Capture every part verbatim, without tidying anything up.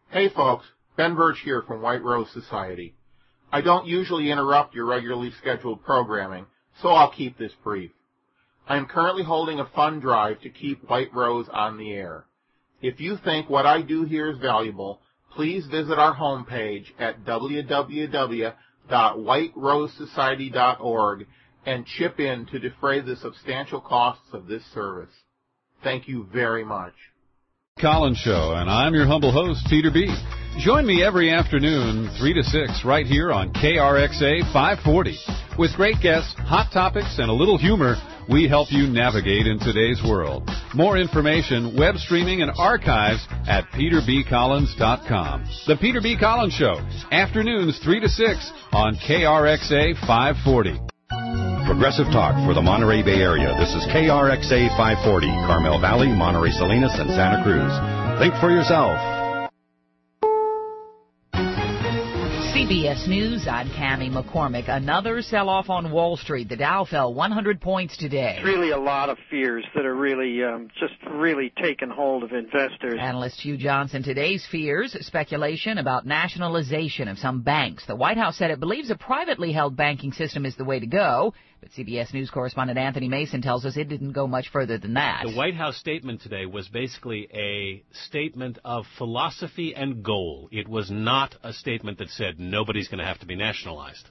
Hey folks, Ben Birch here from White Rose Society. I don't usually interrupt your regularly scheduled programming, so I'll keep this brief. I am currently holding a fund drive to keep White Rose on the air. If you think what I do here is valuable, please visit our homepage at w w w dot white rose society dot org and chip in to defray the substantial costs of this service. Thank you very much. Collins Show, and I'm your humble host, Peter B. Join me every afternoon, three to six, right here on K R X A five forty. With great guests, hot topics, and a little humor, we help you navigate in today's world. More information, web streaming, and archives at peter b collins dot com. The Peter B. Collins Show, afternoons three to six on K R X A five forty. Progressive talk for the Monterey Bay Area. This is K R X A five forty, Carmel Valley, Monterey Salinas, and Santa Cruz. Think for yourself. C B S News, I'm Cammie McCormick. Another sell-off on Wall Street. The Dow fell one hundred points today. It's really a lot of fears that are really um, just really taking hold of investors. Analyst Hugh Johnson, today's fears, speculation about nationalization of some banks. The White House said it believes a privately held banking system is the way to go. But C B S News correspondent Anthony Mason tells us it didn't go much further than that. The White House statement today was basically a statement of philosophy and goal. It was not a statement that said nobody's going to have to be nationalized.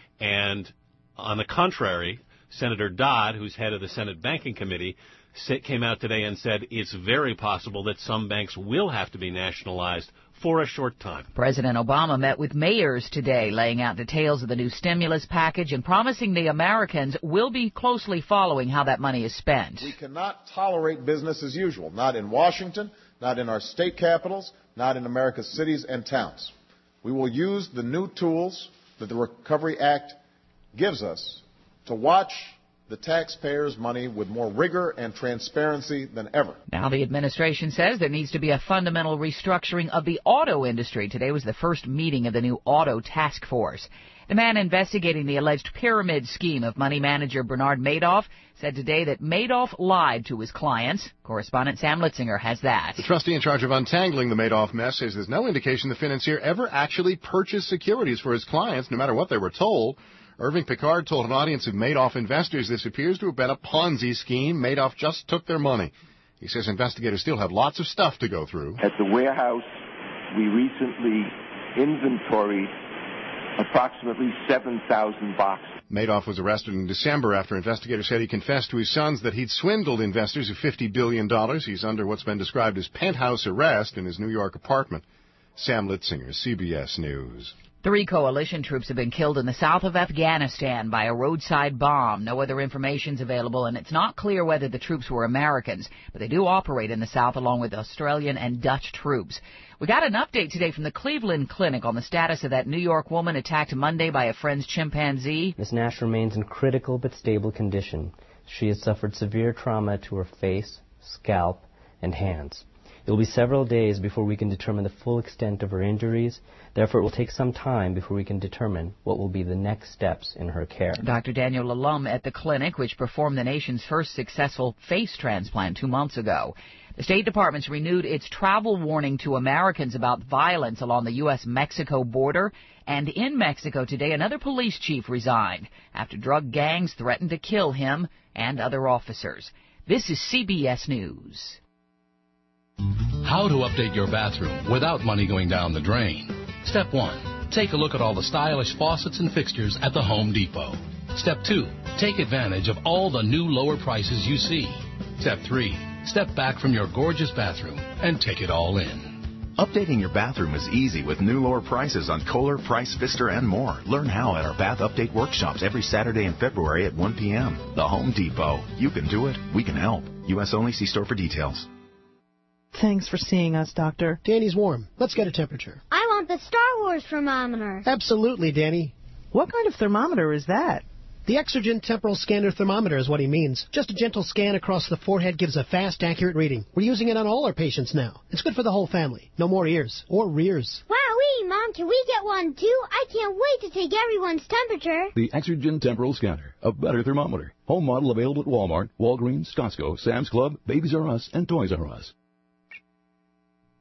And on the contrary, Senator Dodd, who's head of the Senate Banking Committee, came out today and said it's very possible that some banks will have to be nationalized for a short time. President Obama met with mayors today, laying out details of the new stimulus package and promising the Americans will be closely following how that money is spent. We cannot tolerate business as usual, not in Washington, not in our state capitals, not in America's cities and towns. We will use the new tools that the Recovery Act gives us to watch the taxpayers' money with more rigor and transparency than ever. Now the administration says there needs to be a fundamental restructuring of the auto industry. Today was the first meeting of the new auto task force. The man investigating the alleged pyramid scheme of money manager Bernard Madoff said today that Madoff lied to his clients. Correspondent Sam Litzinger has that. The trustee in charge of untangling the Madoff mess says there's no indication the financier ever actually purchased securities for his clients, no matter what they were told. Irving Picard told an audience of Madoff investors this appears to have been a Ponzi scheme. Madoff just took their money. He says investigators still have lots of stuff to go through. At the warehouse, we recently inventoried approximately seven thousand boxes. Madoff was arrested in December after investigators said he confessed to his sons that he'd swindled investors of fifty billion dollars. He's under what's been described as penthouse arrest in his New York apartment. Sam Litzinger, C B S News. Three coalition troops have been killed in the south of Afghanistan by a roadside bomb. No other information is available, and it's not clear whether the troops were Americans, but they do operate in the south along with Australian and Dutch troops. We got an update today from the Cleveland Clinic on the status of that New York woman attacked Monday by a friend's chimpanzee. Miss Nash remains in critical but stable condition. She has suffered severe trauma to her face, scalp, and hands. It will be several days before we can determine the full extent of her injuries. Therefore, it will take some time before we can determine what will be the next steps in her care. Doctor Daniel Lalum at the clinic, which performed the nation's first successful face transplant two months ago. The State Department's renewed its travel warning to Americans about violence along the U S Mexico border. And in Mexico today, another police chief resigned after drug gangs threatened to kill him and other officers. This is C B S News. How to update your bathroom without money going down the drain. Step one, take a look at all the stylish faucets and fixtures at the Home Depot. Step two, take advantage of all the new lower prices you see. Step three, step back from your gorgeous bathroom and take it all in. Updating your bathroom is easy with new lower prices on Kohler, Price, Pfister, and more. Learn how at our bath update workshops every Saturday in February at one p.m. The Home Depot. You can do it. We can help. U S only. See store for details. Thanks for seeing us, Doctor. Danny's warm. Let's get a temperature. I want the Star Wars thermometer. Absolutely, Danny. What kind of thermometer is that? The Exergen Temporal Scanner Thermometer is what he means. Just a gentle scan across the forehead gives a fast, accurate reading. We're using it on all our patients now. It's good for the whole family. No more ears or rears. Wowee, Mom, can we get one too? I can't wait to take everyone's temperature. The Exergen Temporal Scanner, a better thermometer. Home model available at Walmart, Walgreens, Costco, Sam's Club, Babies R Us, and Toys R Us.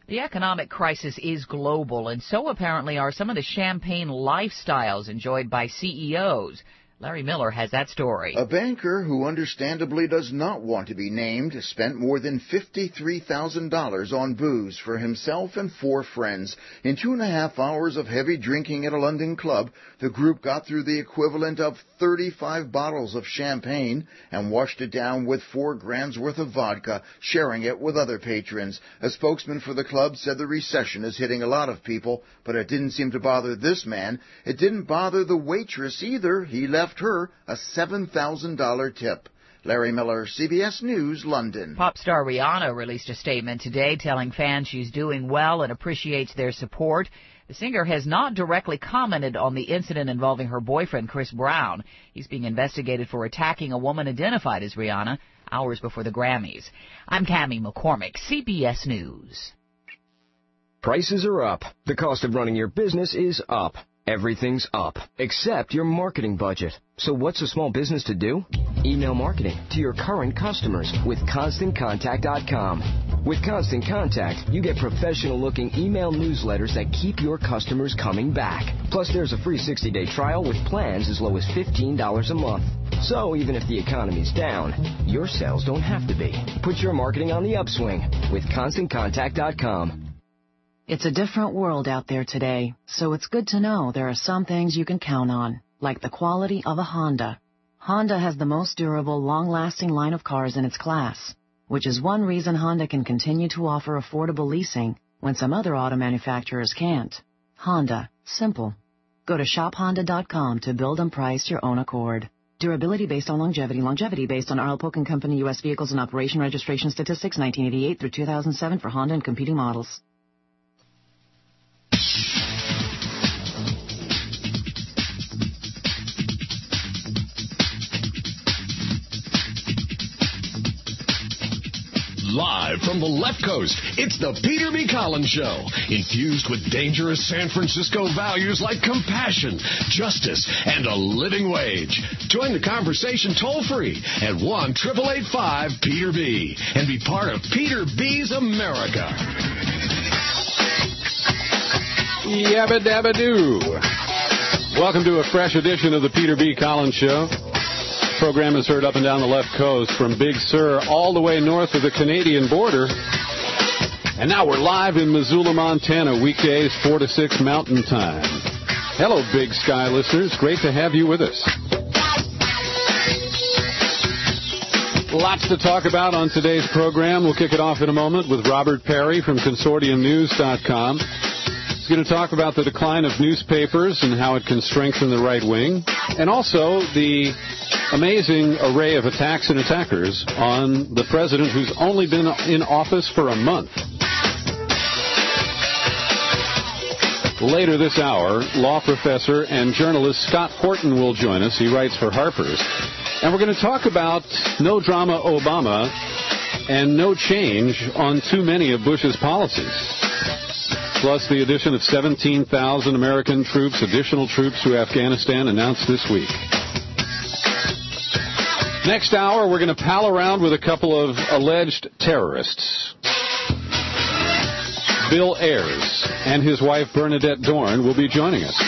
The economic crisis is global, and so apparently are some of the champagne lifestyles enjoyed by C E Os. Larry Miller has that story. A banker who understandably does not want to be named spent more than fifty-three thousand dollars on booze for himself and four friends. In two and a half hours of heavy drinking at a London club, the group got through the equivalent of thirty-five bottles of champagne and washed it down with four grand's worth of vodka, sharing it with other patrons. A spokesman for the club said the recession is hitting a lot of people, but it didn't seem to bother this man. It didn't bother the waitress either. He left her a seven thousand dollars tip. Larry Miller, C B S News, London. Pop star Rihanna released a statement today telling fans she's doing well and appreciates their support. The singer has not directly commented on the incident involving her boyfriend, Chris Brown. He's being investigated for attacking a woman identified as Rihanna hours before the Grammys. I'm Cammie McCormick, C B S News. Prices are up. The cost of running your business is up. Everything's up, except your marketing budget. So what's a small business to do? Email marketing to your current customers with Constant Contact dot com. With Constant Contact, you get professional-looking email newsletters that keep your customers coming back. Plus, there's a free sixty-day trial with plans as low as fifteen dollars a month. So even if the economy's down, your sales don't have to be. Put your marketing on the upswing with Constant Contact dot com. It's a different world out there today, so it's good to know there are some things you can count on, like the quality of a Honda. Honda has the most durable, long-lasting line of cars in its class, which is one reason Honda can continue to offer affordable leasing when some other auto manufacturers can't. Honda. Simple. Go to shop honda dot com to build and price your own Accord. Durability based on longevity. Longevity based on R L Polk and Company U S Vehicles and Operation Registration Statistics nineteen eighty-eight through two thousand seven for Honda and competing models. Live from the left coast, it's the Peter B. Collins Show, infused with dangerous San Francisco values like compassion, justice, and a living wage. Join the conversation toll-free at one eight eight eight five Peter B. and be part of Peter B's America. Yabba dabba doo. Welcome to a fresh edition of the Peter B. Collins Show. The program is heard up and down the left coast from Big Sur all the way north of the Canadian border. And now we're live in Missoula, Montana, weekdays four to six Mountain Time. Hello, Big Sky listeners. Great to have you with us. Lots to talk about on today's program. We'll kick it off in a moment with Robert Perry from Consortium News dot com. He's going to talk about the decline of newspapers and how it can strengthen the right wing, and also the amazing array of attacks and attackers on the president who's only been in office for a month. Later this hour, law professor and journalist Scott Horton will join us. He writes for Harper's. And we're going to talk about no drama Obama and no change on too many of Bush's policies. Plus the addition of seventeen thousand American troops, additional troops to Afghanistan announced this week. Next hour, we're going to pal around with a couple of alleged terrorists. Bill Ayers and his wife Bernadette Dorn will be joining us.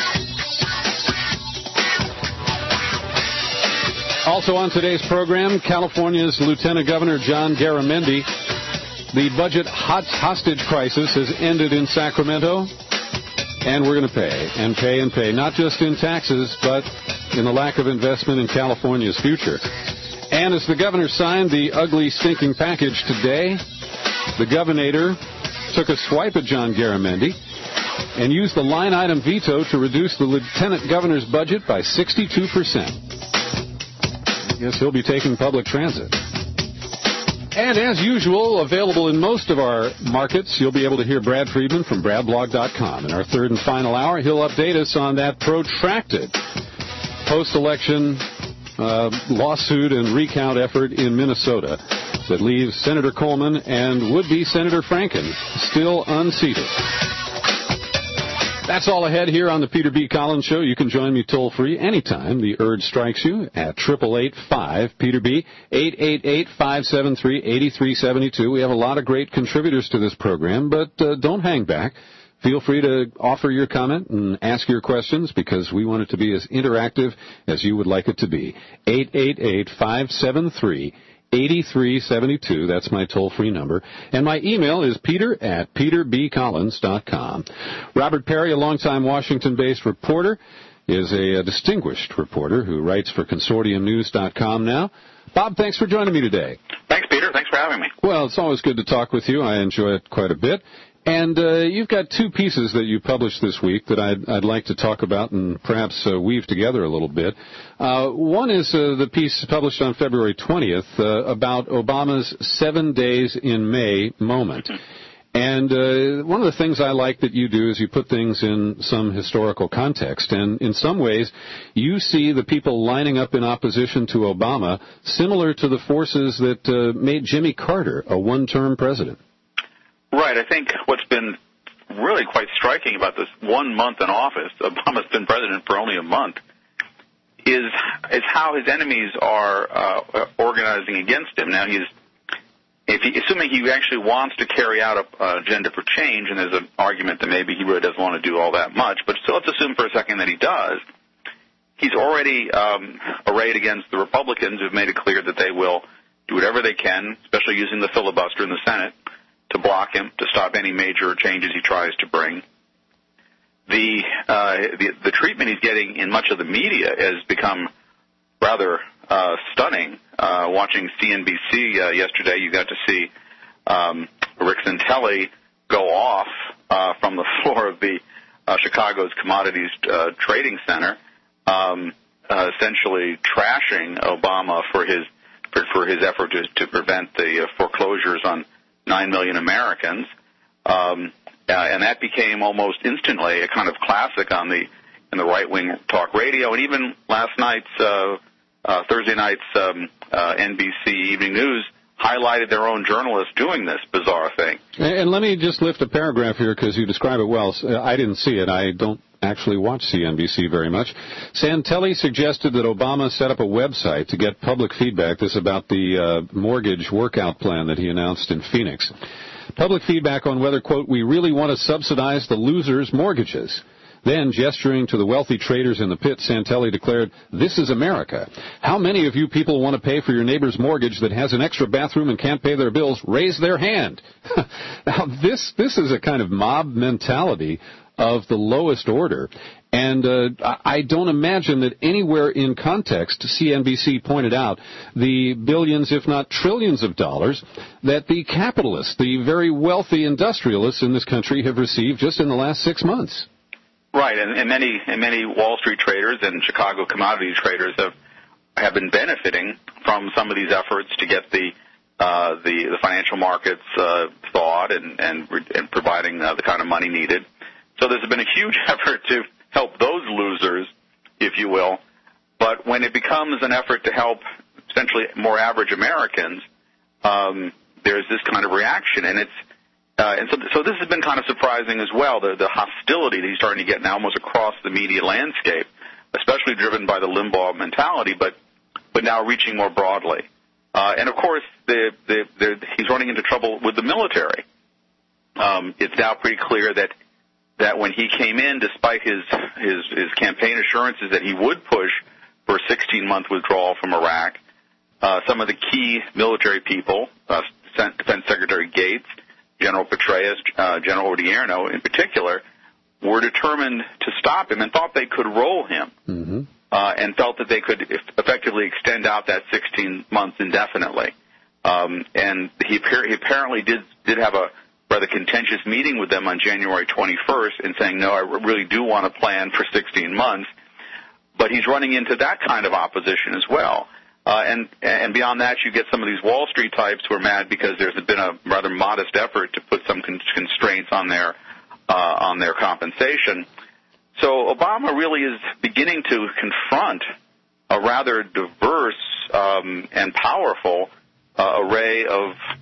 Also on today's program, California's Lieutenant Governor John Garamendi. The budget hostage crisis has ended in Sacramento, and we're going to pay and pay and pay, not just in taxes, but in the lack of investment in California's future. And as the governor signed the ugly, stinking package today, the governor took a swipe at John Garamendi and used the line item veto to reduce the lieutenant governor's budget by sixty-two percent. I guess he'll be taking public transit. And as usual, available in most of our markets, you'll be able to hear Brad Friedman from brad blog dot com. In our third and final hour, he'll update us on that protracted post-election uh, lawsuit and recount effort in Minnesota that leaves Senator Coleman and would-be Senator Franken still unseated. That's all ahead here on the Peter B. Collins Show. You can join me toll-free anytime the urge strikes you at eight eight eight, five, Peter B, eight eight eight, five seven three, eight three seven two. We have a lot of great contributors to this program, but uh, don't hang back. Feel free to offer your comment and ask your questions because we want it to be as interactive as you would like it to be. eight eight eight, five seven three, eight three seven two. That's my toll-free number. And my email is peter at peter b collins dot com. Robert Perry, a longtime Washington-based reporter, is a, a distinguished reporter who writes for consortium news dot com now. Bob, thanks for joining me today. Thanks, Peter. Thanks for having me. Well, it's always good to talk with you. I enjoy it quite a bit. And uh, you've got two pieces that you published this week that I'd, I'd like to talk about and perhaps uh, weave together a little bit. Uh, one is uh, the piece published on February twentieth uh, about Obama's seven days in May moment. And uh, one of the things I like that you do is you put things in some historical context. And in some ways, you see the people lining up in opposition to Obama similar to the forces that uh, made Jimmy Carter a one-term president. Right. I think what's been really quite striking about this one month in office, Obama's been president for only a month, is is how his enemies are uh, organizing against him. Now, he's if he, assuming he actually wants to carry out an agenda for change, and there's an argument that maybe he really doesn't want to do all that much, but so let's assume for a second that he does. He's already um, arrayed against the Republicans who've made it clear that they will do whatever they can, especially using the filibuster in the Senate, to block him, to stop any major changes he tries to bring. The, uh, the the treatment he's getting in much of the media has become rather uh, stunning. Uh, watching C N B C uh, yesterday, you got to see um, Rick Santelli go off uh, from the floor of the uh, Chicago's Commodities uh, Trading Center, um, uh, essentially trashing Obama for his for, for his effort to, to prevent the uh, foreclosures on nine million Americans, um, uh, and that became almost instantly a kind of classic on the in the right-wing talk radio, and even last night's uh, uh, Thursday night's um, uh, N B C Evening News highlighted their own journalists doing this bizarre thing. And, and let me just lift a paragraph here because you describe it well. I didn't see it. I don't actually watch C N B C very much. Santelli suggested that Obama set up a website to get public feedback. This is about the uh, mortgage workout plan that he announced in Phoenix. Public feedback on whether, quote, we really want to subsidize the losers' mortgages. Then, gesturing to the wealthy traders in the pit, Santelli declared, this is America. How many of you people want to pay for your neighbor's mortgage that has an extra bathroom and can't pay their bills? Raise their hand. Now, this this is a kind of mob mentality of the lowest order. And uh, I don't imagine that anywhere in context, C N B C pointed out the billions, if not trillions of dollars that the capitalists, the very wealthy industrialists in this country have received just in the last six months. Right, and, and many and many Wall Street traders and Chicago commodity traders have have been benefiting from some of these efforts to get the uh, the, the financial markets uh, thawed and and, and providing uh, the kind of money needed. So there's been a huge effort to help those losers, if you will. But when it becomes an effort to help essentially more average Americans, um, there's this kind of reaction, and it's Uh, and so, so this has been kind of surprising as well, the, the hostility that he's starting to get now almost across the media landscape, especially driven by the Limbaugh mentality, but but now reaching more broadly. Uh, and, of course, the, the, the, he's running into trouble with the military. Um, it's now pretty clear that that when he came in, despite his, his, his campaign assurances that he would push for a sixteen-month withdrawal from Iraq, uh, some of the key military people, uh, Defense Secretary Gates, General Petraeus, uh, General Odierno in particular, were determined to stop him and thought they could roll him, mm-hmm. uh, and felt that they could effectively extend out that sixteen months indefinitely. Um, and he, he apparently did did have a rather contentious meeting with them on January twenty-first and saying, no, I really do want to plan for sixteen months. But he's running into that kind of opposition as well. Uh, and, and beyond that, you get some of these Wall Street types who are mad because there's been a rather modest effort to put some con- constraints on their uh, on their compensation. So Obama really is beginning to confront a rather diverse um, and powerful uh, array of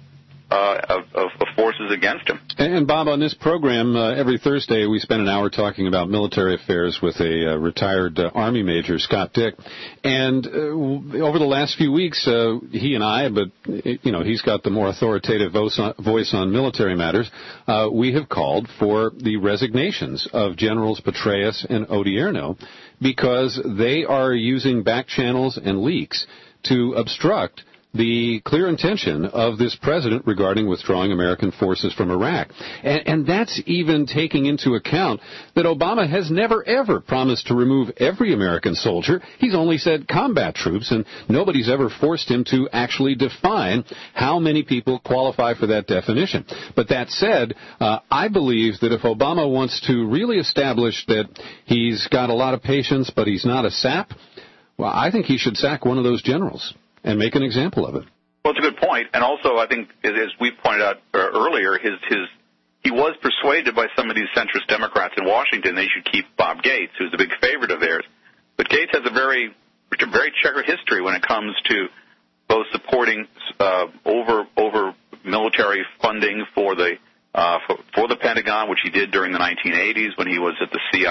uh, of, of, of forces against him. And, Bob, on this program, uh, every Thursday we spend an hour talking about military affairs with a uh, retired uh, Army Major, Scott Dick. And uh, over the last few weeks, uh, he and I, but, you know, he's got the more authoritative voice on, voice on military matters, uh, we have called for the resignations of Generals Petraeus and Odierno because they are using back channels and leaks to obstruct the clear intention of this president regarding withdrawing American forces from Iraq. And, and that's even taking into account that Obama has never, ever promised to remove every American soldier. He's only said combat troops, and nobody's ever forced him to actually define how many people qualify for that definition. But that said, uh, I believe that if Obama wants to really establish that he's got a lot of patience, but he's not a sap, well, I think he should sack one of those generals and make an example of it. Well, it's a good point. And also, I think, as we pointed out earlier, his his he was persuaded by some of these centrist Democrats in Washington they should keep Bob Gates, who's a big favorite of theirs. But Gates has a very, very checkered history when it comes to both supporting uh, over over military funding for the uh, for, for the Pentagon, which he did during the nineteen eighties when he was at the C I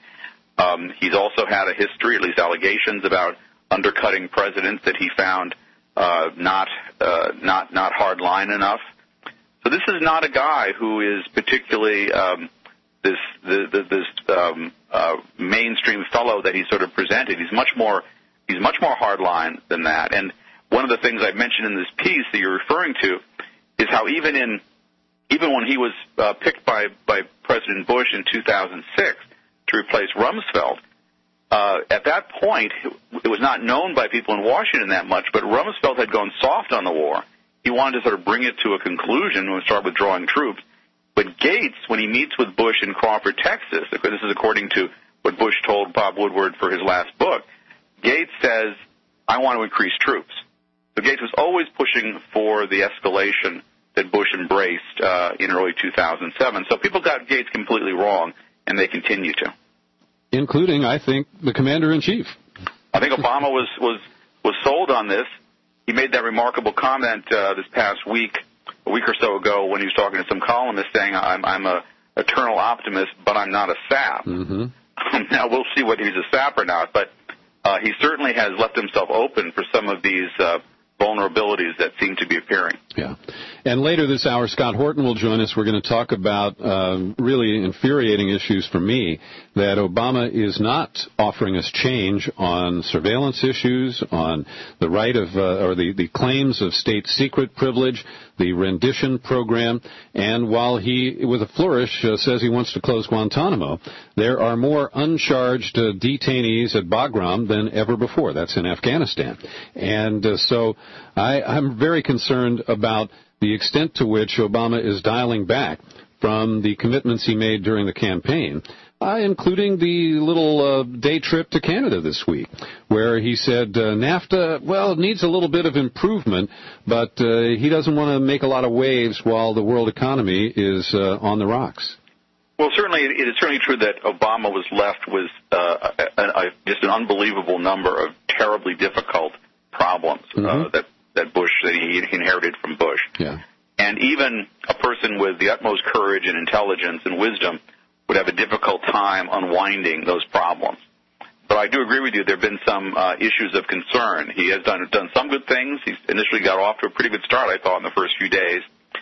A. Um, he's also had a history, at least allegations, about undercutting presidents that he found uh, not uh, not not hard line enough. So this is not a guy who is particularly um, this the, the, this um, uh, mainstream fellow that he's sort of presented. He's much more he's much more hard line than that. And one of the things I mentioned in this piece that you're referring to is how even in even when he was uh, picked by by President Bush in two thousand six to replace Rumsfeld. Uh, at that point, it was not known by people in Washington that much, but Rumsfeld had gone soft on the war. He wanted to sort of bring it to a conclusion and start withdrawing troops. But Gates, when he meets with Bush in Crawford, Texas, this is according to what Bush told Bob Woodward for his last book, Gates says, I want to increase troops. So Gates was always pushing for the escalation that Bush embraced uh, in early two thousand seven. So people got Gates completely wrong, and they continue to. Including, I think, the commander-in-chief. I think Obama was, was, was sold on this. He made that remarkable comment uh, this past week, a week or so ago, when he was talking to some columnists saying, I'm, I'm a eternal optimist, but I'm not a sap. Mm-hmm. Now, we'll see whether he's a sap or not, but uh, he certainly has left himself open for some of these uh, vulnerabilities that seem to be appearing. Yeah. And later this hour, Scott Horton will join us. We're going to talk about uh, really infuriating issues for me, that Obama is not offering us change on surveillance issues, on the right of, uh, or the, the claims of state secret privilege, the rendition program, and while he, with a flourish, uh, says he wants to close Guantanamo, there are more uncharged uh, detainees at Bagram than ever before. That's in Afghanistan. And uh, so I, I'm very concerned about the extent to which Obama is dialing back from the commitments he made during the campaign, uh, including the little uh, day trip to Canada this week, where he said uh, NAFTA, well, it needs a little bit of improvement, but uh, he doesn't want to make a lot of waves while the world economy is uh, on the rocks. Well, certainly, it is certainly true that Obama was left with uh, a, a, just an unbelievable number of terribly difficult problems mm-hmm. uh, that that Bush that he inherited from Bush. Yeah. And even a person with the utmost courage and intelligence and wisdom would have a difficult time unwinding those problems. But I do agree with you. There have been some uh, issues of concern. He has done done some good things. He's initially got off to a pretty good start, I thought, in the first few days.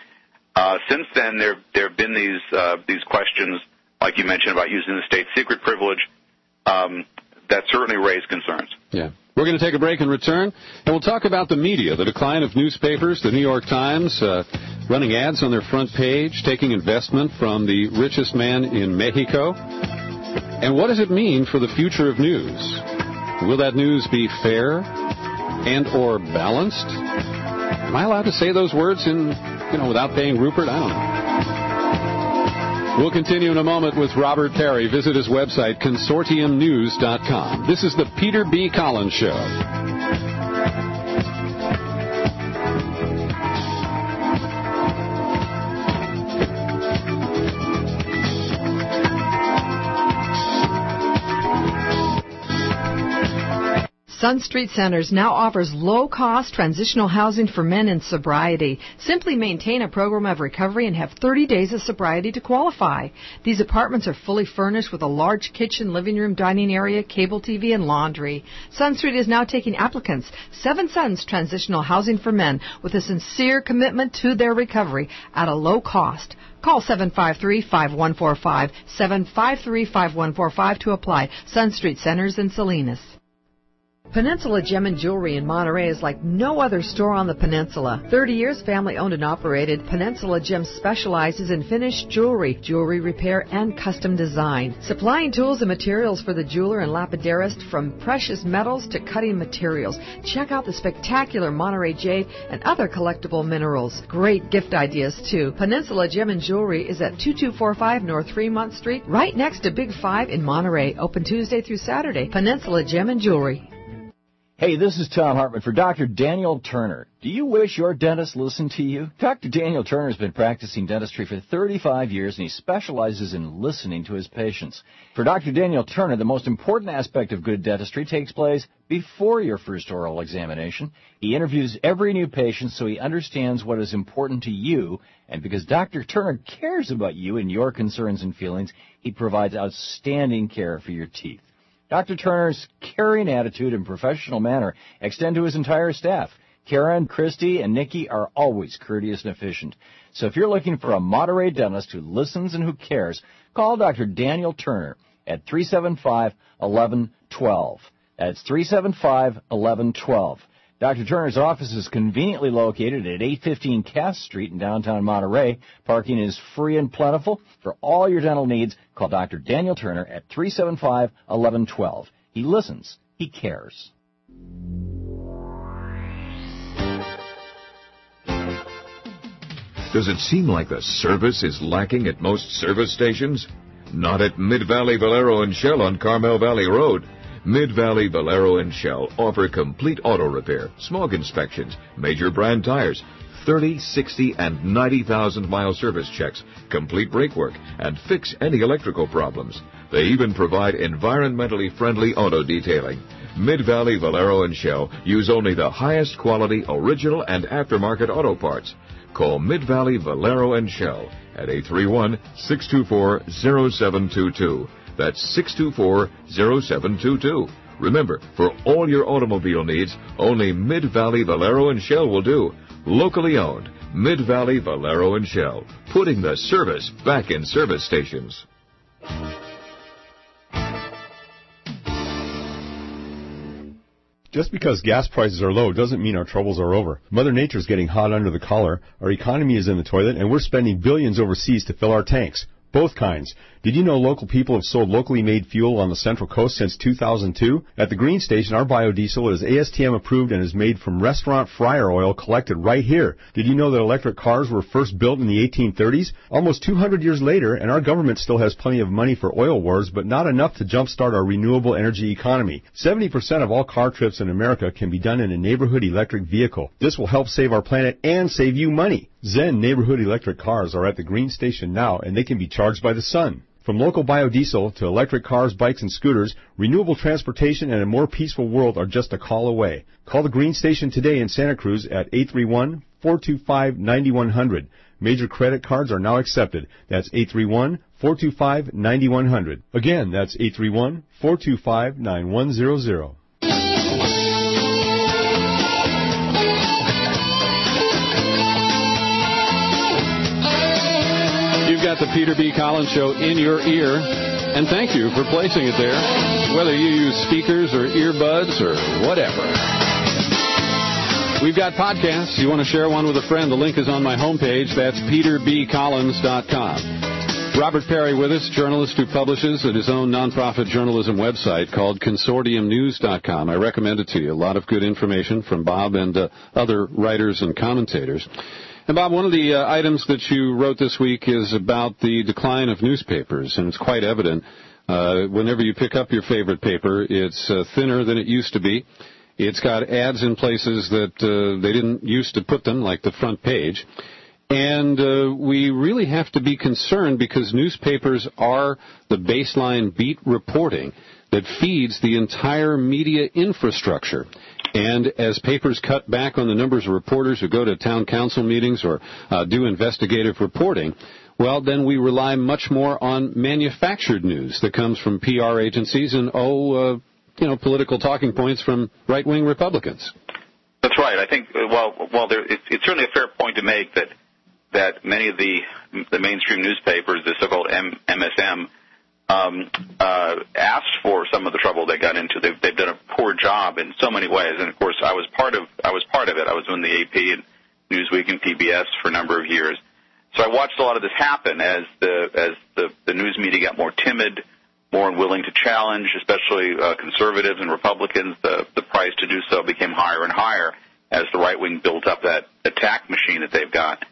Uh, since then, there there have been these uh, these questions, like you mentioned, about using the state secret privilege, um, that certainly raise concerns. Yeah. We're going to take a break and return, and we'll talk about the media, the decline of newspapers, the New York Times, uh, running ads on their front page, taking investment from the richest man in Mexico. And what does it mean for the future of news? Will that news be fair and or balanced? Am I allowed to say those words in, you know, without paying Rupert? I don't know. We'll continue in a moment with Robert Perry. Visit his website, consortium news dot com. This is the Peter B. Collins Show. Sun Street Centers now offers low-cost transitional housing for men in sobriety. Simply maintain a program of recovery and have thirty days of sobriety to qualify. These apartments are fully furnished with a large kitchen, living room, dining area, cable T V, and laundry. Sun Street is now taking applicants. Seven Suns Transitional Housing for Men with a sincere commitment to their recovery at a low cost. Call seven five three, five one four five, seven five three, five one four five to apply. Sun Street Centers in Salinas. Peninsula Gem and Jewelry in Monterey is like no other store on the peninsula. thirty years family owned and operated, Peninsula Gem specializes in finished jewelry, jewelry repair, and custom design. Supplying tools and materials for the jeweler and lapidarist, from precious metals to cutting materials. Check out the spectacular Monterey jade and other collectible minerals. Great gift ideas too. Peninsula Gem and Jewelry is at two two four five North Fremont Street, right next to Big Five in Monterey. Open Tuesday through Saturday. Peninsula Gem and Jewelry. Hey, this is Tom Hartman for Doctor Daniel Turner. Do you wish your dentist listened to you? Doctor Daniel Turner has been practicing dentistry for thirty-five years, and he specializes in listening to his patients. For Doctor Daniel Turner, the most important aspect of good dentistry takes place before your first oral examination. He interviews every new patient so he understands what is important to you, and because Doctor Turner cares about you and your concerns and feelings, he provides outstanding care for your teeth. Doctor Turner's caring attitude and professional manner extend to his entire staff. Karen, Christy, and Nikki are always courteous and efficient. So if you're looking for a Monterey dentist who listens and who cares, call Doctor Daniel Turner at three seven five, one one one two. That's three seven five, one one one two. Doctor Turner's office is conveniently located at eight fifteen Cass Street in downtown Monterey. Parking is free and plentiful. For all your dental needs, call Doctor Daniel Turner at three seven five, one one one two. He listens. He cares. Does it seem like the service is lacking at most service stations? Not at Mid-Valley Valero and Shell on Carmel Valley Road. Mid-Valley Valero and Shell offer complete auto repair, smog inspections, major brand tires, thirty, sixty, and ninety thousand mile service checks, complete brake work, and fix any electrical problems. They even provide environmentally friendly auto detailing. Mid-Valley Valero and Shell use only the highest quality original and aftermarket auto parts. Call Mid-Valley Valero and Shell at eight three one, six two four, zero seven two two. That's six two four, zero seven two two. Remember, for all your automobile needs, only Mid-Valley Valero and Shell will do. Locally owned, Mid-Valley Valero and Shell, putting the service back in service stations. Just because gas prices are low doesn't mean our troubles are over. Mother Nature's getting hot under the collar, our economy is in the toilet, and we're spending billions overseas to fill our tanks. Both kinds. Did you know local people have sold locally made fuel on the Central Coast since two thousand two? At the Green Station, our biodiesel is A S T M approved and is made from restaurant fryer oil collected right here. Did you know that electric cars were first built in the eighteen thirties? Almost two hundred years later, and our government still has plenty of money for oil wars, but not enough to jumpstart our renewable energy economy. seventy percent of all car trips in America can be done in a neighborhood electric vehicle. This will help save our planet and save you money. Zen neighborhood electric cars are at the Green Station now, and they can be charged by the sun. From local biodiesel to electric cars, bikes, and scooters, renewable transportation and a more peaceful world are just a call away. Call the Green Station today in Santa Cruz at eight three one, four two five, nine one zero zero. Major credit cards are now accepted. That's eight three one, four two five, nine one zero zero. Again, that's eight three one, four two five, nine one zero zero. You've got the Peter B. Collins Show in your ear, and thank you for placing it there, whether you use speakers or earbuds or whatever. We've got podcasts. You want to share one with a friend, the link is on my homepage. That's peter b collins dot com. Robert Perry with us, journalist who publishes at his own nonprofit journalism website called consortium news dot com. I recommend it to you. A lot of good information from Bob and uh, other writers and commentators. And, Bob, one of the uh, items that you wrote this week is about the decline of newspapers, and it's quite evident. Uh, whenever you pick up your favorite paper, it's uh, thinner than it used to be. It's got ads in places that uh, they didn't used to put them, like the front page. And uh, we really have to be concerned because newspapers are the baseline beat reporting that feeds the entire media infrastructure. And as papers cut back on the numbers of reporters who go to town council meetings or uh, do investigative reporting, well, then we rely much more on manufactured news that comes from P R agencies and, oh, uh, you know, political talking points from right-wing Republicans. That's right. I think, well, well, there, it's, it's certainly a fair point to make that that many of the the mainstream newspapers, the so-called M- MSM, um, uh, asked for some of the trouble they got into. They've, they've done a poor job in so many ways, and of course, I was part of I was part of it. I was in the A P and Newsweek and P B S for a number of years, so I watched a lot of this happen as the as the, the news media got more timid, more unwilling to challenge, especially uh, conservatives and Republicans. The the price to do so became higher and higher as the right wing built up that attack machine that they've got.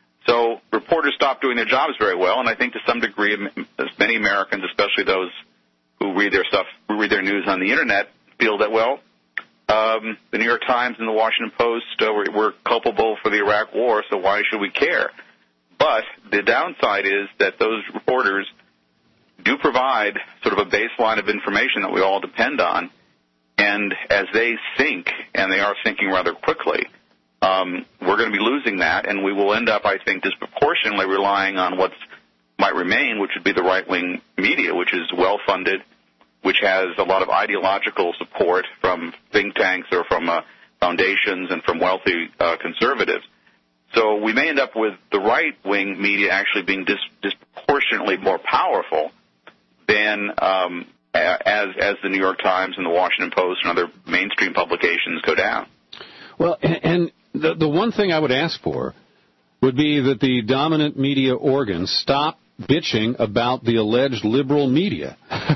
So reporters stopped doing their jobs very well, and I think to some degree, many Americans, especially those who read their stuff, who read their news on the internet, feel that, well, um, the New York Times and the Washington Post uh, were, were culpable for the Iraq War, so why should we care? But the downside is that those reporters do provide sort of a baseline of information that we all depend on, and as they sink, and they are sinking rather quickly, Um, we're going to be losing that, and we will end up, I think, disproportionately relying on what might remain, which would be the right-wing media, which is well-funded, which has a lot of ideological support from think tanks or from uh, foundations and from wealthy uh, conservatives. So we may end up with the right-wing media actually being dis- disproportionately more powerful than um, as as the New York Times and the Washington Post and other mainstream publications go down. Well, and, and the the one thing I would ask for would be that the dominant media organs stop bitching about the alleged liberal media,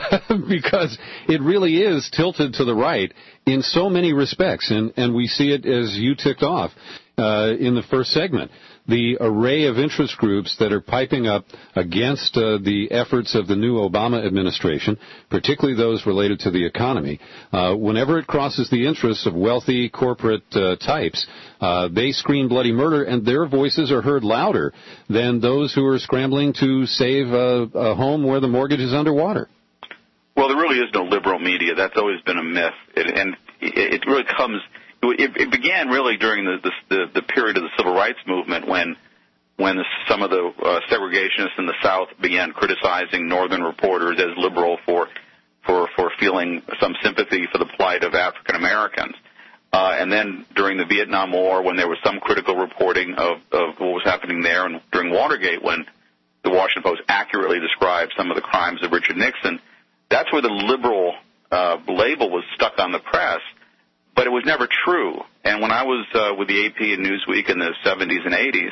because it really is tilted to the right in so many respects, and, and we see it as you ticked off uh, in the first segment. The array of interest groups that are piping up against uh, the efforts of the new Obama administration, particularly those related to the economy, uh, whenever it crosses the interests of wealthy corporate uh, types, uh, they scream bloody murder, and their voices are heard louder than those who are scrambling to save a, a home where the mortgage is underwater. Well, there really is no liberal media. That's always been a myth, it, and it, it really comes... It, it began really during the, the the period of the civil rights movement, when when the, some of the uh, segregationists in the South began criticizing Northern reporters as liberal for for for feeling some sympathy for the plight of African Americans, uh, and then during the Vietnam War, when there was some critical reporting of, of what was happening there, and during Watergate, when the Washington Post accurately described some of the crimes of Richard Nixon, that's where the liberal uh, label was stuck on the press. But it was never true. And when I was uh, with the A P and Newsweek in the seventies and eighties,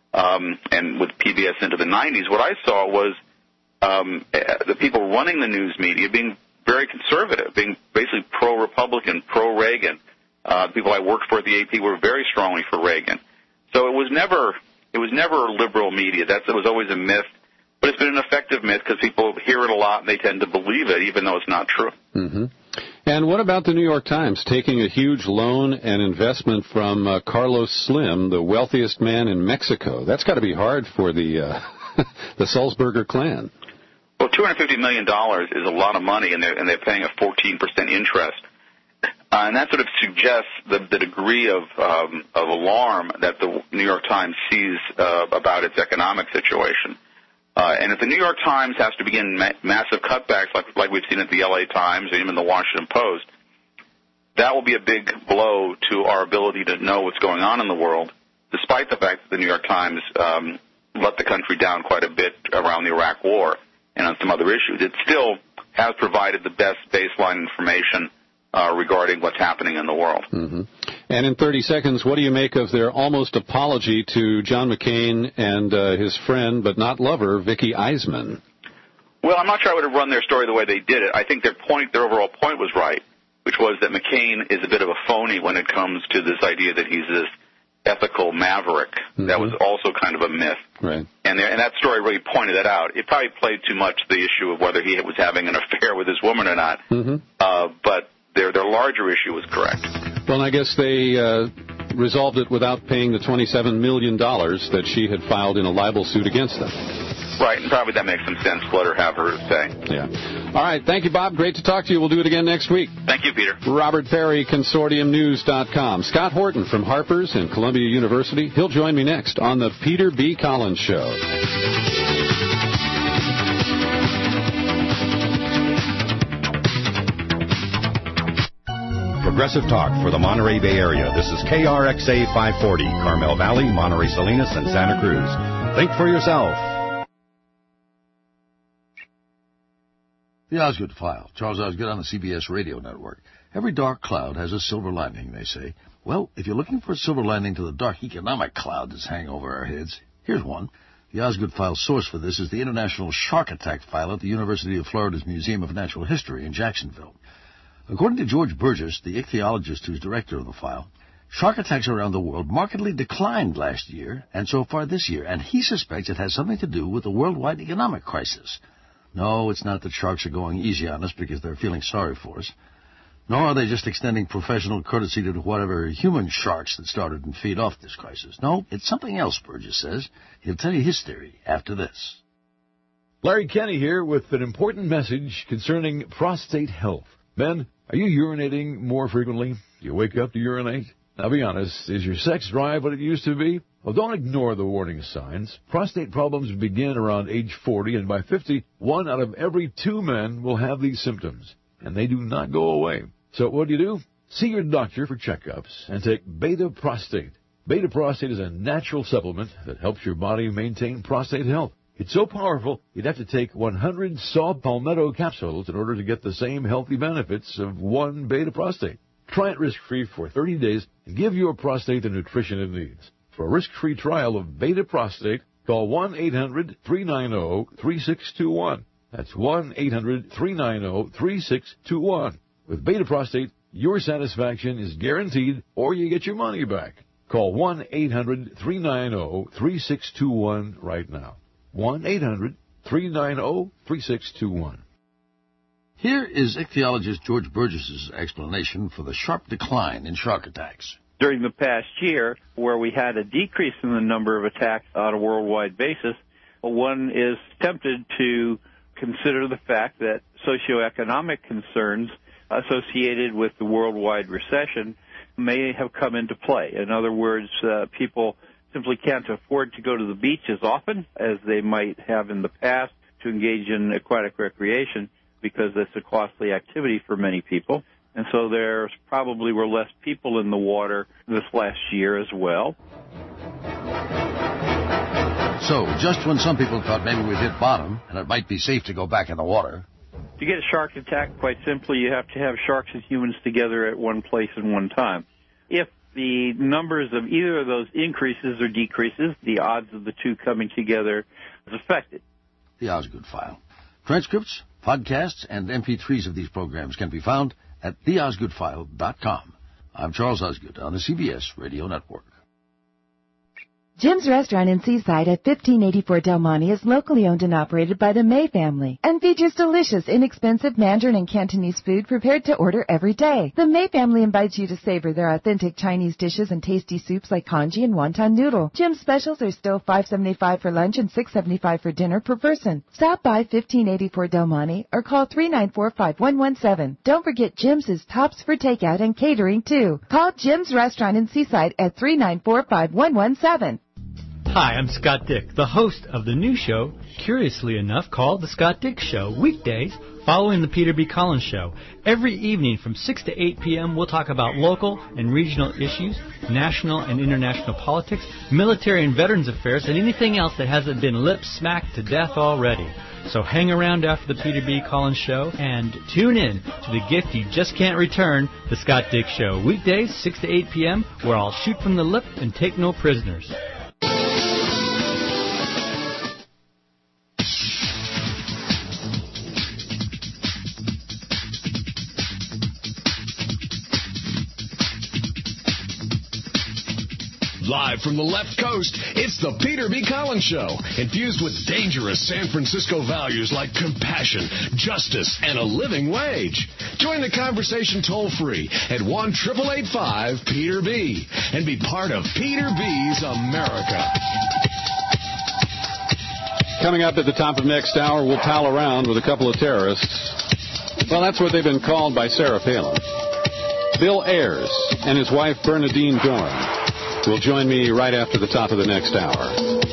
um, and with P B S into the nineties, what I saw was um, the people running the news media being very conservative, being basically pro-Republican, pro-Reagan. Uh, the people I worked for at the A P were very strongly for Reagan. So it was never it was never liberal media. That's, it was always a myth. But it's been an effective myth because people hear it a lot and they tend to believe it, even though it's not true. Mm-hmm. And what about the New York Times taking a huge loan and investment from uh, Carlos Slim, the wealthiest man in Mexico? That's got to be hard for the uh, the Sulzberger clan. Well, two hundred fifty million dollars is a lot of money, and they're, and they're paying a fourteen percent interest. Uh, and that sort of suggests the, the degree of, um, of alarm that the New York Times sees uh, about its economic situation. Uh, and if the New York Times has to begin ma- massive cutbacks like, like we've seen at the L A Times or even the Washington Post, that will be a big blow to our ability to know what's going on in the world, despite the fact that the New York Times um, let the country down quite a bit around the Iraq War and on some other issues. It still has provided the best baseline information uh, regarding what's happening in the world. Mm-hmm. And in thirty seconds, what do you make of their almost apology to John McCain and uh, his friend, but not lover, Vicky Eisman? Well, I'm not sure I would have run their story the way they did it. I think their point, their overall point was right, which was that McCain is a bit of a phony when it comes to this idea that he's this ethical maverick. Mm-hmm. That was also kind of a myth. Right. And, and that story really pointed that out. It probably played too much the issue of whether he was having an affair with this woman or not. Mm-hmm. Uh, but their their larger issue was correct. Well, I guess they uh, resolved it without paying the twenty-seven million dollars that she had filed in a libel suit against them. Right, and probably that makes some sense. Let her have her say. Yeah. All right. Thank you, Bob. Great to talk to you. We'll do it again next week. Thank you, Peter. Robert Perry, Consortium News dot com. Scott Horton from Harper's and Columbia University. He'll join me next on the Peter B. Collins Show. Progressive talk for the Monterey Bay Area. This is K R X A five forty, Carmel Valley, Monterey Salinas, and Santa Cruz. Think for yourself. The Osgood File. Charles Osgood on the C B S Radio Network. Every dark cloud has a silver lining, they say. Well, if you're looking for a silver lining to the dark economic cloud that's hanging over our heads, here's one. The Osgood File source for this is the International Shark Attack File at the University of Florida's Museum of Natural History in Jacksonville. According to George Burgess, the ichthyologist who's director of the file, shark attacks around the world markedly declined last year and so far this year, and he suspects it has something to do with the worldwide economic crisis. No, it's not that sharks are going easy on us because they're feeling sorry for us. Nor are they just extending professional courtesy to whatever human sharks that started and feed off this crisis. No, it's something else, Burgess says. He'll tell you his theory after this. Larry Kenny here with an important message concerning prostate health. Men, are you urinating more frequently? Do you wake up to urinate? Now be honest, is your sex drive what it used to be? Well, don't ignore the warning signs. Prostate problems begin around age forty, and by fifty, one out of every two men will have these symptoms, and they do not go away. So what do you do? See your doctor for checkups and take Beta Prostate. Beta Prostate is a natural supplement that helps your body maintain prostate health. It's so powerful, you'd have to take one hundred saw palmetto capsules in order to get the same healthy benefits of one Beta Prostate. Try it risk-free for thirty days and give your prostate the nutrition it needs. For a risk-free trial of Beta Prostate, call one eight hundred three nine zero three six two one. That's one eight hundred three nine zero three six two one. With Beta Prostate, your satisfaction is guaranteed or you get your money back. Call one eight hundred three nine zero three six two one right now. one eight hundred three nine zero three six two one. Here is ichthyologist George Burgess's explanation for the sharp decline in shark attacks. During the past year, where we had a decrease in the number of attacks on a worldwide basis, one is tempted to consider the fact that socioeconomic concerns associated with the worldwide recession may have come into play. In other words, uh, people simply can't afford to go to the beach as often as they might have in the past to engage in aquatic recreation because it's a costly activity for many people. And so there probably were less people in the water this last year as well. So just when some people thought maybe we'd hit bottom and it might be safe to go back in the water. To get a shark attack, quite simply, you have to have sharks and humans together at one place at one time. If the numbers of either of those increases or decreases, the odds of the two coming together is affected. The Osgood File. Transcripts, podcasts, and M P threes of these programs can be found at the osgood file dot com. I'm Charles Osgood on the C B S Radio Network. Jim's Restaurant in Seaside at fifteen eighty-four Del Monte is locally owned and operated by the May family and features delicious, inexpensive Mandarin and Cantonese food prepared to order every day. The May family invites you to savor their authentic Chinese dishes and tasty soups like congee and wonton noodle. Jim's specials are still five seventy-five for lunch and six seventy-five for dinner per person. Stop by fifteen eighty-four Del Monte or call three nine four five one one seven. Don't forget Jim's is tops for takeout and catering too. Call Jim's Restaurant in Seaside at three nine four five one one seven. Hi, I'm Scott Dick, the host of the new show, curiously enough, called The Scott Dick Show, weekdays following the Peter B. Collins Show. Every evening from six to eight p.m., we'll talk about local and regional issues, national and international politics, military and veterans affairs, and anything else that hasn't been lip-smacked to death already. So hang around after the Peter B. Collins Show and tune in to the gift you just can't return, The Scott Dick Show, weekdays six to eight p.m., where I'll shoot from the lip and take no prisoners. Live from the left coast, it's the Peter B. Collins Show, infused with dangerous San Francisco values like compassion, justice, and a living wage. Join the conversation toll-free at one eight eight eight five Peter B. and be part of Peter B's America. Coming up at the top of next hour, we'll pal around with a couple of terrorists. Well, that's what they've been called by Sarah Palin. Bill Ayers and his wife Bernadine Dohrn will join me right after the top of the next hour.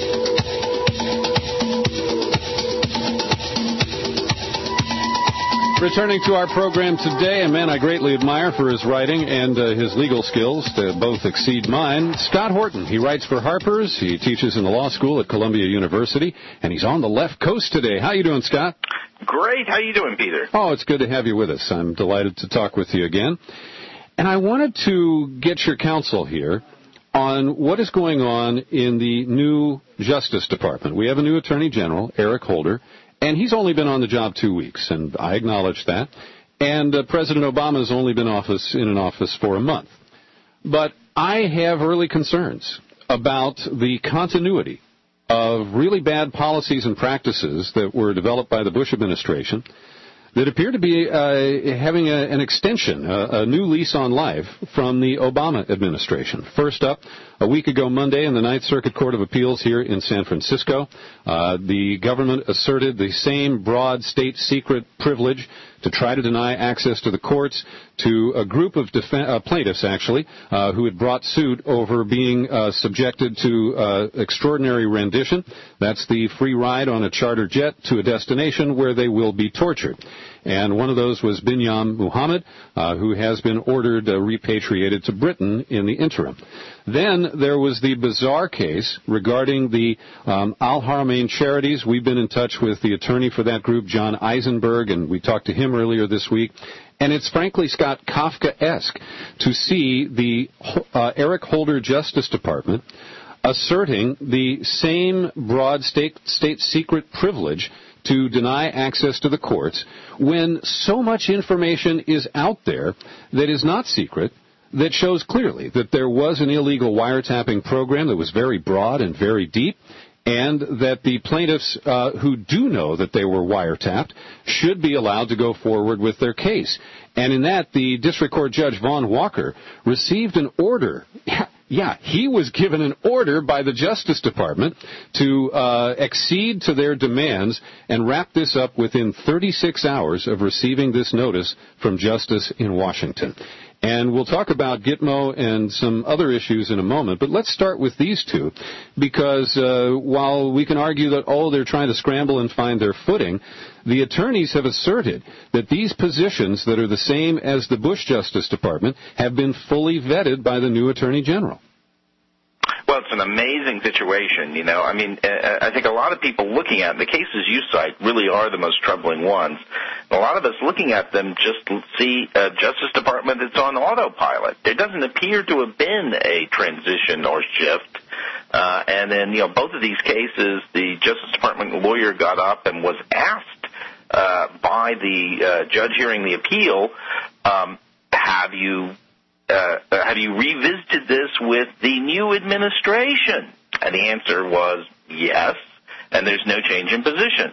Returning to our program today, a man I greatly admire for his writing and uh, his legal skills to both exceed mine, Scott Horton. He writes for Harper's. He teaches in the law school at Columbia University, and he's on the left coast today. How you doing, Scott? Great. How you doing, Peter? Oh, it's good to have you with us. I'm delighted to talk with you again. And I wanted to get your counsel here on what is going on in the new Justice Department. We have a new Attorney General, Eric Holder, and he's only been on the job two weeks, and I acknowledge that. And uh, President Obama has only been office in an office for a month. But I have early concerns about the continuity of really bad policies and practices that were developed by the Bush administration that appear to be uh, having a, an extension, a, a new lease on life from the Obama administration. First up, a week ago Monday in the Ninth Circuit Court of Appeals here in San Francisco, uh, the government asserted the same broad state secret privilege to try to deny access to the courts to a group of def- uh, plaintiffs, actually, uh, who had brought suit over being uh, subjected to uh, extraordinary rendition. That's the free ride on a charter jet to a destination where they will be tortured. And one of those was Binyam Muhammad, uh, who has been ordered uh, repatriated to Britain in the interim. Then there was the bizarre case regarding the um, Al Haramain Charities. We've been in touch with the attorney for that group, John Eisenberg, and we talked to him earlier this week. And it's frankly, Scott, Kafkaesque to see the uh, Eric Holder Justice Department asserting the same broad state, state secret privilege to deny access to the courts when so much information is out there that is not secret, that shows clearly that there was an illegal wiretapping program that was very broad and very deep, and that the plaintiffs uh, who do know that they were wiretapped should be allowed to go forward with their case. And in that, the District Court Judge Vaughn Walker received an order. Yeah, he was given an order by the Justice Department to uh, accede to their demands and wrap this up within thirty-six hours of receiving this notice from Justice in Washington. And we'll talk about Gitmo and some other issues in a moment, but let's start with these two, because uh, while we can argue that, oh, they're trying to scramble and find their footing, the attorneys have asserted that these positions that are the same as the Bush Justice Department have been fully vetted by the new Attorney General. Well, it's an amazing situation, you know. I mean, I think a lot of people looking at the cases you cite really are the most troubling ones. A lot of us looking at them just see a Justice Department that's on autopilot. There doesn't appear to have been a transition or shift. Uh, and then, you know, both of these cases, the Justice Department lawyer got up and was asked uh, by the uh, judge hearing the appeal, um, have you Uh, have you revisited this with the new administration? And the answer was yes, and there's no change in position.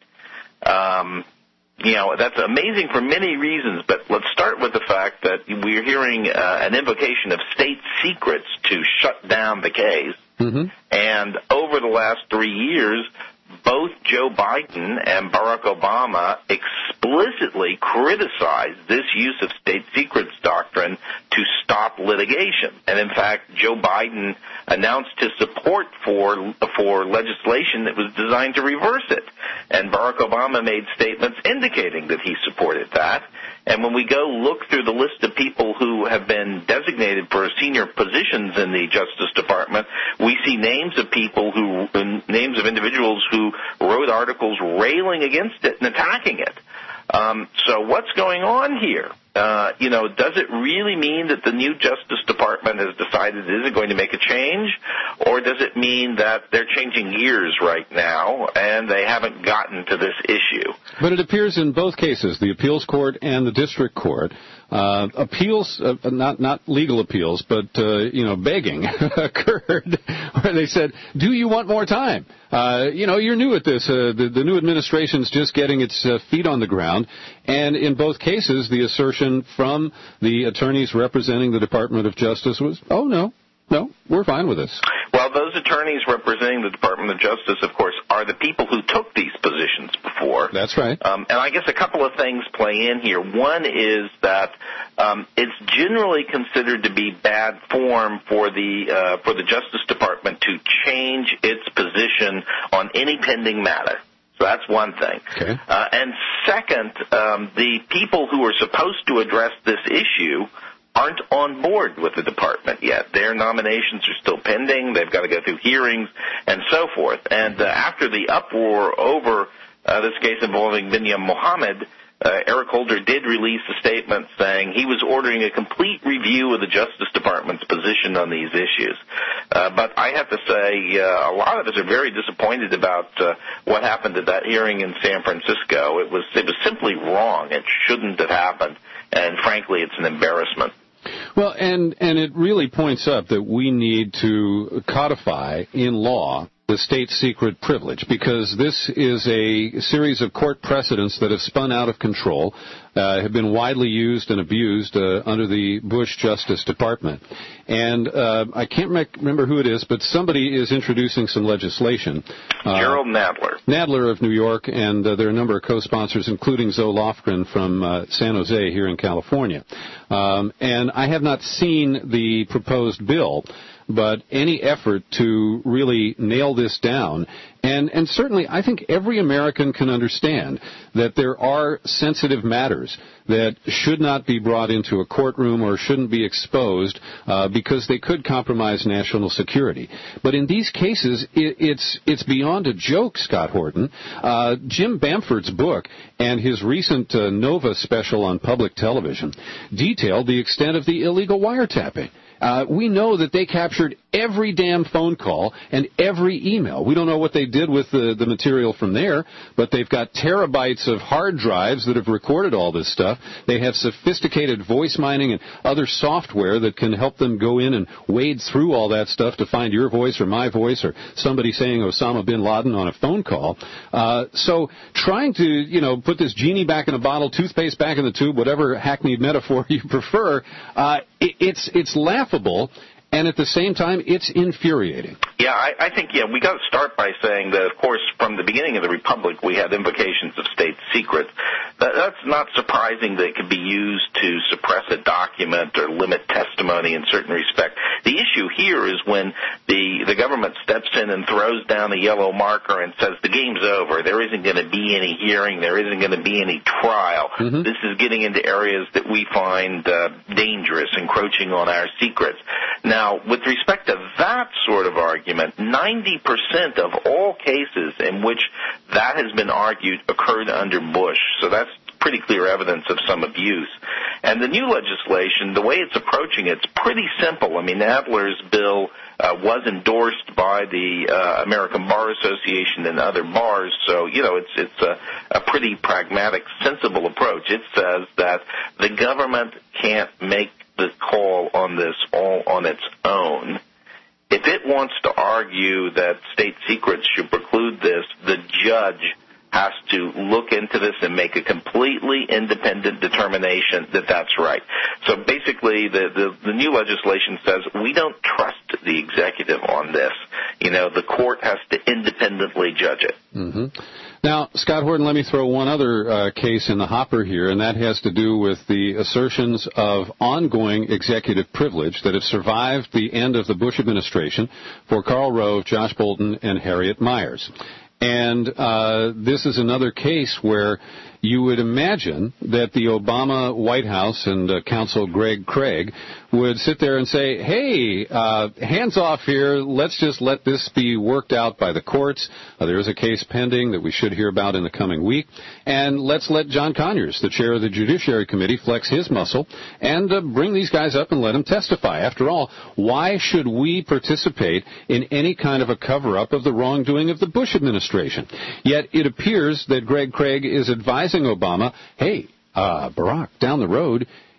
Um, you know, that's amazing for many reasons, but let's start with the fact that we're hearing uh, an invocation of state secrets to shut down the case. Mm-hmm. And over the last three years, both Joe Biden and Barack Obama explicitly criticized this use of state secrets doctrine to stop litigation. And in fact, Joe Biden announced his support for for legislation that was designed to reverse it. And Barack Obama made statements indicating that he supported that. And when we go look through the list of people who have been designated for senior positions in the Justice Department, we see names of people who, names of individuals who wrote articles railing against it and attacking it. Um, so what's going on here? Uh, you know, does it really mean that the new Justice Department has decided it isn't going to make a change, or does it mean that they're changing gears right now and they haven't gotten to this issue? But it appears in both cases, the appeals court and the district court, uh, appeals, uh, not not legal appeals, but, uh, you know, begging occurred where they said, do you want more time? Uh, you know, you're new at this. Uh, the, the new administration's just getting its uh, feet on the ground. And in both cases, the assertion from the attorneys representing the Department of Justice was, oh, no, no, we're fine with this. Well, those attorneys representing the Department of Justice, of course, are the people who took these positions before. That's right. Um, and I guess a couple of things play in here. One is that um, it's generally considered to be bad form for the uh, for the Justice Department to change its position on any pending matter. So that's one thing. Okay. Uh, and second, um, the people who are supposed to address this issue aren't on board with the department yet. Their nominations are still pending. They've got to go through hearings and so forth. And uh, after the uproar over uh, this case involving Binyam Mohammed, uh, Eric Holder did release a statement saying he was ordering a complete review of the Justice Department's position on these issues. Uh, but I have to say uh, a lot of us are very disappointed about uh, what happened at that hearing in San Francisco. It was it was simply wrong. It shouldn't have happened. And frankly, it's an embarrassment. Well, and, and it really points up that we need to codify in law the state secret privilege, because this is a series of court precedents that have spun out of control, uh, have been widely used and abused uh, under the Bush Justice Department. And uh, I can't rec- remember who it is, but somebody is introducing some legislation. Uh, Gerald Nadler. Nadler of New York, and uh, there are a number of co-sponsors, including Zoe Lofgren from uh, San Jose here in California. Um, and I have not seen the proposed bill, but any effort to really nail this down, and, and certainly I think every American can understand that there are sensitive matters that should not be brought into a courtroom or shouldn't be exposed uh, because they could compromise national security. But in these cases, it, it's it's beyond a joke, Scott Horton. Uh, Jim Bamford's book and his recent uh, Nova special on public television detailed the extent of the illegal wiretapping. Uh, we know that they captured every damn phone call and every email. We don't know what they did with the, the material from there, but they've got terabytes of hard drives that have recorded all this stuff. They have sophisticated voice mining and other software that can help them go in and wade through all that stuff to find your voice or my voice or somebody saying Osama bin Laden on a phone call. Uh, so trying to, you know, put this genie back in a bottle, toothpaste back in the tube, whatever hackneyed metaphor you prefer, uh, it, it's it's laughable, and at the same time, it's infuriating. Yeah, I, I think, yeah, we got to start by saying that, of course, from the beginning of the Republic, we had invocations of state secrets. That, that's not surprising that it could be used to suppress a document or limit testimony in certain respect. The issue here is when the, the government steps in and throws down a yellow marker and says, the game's over, there isn't going to be any hearing, there isn't going to be any trial. Mm-hmm. This is getting into areas that we find uh, dangerous, encroaching on our secrets. Now, with respect to that sort of argument, ninety percent of all cases in which that has been argued occurred under Bush. So that's pretty clear evidence of some abuse. And the new legislation, the way it's approaching it, it's pretty simple. I mean, Nadler's bill uh, was endorsed by the uh, American Bar Association and other bars, so, you know, it's it's a, a pretty pragmatic, sensible approach. It says that the government can't make the call on this all on its own. If it wants to argue that state secrets should preclude this, the judge has to look into this and make a completely independent determination that that's right. So basically, the, the, the new legislation says we don't trust the executive on this. You know, the court has to independently judge it. Mm-hmm. Now, Scott Horton, let me throw one other uh, case in the hopper here, and that has to do with the assertions of ongoing executive privilege that have survived the end of the Bush administration for Karl Rove, Josh Bolten, and Harriet Miers. And uh, this is another case where you would imagine that the Obama White House and uh, counsel Greg Craig would sit there and say, hey, uh, hands off here, let's just let this be worked out by the courts. Uh, there is a case pending that we should hear about in the coming week. And let's let John Conyers, the chair of the Judiciary Committee, flex his muscle and uh, bring these guys up and let them testify. After all, why should we participate in any kind of a cover-up of the wrongdoing of the Bush administration? Yet it appears that Greg Craig is advising Obama, hey, uh, Barack, down the road,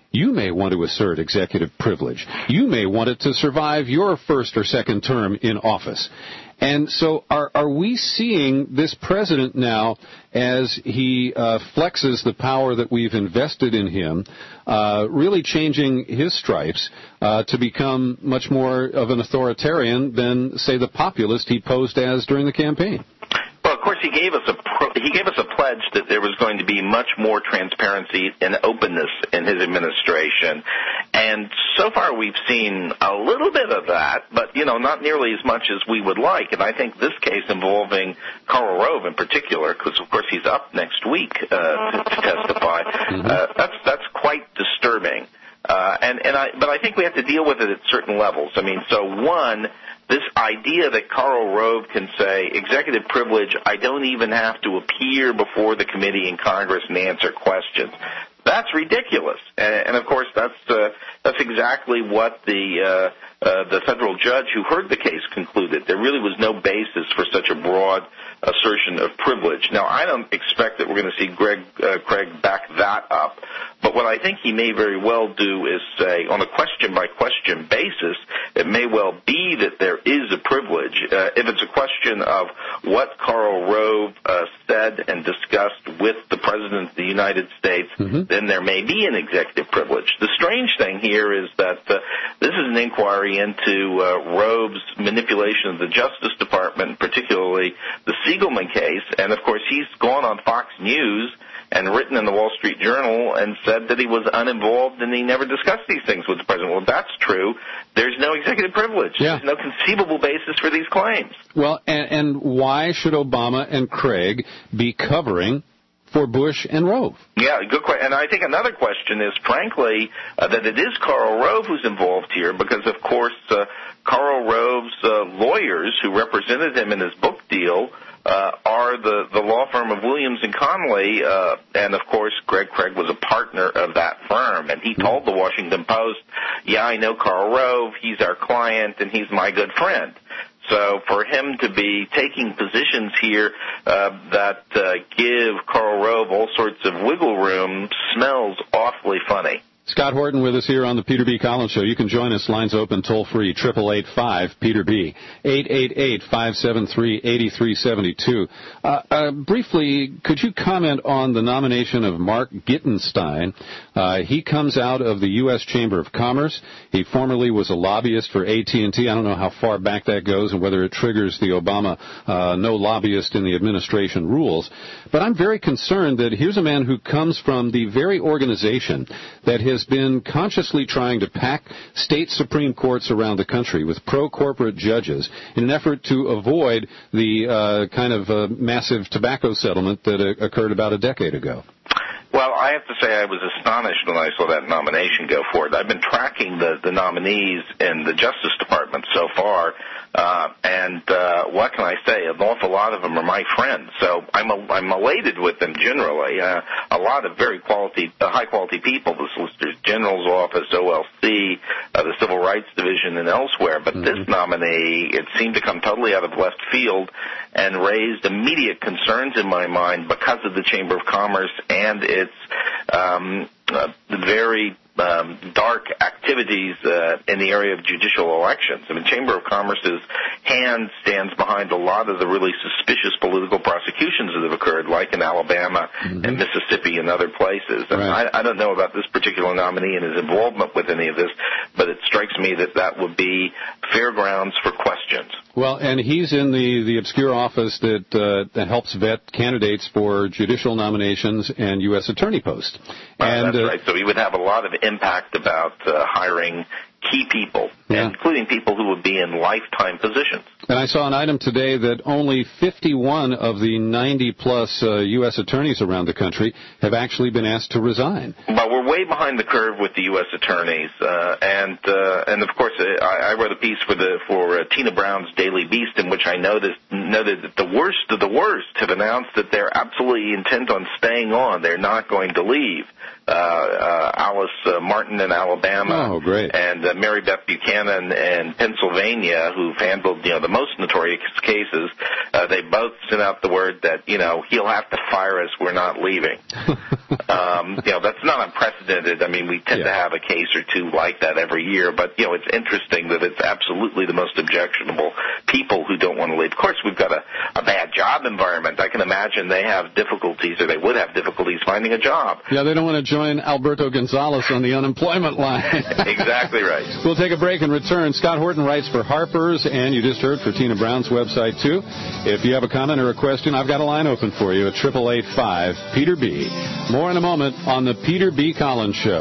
you may want to assert executive privilege. You may want it to survive your first or second term in office. And so are, are we seeing this president now, as he uh, flexes the power that we've invested in him, uh, really changing his stripes uh, to become much more of an authoritarian than, say, the populist he posed as during the campaign? Well, of course, he gave us a pro- he gave us a pledge that there was going to be much more transparency and openness in his administration, and so far we've seen a little bit of that, but you know, not nearly as much as we would like. And I think this case involving Karl Rove in particular, because of course he's up next week uh, to, to testify, mm-hmm. uh, that's that's quite disturbing. Uh, and and I but I think we have to deal with it at certain levels. I mean, so one. This idea that Karl Rove can say, executive privilege, I don't even have to appear before the committee in Congress and answer questions. That's ridiculous. And, and of course, that's uh, that's exactly what the uh, uh, the federal judge who heard the case concluded. There really was no basis for such a broad assertion of privilege. Now, I don't expect that we're going to see Greg uh, Craig back that up. But what I think he may very well do is say, on a question-by-question basis, it may well be that there is a privilege. Uh, if it's a question of what Karl Rove uh, said and discussed with the President of the United States, mm-hmm. then there may be an executive privilege. The strange thing here is that uh, this is an inquiry into uh, Rove's manipulation of the Justice Department, particularly the Siegelman case, and of course he's gone on Fox News and written in the Wall Street Journal and said that he was uninvolved and he never discussed these things with the president. Well, if that's true, there's no executive privilege. Yeah. There's no conceivable basis for these claims. Well, and, and why should Obama and Craig be covering for Bush and Rove? Yeah, good question. And I think another question is, frankly, uh, that it is Karl Rove who's involved here because, of course, uh, Karl Rove's uh, lawyers who represented him in his book deal Uh, are the, the law firm of Williams and Connolly, uh, and of course Greg Craig was a partner of that firm, and he told the Washington Post, yeah, I know Karl Rove, he's our client, and he's my good friend. So for him to be taking positions here uh, that uh, give Karl Rove all sorts of wiggle room smells awfully funny. Scott Horton with us here on the Peter B. Collins Show. You can join us. Lines open toll-free, eight eight eight five Peter B, eight eight eight, five seven three, eight three seven two. Uh, uh, briefly, could you comment on the nomination of Mark Gittenstein? Uh, he comes out of the U S Chamber of Commerce. He formerly was a lobbyist for A T and T. I don't know how far back that goes and whether it triggers the Obama uh, no lobbyist in the administration rules. But I'm very concerned that here's a man who comes from the very organization that has been consciously trying to pack state Supreme Courts around the country with pro-corporate judges in an effort to avoid the uh, kind of uh, massive tobacco settlement that uh, occurred about a decade ago. Well, I have to say I was astonished when I saw that nomination go forward. I've been tracking the, the nominees in the Justice Department so far, uh, and uh, what can I say? An awful lot of them are my friends, so I'm a, I'm elated with them generally. Uh, a lot of very quality, uh, high-quality people, the Solicitor General's Office, O L C, uh, the Civil Rights Division, and elsewhere. But mm-hmm. this nominee, it seemed to come totally out of left field and raised immediate concerns in my mind because of the Chamber of Commerce and its um, uh, very um, dark activities uh, in the area of judicial elections. I mean, Chamber of Commerce's hand stands behind a lot of the really suspicious political prosecutions that have occurred, like in Alabama mm-hmm. and Mississippi and other places. And right. I, I don't know about this particular nominee and his involvement with any of this, but it strikes me that that would be fair grounds for questions. Well, and he's in the, the obscure office that uh, that helps vet candidates for judicial nominations and U S attorney posts. And, uh, that's uh, right. So he would have a lot of impact about uh, hiring key people, yeah. including people who would be in lifetime positions. And I saw an item today that only fifty-one of the ninety-plus uh, U S attorneys around the country have actually been asked to resign. But we're way behind the curve with the U S attorneys, uh, and uh, and of course uh, I, I wrote a piece for the for uh, Tina Brown's Daily Beast in which I noticed noted that the worst of the worst have announced that they're absolutely intent on staying on. They're not going to leave. Uh, uh, Alice uh, Martin in Alabama, oh, great. and uh, Mary Beth Buchanan in Pennsylvania, who've handled you know the most notorious cases. Uh, they both sent out the word that you know he'll have to fire us. We're not leaving. um, Um, you know, that's not unprecedented. I mean, we tend Yeah. to have a case or two like that every year, but, you know, it's interesting that it's absolutely the most objectionable people who don't want to leave. Of course, we've got a, a bad job environment. I can imagine they have difficulties, or they would have difficulties finding a job. Yeah, they don't want to join Alberto Gonzalez on the unemployment line. Exactly right. We'll take a break and return. Scott Horton writes for Harper's, and you just heard for Tina Brown's website, too. If you have a comment or a question, I've got a line open for you at eight eight eight five Peter B. More in a moment on the Peter B. Collins Show.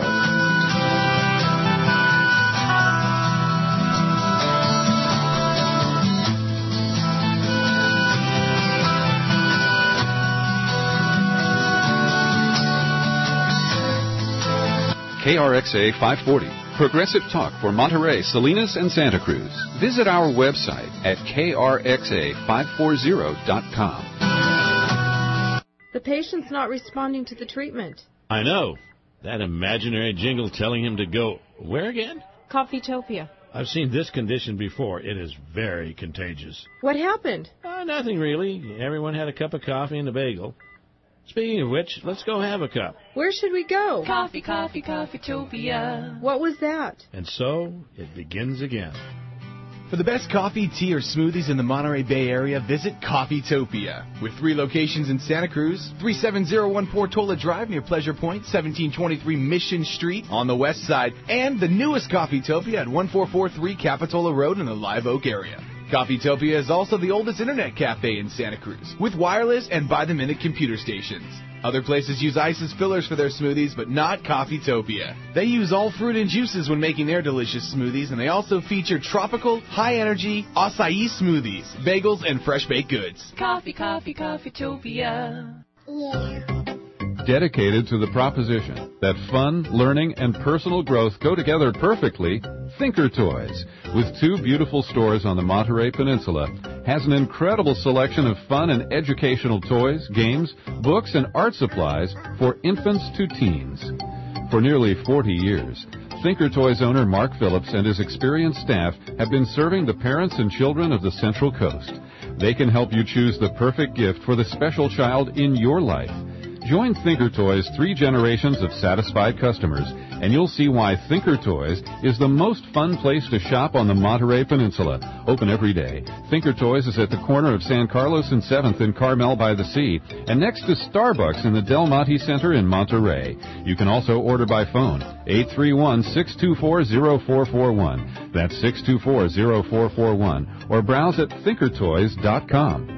K R X A five forty, Progressive Talk for Monterey, Salinas, and Santa Cruz. Visit our website at K R X A five forty dot com. The patient's not responding to the treatment. I know. That imaginary jingle telling him to go where again? Coffeetopia. I've seen this condition before. It is very contagious. What happened? Uh, nothing really. Everyone had a cup of coffee and a bagel. Speaking of which, let's go have a cup. Where should we go? Coffee, coffee, Coffeetopia. What was that? And so, it begins again. For the best coffee, tea, or smoothies in the Monterey Bay Area, visit Coffeetopia. With three locations in Santa Cruz, three seven zero one Portola Drive near Pleasure Point, seventeen twenty-three Mission Street on the west side, and the newest Coffeetopia at one four four three Capitola Road in the Live Oak area. Coffeetopia is also the oldest internet cafe in Santa Cruz, with wireless and by-the-minute computer stations. Other places use ice as fillers for their smoothies, but not Coffeetopia. They use all fruit and juices when making their delicious smoothies, and they also feature tropical, high-energy acai smoothies, bagels, and fresh-baked goods. Coffee, coffee, Coffeetopia. Yeah. Dedicated to the proposition that fun, learning, and personal growth go together perfectly, Thinker Toys, with two beautiful stores on the Monterey Peninsula, has an incredible selection of fun and educational toys, games, books, and art supplies for infants to teens. For nearly forty years, Thinker Toys owner Mark Phillips and his experienced staff have been serving the parents and children of the Central Coast. They can help you choose the perfect gift for the special child in your life. Join Thinker Toys' three generations of satisfied customers, and you'll see why Thinker Toys is the most fun place to shop on the Monterey Peninsula. Open every day. Thinker Toys is at the corner of San Carlos and seventh in Carmel by the Sea, and next to Starbucks in the Del Monte Center in Monterey. You can also order by phone, eight three one, six two four, zero four four one. That's six two four, zero four four one. Or browse at thinker toys dot com.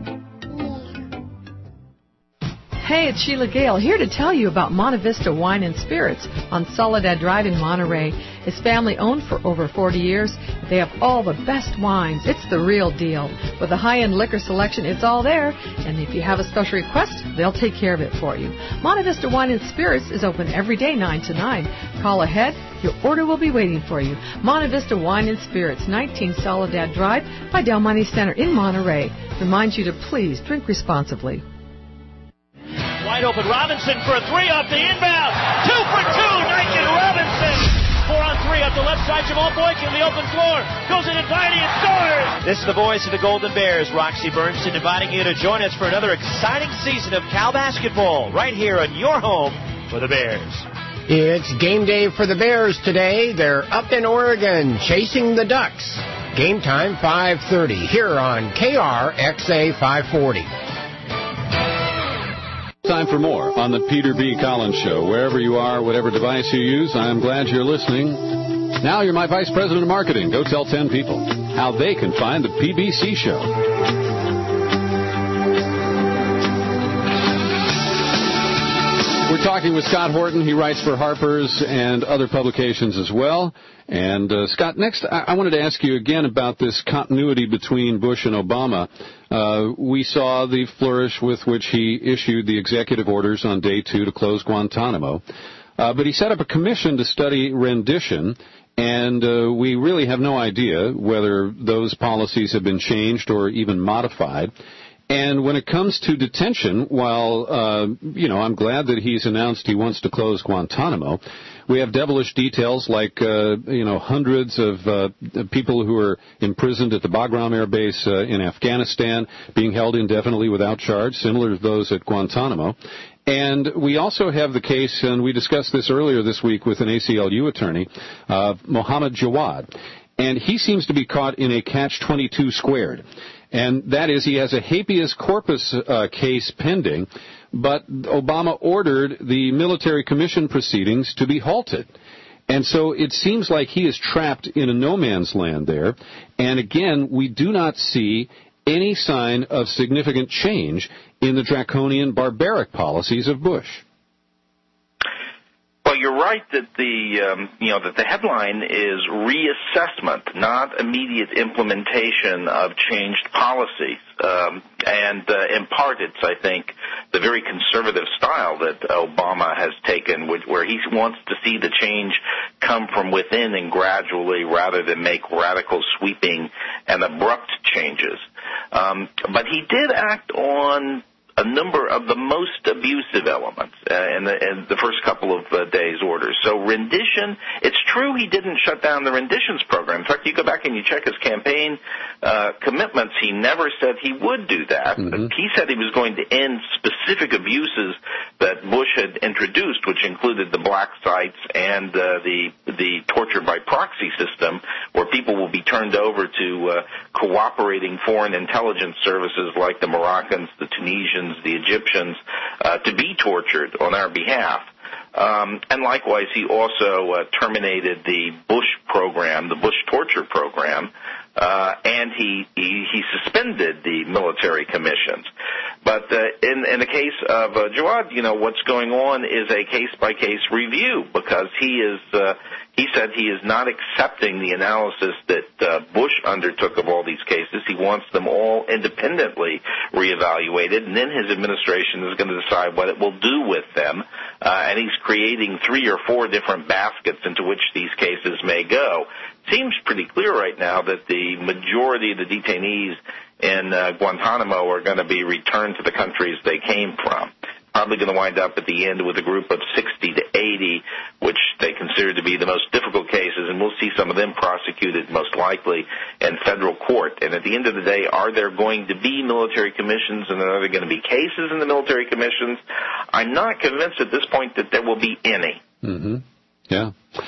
Hey, it's Sheila Gale here to tell you about Monte Vista Wine and Spirits on Soledad Drive in Monterey. It's family owned for over forty years. They have all the best wines. It's the real deal. With a high-end liquor selection, it's all there. And if you have a special request, they'll take care of it for you. Monte Vista Wine and Spirits is open every day nine to nine. Call ahead. Your order will be waiting for you. Monte Vista Wine and Spirits, nineteen Soledad Drive by Del Monte Center in Monterey. Reminds you to please drink responsibly. Wide open Robinson for a three off the inbound. Two for two, Nike Robinson. Four on three up the left side. Jamal Boykin, the open floor. Goes in inviting and scores. This is the voice of the Golden Bears, Roxy Bernstein, inviting you to join us for another exciting season of Cal basketball right here on your home for the Bears. It's game day for the Bears today. They're up in Oregon chasing the Ducks. Game time five thirty here on K R X A five forty. Time for more on the Peter B. Collins Show. Wherever you are, whatever device you use, I'm glad you're listening. Now you're my Vice President of Marketing. Go tell ten people how they can find the P B C Show. We're talking with Scott Horton. He writes for Harper's and other publications as well. And, uh, Scott, next, I-, I wanted to ask you again about this continuity between Bush and Obama. Uh, we saw the flourish with which he issued the executive orders on day two to close Guantanamo. Uh, but he set up a commission to study rendition, and uh, we really have no idea whether those policies have been changed or even modified. And when it comes to detention, while, uh, you know, I'm glad that he's announced he wants to close Guantanamo, we have devilish details like, uh, you know, hundreds of uh, people who are imprisoned at the Bagram Air Base uh, in Afghanistan being held indefinitely without charge, similar to those at Guantanamo. And we also have the case, and we discussed this earlier this week with an A C L U attorney, uh, Mohammed Jawad. And he seems to be caught in a catch twenty-two squared. And that is, he has a habeas corpus uh, case pending, but Obama ordered the military commission proceedings to be halted. And so it seems like he is trapped in a no man's land there. And again, we do not see any sign of significant change in the draconian, barbaric policies of Bush. Well, you're right that the um, you know that the headline is reassessment, not immediate implementation of changed policies. Um, and uh, in part, it's I think the very conservative style that Obama has taken, where he wants to see the change come from within and gradually, rather than make radical, sweeping, and abrupt changes. Um, but he did act on a number of the most abusive elements uh, in, the, in the first couple of uh, days' orders. So rendition, it's true he didn't shut down the renditions program. In fact, you go back and you check his campaign uh, commitments, he never said he would do that. Mm-hmm. He said he was going to end specific abuses that Bush had introduced, which included the black sites and uh, the the torture by proxy system, where people will be turned over to uh, cooperating foreign intelligence services like the Moroccans, the Tunisians, the Egyptians, uh, to be tortured on our behalf. Um, and likewise, he also uh, terminated the Bush program, the Bush torture program, uh, and he, he he suspended the military commissions. But uh, in, in the case of uh, Jawad, you know, what's going on is a case-by-case review, because he is uh, he said he is not accepting the analysis that uh, Bush undertook of all these cases. He wants them all independently reevaluated, and then his administration is going to decide what it will do with them. Uh, and he's creating three or four different baskets into which these cases may go. Seems pretty clear right now that the majority of the detainees in uh, Guantanamo are going to be returned to the countries they came from. Probably going to wind up at the end with a group of sixty to eighty, which they consider to be the most difficult cases, and we'll see some of them prosecuted most likely in federal court. And at the end of the day, are there going to be military commissions, and are there going to be cases in the military commissions? I'm not convinced at this point that there will be any. Mm-hmm. Yeah.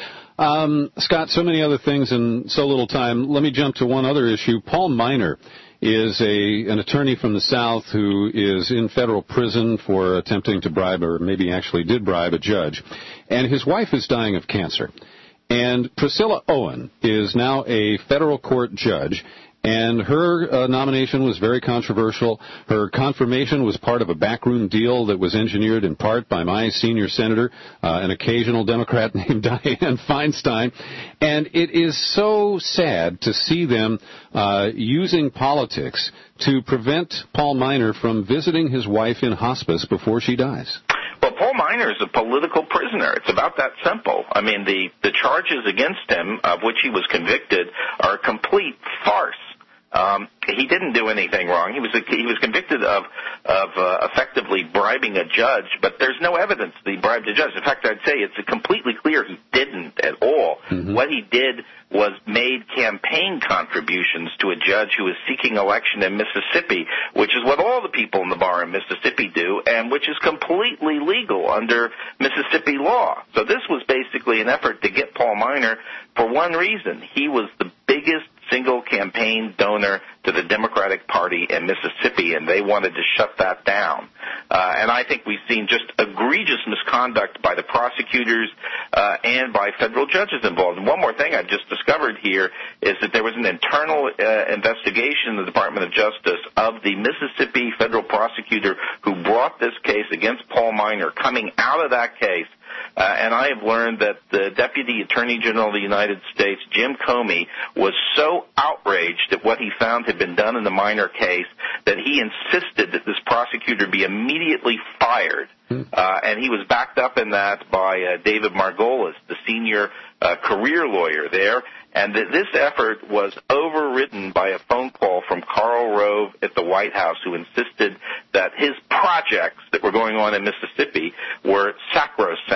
Um, Scott, so many other things in so little time. Let me jump to one other issue. Paul Miner is a an attorney from the South who is in federal prison for attempting to bribe, or maybe actually did bribe, a judge. And his wife is dying of cancer. And Priscilla Owen is now a federal court judge. And her uh, nomination was very controversial. Her confirmation was part of a backroom deal that was engineered in part by my senior senator, uh, an occasional Democrat named Dianne Feinstein. And it is so sad to see them uh, using politics to prevent Paul Miner from visiting his wife in hospice before she dies. Well, Paul Miner is a political prisoner. It's about that simple. I mean, the, the charges against him, of which he was convicted, are a complete farce. Um, he didn't do anything wrong. He was he was convicted of of uh, effectively bribing a judge, but there's no evidence that he bribed a judge. In fact, I'd say it's completely clear he didn't at all. Mm-hmm. What he did was made campaign contributions to a judge who was seeking election in Mississippi, which is what all the people in the bar in Mississippi do, and which is completely legal under Mississippi law. So this was basically an effort to get Paul Miner for one reason. He was the biggest single campaign donor to the Democratic Party in Mississippi, and they wanted to shut that down. Uh, and I think we've seen just egregious misconduct by the prosecutors uh, and by federal judges involved. And one more thing I've just discovered here is that there was an internal uh, investigation in the Department of Justice of the Mississippi federal prosecutor who brought this case against Paul Miner. Coming out of that case, Uh, and I have learned that the Deputy Attorney General of the United States, Jim Comey, was so outraged at what he found had been done in the Miner case that he insisted that this prosecutor be immediately fired. Uh, and he was backed up in that by uh, David Margolis, the senior uh, career lawyer there. And that this effort was overridden by a phone call from Karl Rove at the White House, who insisted that his projects that were going on in Mississippi were sacrosanct.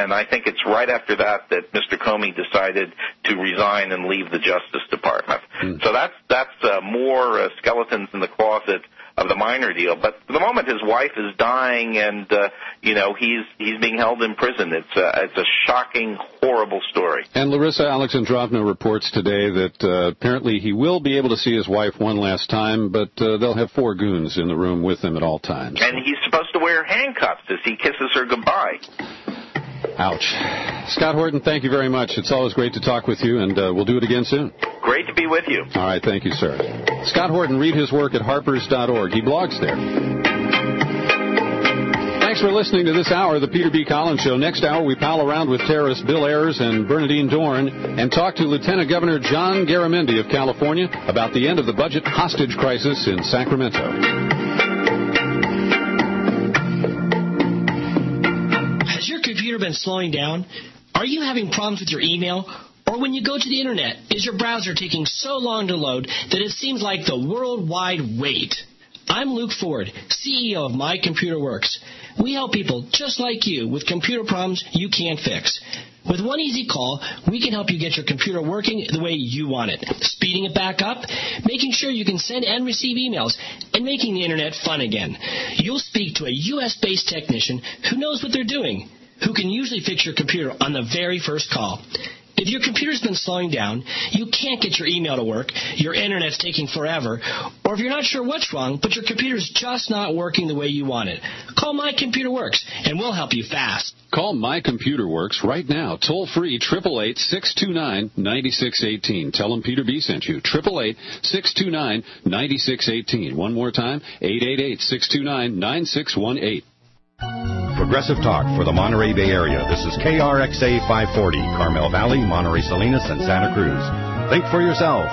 and I think it's right after that that Mister Comey decided to resign and leave the Justice Department. Mm. So that's that's uh, more uh, skeletons in the closet of the minor deal. But for the moment, his wife is dying, and uh, you know he's he's being held in prison. It's a, it's a shocking, horrible story. And Larissa Alexandrovna reports today that uh, apparently he will be able to see his wife one last time, but uh, they'll have four goons in the room with him at all times. And he's supposed to wear handcuffs as he kisses her goodbye. Ouch. Scott Horton, thank you very much. It's always great to talk with you, and uh, we'll do it again soon. Great to be with you. All right, thank you, sir. Scott Horton, read his work at harpers dot org. He blogs there. Thanks for listening to this hour of the Peter B. Collins Show. Next hour, we pal around with terrorists Bill Ayers and Bernadine Dorn and talk to Lieutenant Governor John Garamendi of California about the end of the budget hostage crisis in Sacramento. Been slowing down? Are you having problems with your email? Or when you go to the internet, is your browser taking so long to load that it seems like the worldwide wait? I'm Luke Ford, C E O of My Computer Works. We help people just like you with computer problems you can't fix. With one easy call, we can help you get your computer working the way you want it, speeding it back up, making sure you can send and receive emails, and making the internet fun again. You'll speak to a U S-based technician who knows what they're doing, who can usually fix your computer on the very first call. If your computer's been slowing down, you can't get your email to work, your internet's taking forever, or if you're not sure what's wrong, but your computer's just not working the way you want it, call My Computer Works, and we'll help you fast. Call My Computer Works right now, toll free, eight eight eight, six two nine, nine six one eight. Tell them Peter B. sent you, eight eight eight, six two nine, nine six one eight. One more time, eight eight eight, six two nine, nine six one eight. Progressive Talk for the Monterey Bay Area. This is K R X A five forty, Carmel Valley, Monterey Salinas, and Santa Cruz. Think for yourself.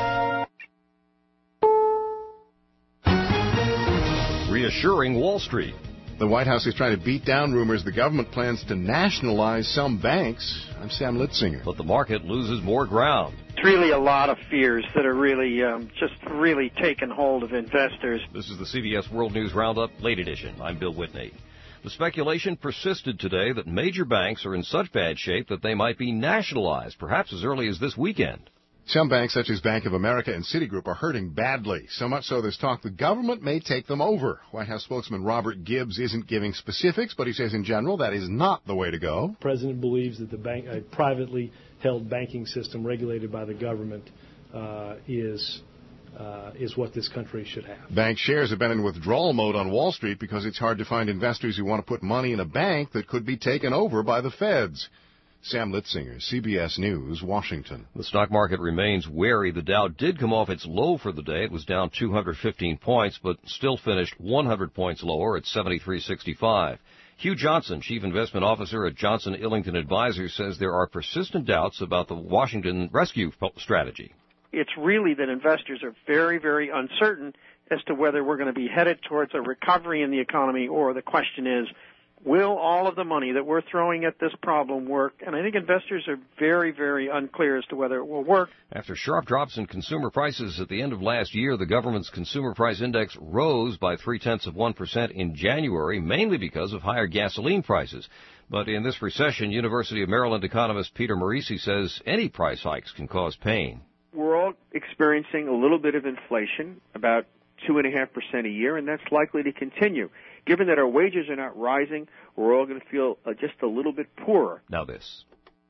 Reassuring Wall Street. The White House is trying to beat down rumors the government plans to nationalize some banks. I'm Sam Litzinger. But the market loses more ground. It's really a lot of fears that are really um, just really taking hold of investors. This is the C B S World News Roundup, late edition. I'm Bill Whitney. The speculation persisted today that major banks are in such bad shape that they might be nationalized, perhaps as early as this weekend. Some banks, such as Bank of America and Citigroup, are hurting badly. So much so there's talk the government may take them over. White House spokesman Robert Gibbs isn't giving specifics, but he says in general that is not the way to go. The president believes that the bank, a privately held banking system regulated by the government uh, is uh, is what this country should have. Bank shares have been in withdrawal mode on Wall Street because it's hard to find investors who want to put money in a bank that could be taken over by the feds. Sam Litzinger, C B S News, Washington. The stock market remains wary. The Dow did come off its low for the day. It was down two hundred fifteen points, but still finished one hundred points lower at seventy-three sixty-five. Hugh Johnson, Chief Investment Officer at Johnson Illington Advisors, says there are persistent doubts about the Washington rescue strategy. It's really that investors are very, very uncertain as to whether we're going to be headed towards a recovery in the economy, or the question is, will all of the money that we're throwing at this problem work? And I think investors are very, very unclear as to whether it will work. After sharp drops in consumer prices at the end of last year, the government's Consumer Price Index rose by three-tenths of one percent in January, mainly because of higher gasoline prices. But in this recession, University of Maryland economist Peter Marisi says any price hikes can cause pain. We're all experiencing a little bit of inflation, about two point five percent a year, and that's likely to continue. Given that our wages are not rising, we're all going to feel uh, just a little bit poorer. Now this.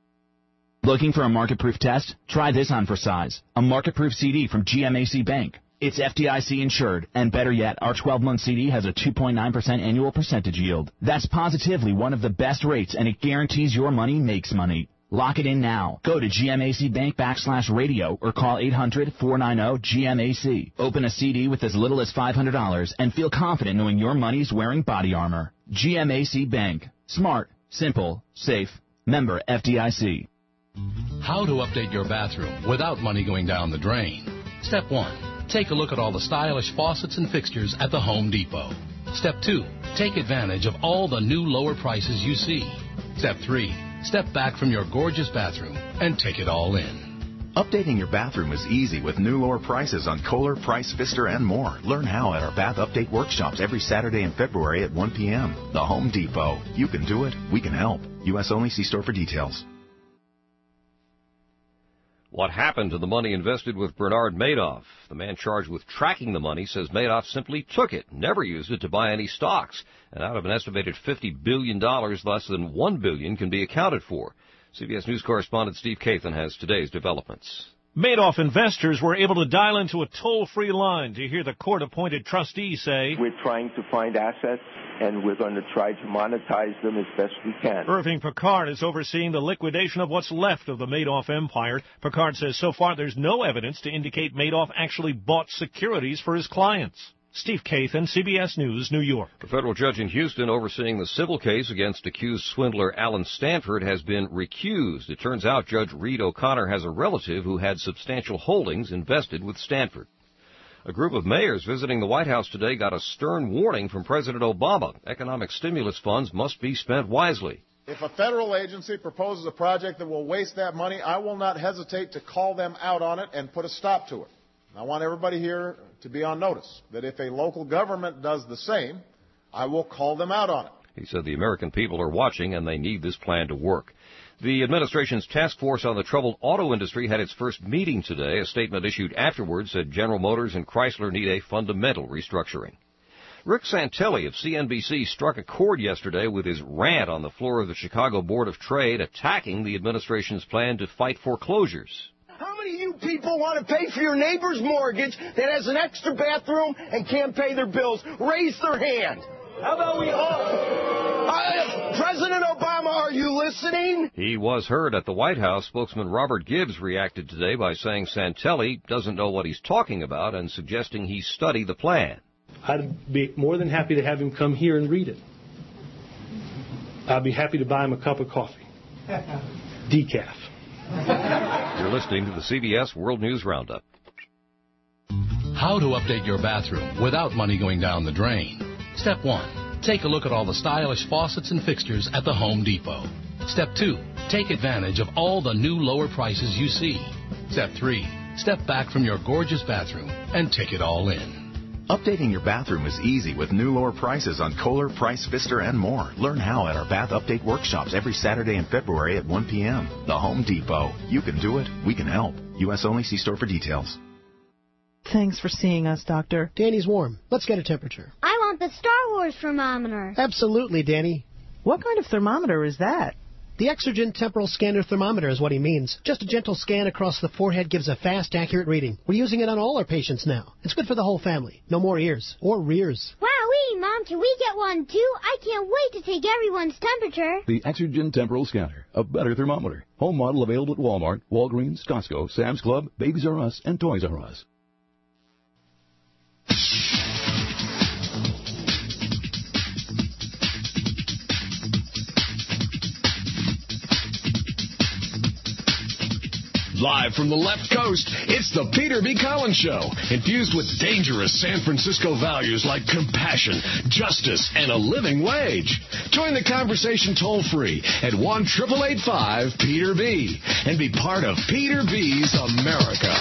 Looking for a market-proof test? Try this on for size. A market-proof C D from G M A C Bank. It's F D I C insured, and better yet, our twelve-month C D has a two point nine percent annual percentage yield. That's positively one of the best rates, and it guarantees your money makes money. Lock it in now. Go to GMACBank backslash radio or call eight hundred, four nine zero, G M A C. Open a C D with as little as five hundred dollars and feel confident knowing your money's wearing body armor. G M A C Bank. Smart, simple, safe. Member F D I C. How to update your bathroom without money going down the drain. Step one. Take a look at all the stylish faucets and fixtures at the Home Depot. Step two. Take advantage of all the new lower prices you see. Step three. Step back from your gorgeous bathroom and take it all in. Updating your bathroom is easy with new lower prices on Kohler, Price, Pfister, and more. Learn how at our Bath Update workshops every Saturday in February at one p.m. The Home Depot. You can do it. We can help. U S only. See store for details. What happened to the money invested with Bernard Madoff? The man charged with tracking the money says Madoff simply took it, never used it to buy any stocks. And out of an estimated fifty billion dollars, less than one billion dollars can be accounted for. C B S News correspondent Steve Kathan has today's developments. Madoff investors were able to dial into a toll-free line to hear the court-appointed trustee say, "We're trying to find assets, and we're going to try to monetize them as best we can." Irving Picard is overseeing the liquidation of what's left of the Madoff empire. Picard says so far there's no evidence to indicate Madoff actually bought securities for his clients. Steve Kathan, C B S News, New York. A federal judge in Houston overseeing the civil case against accused swindler Alan Stanford has been recused. It turns out Judge Reed O'Connor has a relative who had substantial holdings invested with Stanford. A group of mayors visiting the White House today got a stern warning from President Obama. Economic stimulus funds must be spent wisely. If a federal agency proposes a project that will waste that money, I will not hesitate to call them out on it and put a stop to it. I want everybody here to be on notice that if a local government does the same, I will call them out on it. He said the American people are watching and they need this plan to work. The administration's task force on the troubled auto industry had its first meeting today. A statement issued afterwards said General Motors and Chrysler need a fundamental restructuring. Rick Santelli of C N B C struck a chord yesterday with his rant on the floor of the Chicago Board of Trade, attacking the administration's plan to fight foreclosures. How many of you people want to pay for your neighbor's mortgage that has an extra bathroom and can't pay their bills? Raise their hand. How about we all? Uh, President Obama, are you listening? He was heard at the White House. Spokesman Robert Gibbs reacted today by saying Santelli doesn't know what he's talking about and suggesting he study the plan. I'd be more than happy to have him come here and read it. I'd be happy to buy him a cup of coffee. Decaf. You're listening to the C B S World News Roundup. How to update your bathroom without money going down the drain. Step one, take a look at all the stylish faucets and fixtures at the Home Depot. Step two, take advantage of all the new lower prices you see. Step three, step back from your gorgeous bathroom and take it all in. Updating your bathroom is easy with new lower prices on Kohler, Price, Pfister, and more. Learn how at our Bath Update workshops every Saturday in February at one p.m. The Home Depot. You can do it. We can help. U S only. See store for details. Thanks for seeing us, Doctor. Danny's warm. Let's get a temperature. I want the Star Wars thermometer. Absolutely, Danny. What kind of thermometer is that? The Exergen Temporal Scanner Thermometer is what he means. Just a gentle scan across the forehead gives a fast, accurate reading. We're using it on all our patients now. It's good for the whole family. No more ears or rears. Wowee, Mom, can we get one too? I can't wait to take everyone's temperature. The Exergen Temporal Scanner, a better thermometer. Home model available at Walmart, Walgreens, Costco, Sam's Club, Babies R Us, and Toys R Us. Live from the left coast, it's the Peter B. Collins Show, infused with dangerous San Francisco values like compassion, justice, and a living wage. Join the conversation toll-free at one eight eight eight five Peter B. and be part of Peter B's America.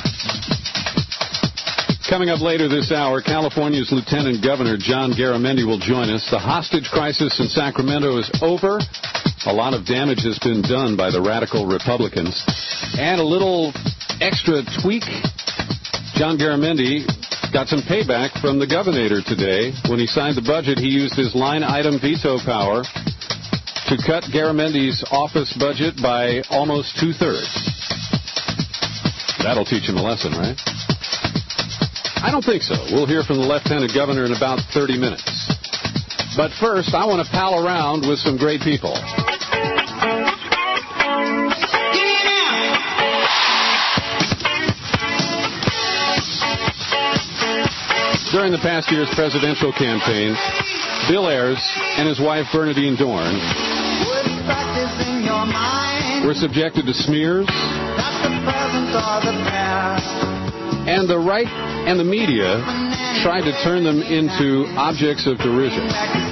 Coming up later this hour, California's Lieutenant Governor John Garamendi will join us. The hostage crisis in Sacramento is over. A lot of damage has been done by the radical Republicans. And a little extra tweak. John Garamendi got some payback from the governor today. When he signed the budget, he used his line item veto power to cut Garamendi's office budget by almost two-thirds. That'll teach him a lesson, right? I don't think so. We'll hear from the Lieutenant Governor in about thirty minutes. But first, I want to pal around with some great people. During the past year's presidential campaign, Bill Ayers and his wife Bernadine Dorn were subjected to smears, and the right and the media tried to turn them into objects of derision.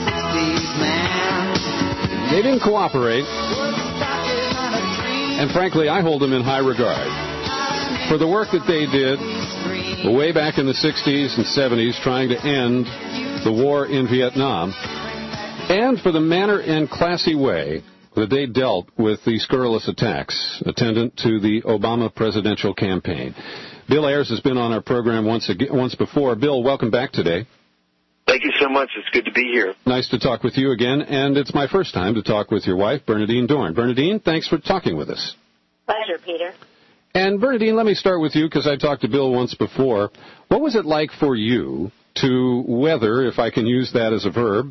They didn't cooperate, and frankly, I hold them in high regard. for the work that they did way back in the sixties and seventies trying to end the war in Vietnam, and for the manner and classy way that they dealt with the scurrilous attacks attendant to the Obama presidential campaign. Bill Ayers has been on our program once again, once before. Bill, welcome back today. Thank you so much. It's good to be here. Nice to talk with you again, and it's my first time to talk with your wife, Bernadine Dorn. Bernadine, thanks for talking with us. Pleasure, Peter. And Bernadine, let me start with you because I talked to Bill once before. What was it like for you to weather, if I can use that as a verb,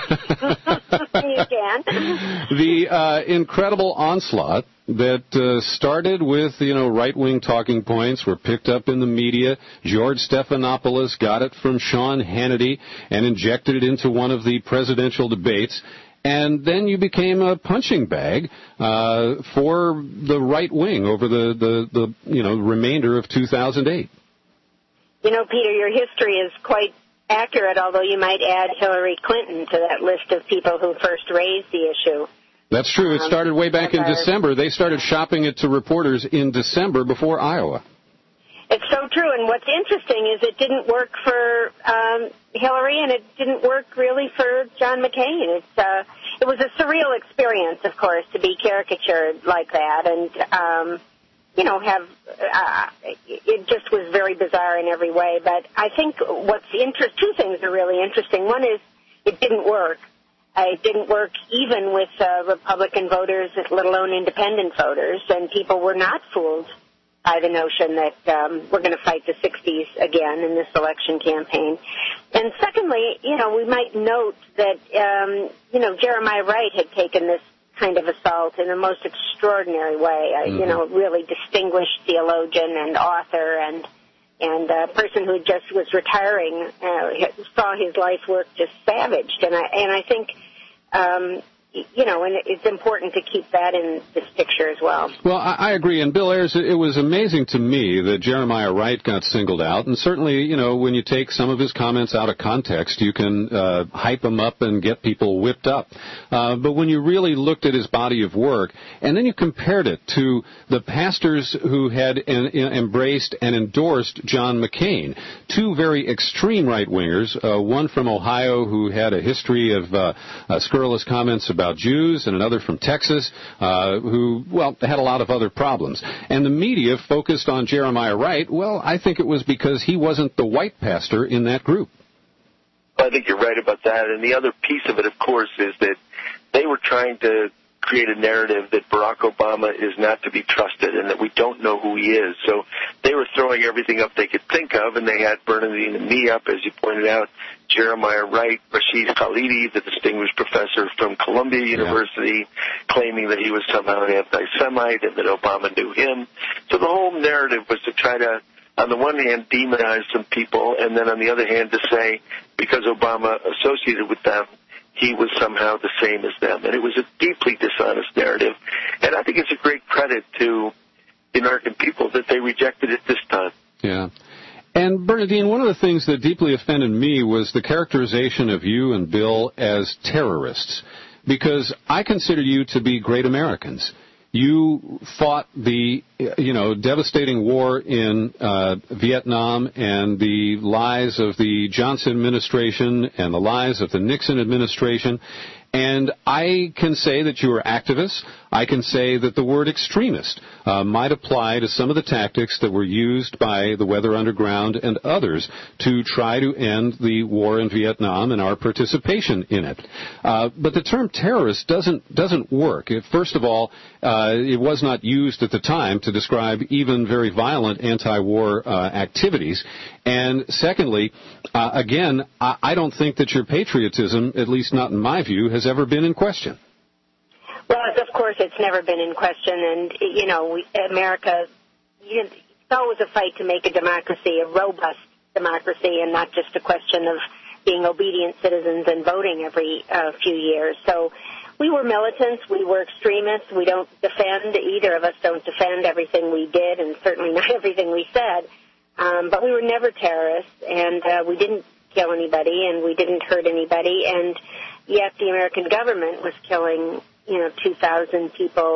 you can. the uh, incredible onslaught that uh, started with, you know, right-wing talking points, were picked up in the media. George Stephanopoulos got it from Sean Hannity and injected it into one of the presidential debates. And then you became a punching bag uh, for the right wing over the, the, the you know remainder of two thousand eight. You know, Peter, your history is quite accurate, although you might add Hillary Clinton to that list of people who first raised the issue. That's true. It started way back in December. They started shopping it to reporters in December before Iowa. It's so true, and what's interesting is it didn't work for um, Hillary, and it didn't work really for John McCain. It's uh, it was a surreal experience, of course, to be caricatured like that, and um, you know, have uh, it just was very bizarre in every way. But I think what's interest two things are really interesting. One is it didn't work. Uh, it didn't work even with uh, Republican voters, let alone independent voters, and people were not fooled by the notion that um, we're going to fight the sixties again in this election campaign. And secondly, you know, we might note that, um, you know, Jeremiah Wright had taken this kind of assault in the most extraordinary way, uh, mm-hmm. you know, really distinguished theologian and author and and a person who just was retiring, uh, saw his life work just savaged. And I, and I think, um, you know, and it's important to keep that in this picture as well. Well, I, I agree. And, Bill Ayers, it was amazing to me that Jeremiah Wright got singled out. And certainly, you know, when you take some of his comments out of context, you can uh, hype him up and get people whipped up. Uh, but when you really looked at his body of work, and then you compared it to the pastors who had en- en- embraced and endorsed John McCain, two very extreme right-wingers, uh, one from Ohio who had a history of uh, uh, scurrilous comments about about Jews, and another from Texas uh, who, well, had a lot of other problems. And the media focused on Jeremiah Wright. Well, I think it was because he wasn't the white pastor in that group. I think you're right about that. And the other piece of it, of course, is that they were trying to create a narrative that Barack Obama is not to be trusted and that we don't know who he is. So they were throwing everything up they could think of, and they had Bernadine and me up, as you pointed out, Jeremiah Wright, Rashid Khalidi, the distinguished professor from Columbia University, yeah. claiming that he was somehow an anti-Semite and that Obama knew him. So the whole narrative was to try to, on the one hand, demonize some people, and then on the other hand to say, because Obama associated with them, he was somehow the same as them. And it was a deeply dishonest narrative. And I think it's a great credit to the American people that they rejected it this time. Yeah. And, Bernadine, one of the things that deeply offended me was the characterization of you and Bill as terrorists, because I consider you to be great Americans. You fought the, you know, devastating war in uh, Vietnam and the lies of the Johnson administration and the lies of the Nixon administration. And I can say that you are activists. I can say that the word extremist uh, might apply to some of the tactics that were used by the Weather Underground and others to try to end the war in Vietnam and our participation in it. Uh, but the term terrorist doesn't doesn't work. It, first of all, uh, it was not used at the time to describe even very violent anti-war uh, activities. And secondly, uh, again, I, I don't think that your patriotism, at least not in my view, has ever been in question. Well, of course, it's never been in question, and, you know, we, America, you know, it's always a fight to make a democracy a robust democracy and not just a question of being obedient citizens and voting every uh, few years. So we were militants, we were extremists, we don't defend, either of us don't defend everything we did and certainly not everything we said, um, but we were never terrorists, and uh, we didn't kill anybody and we didn't hurt anybody, and yet the American government was killing, you know, two thousand people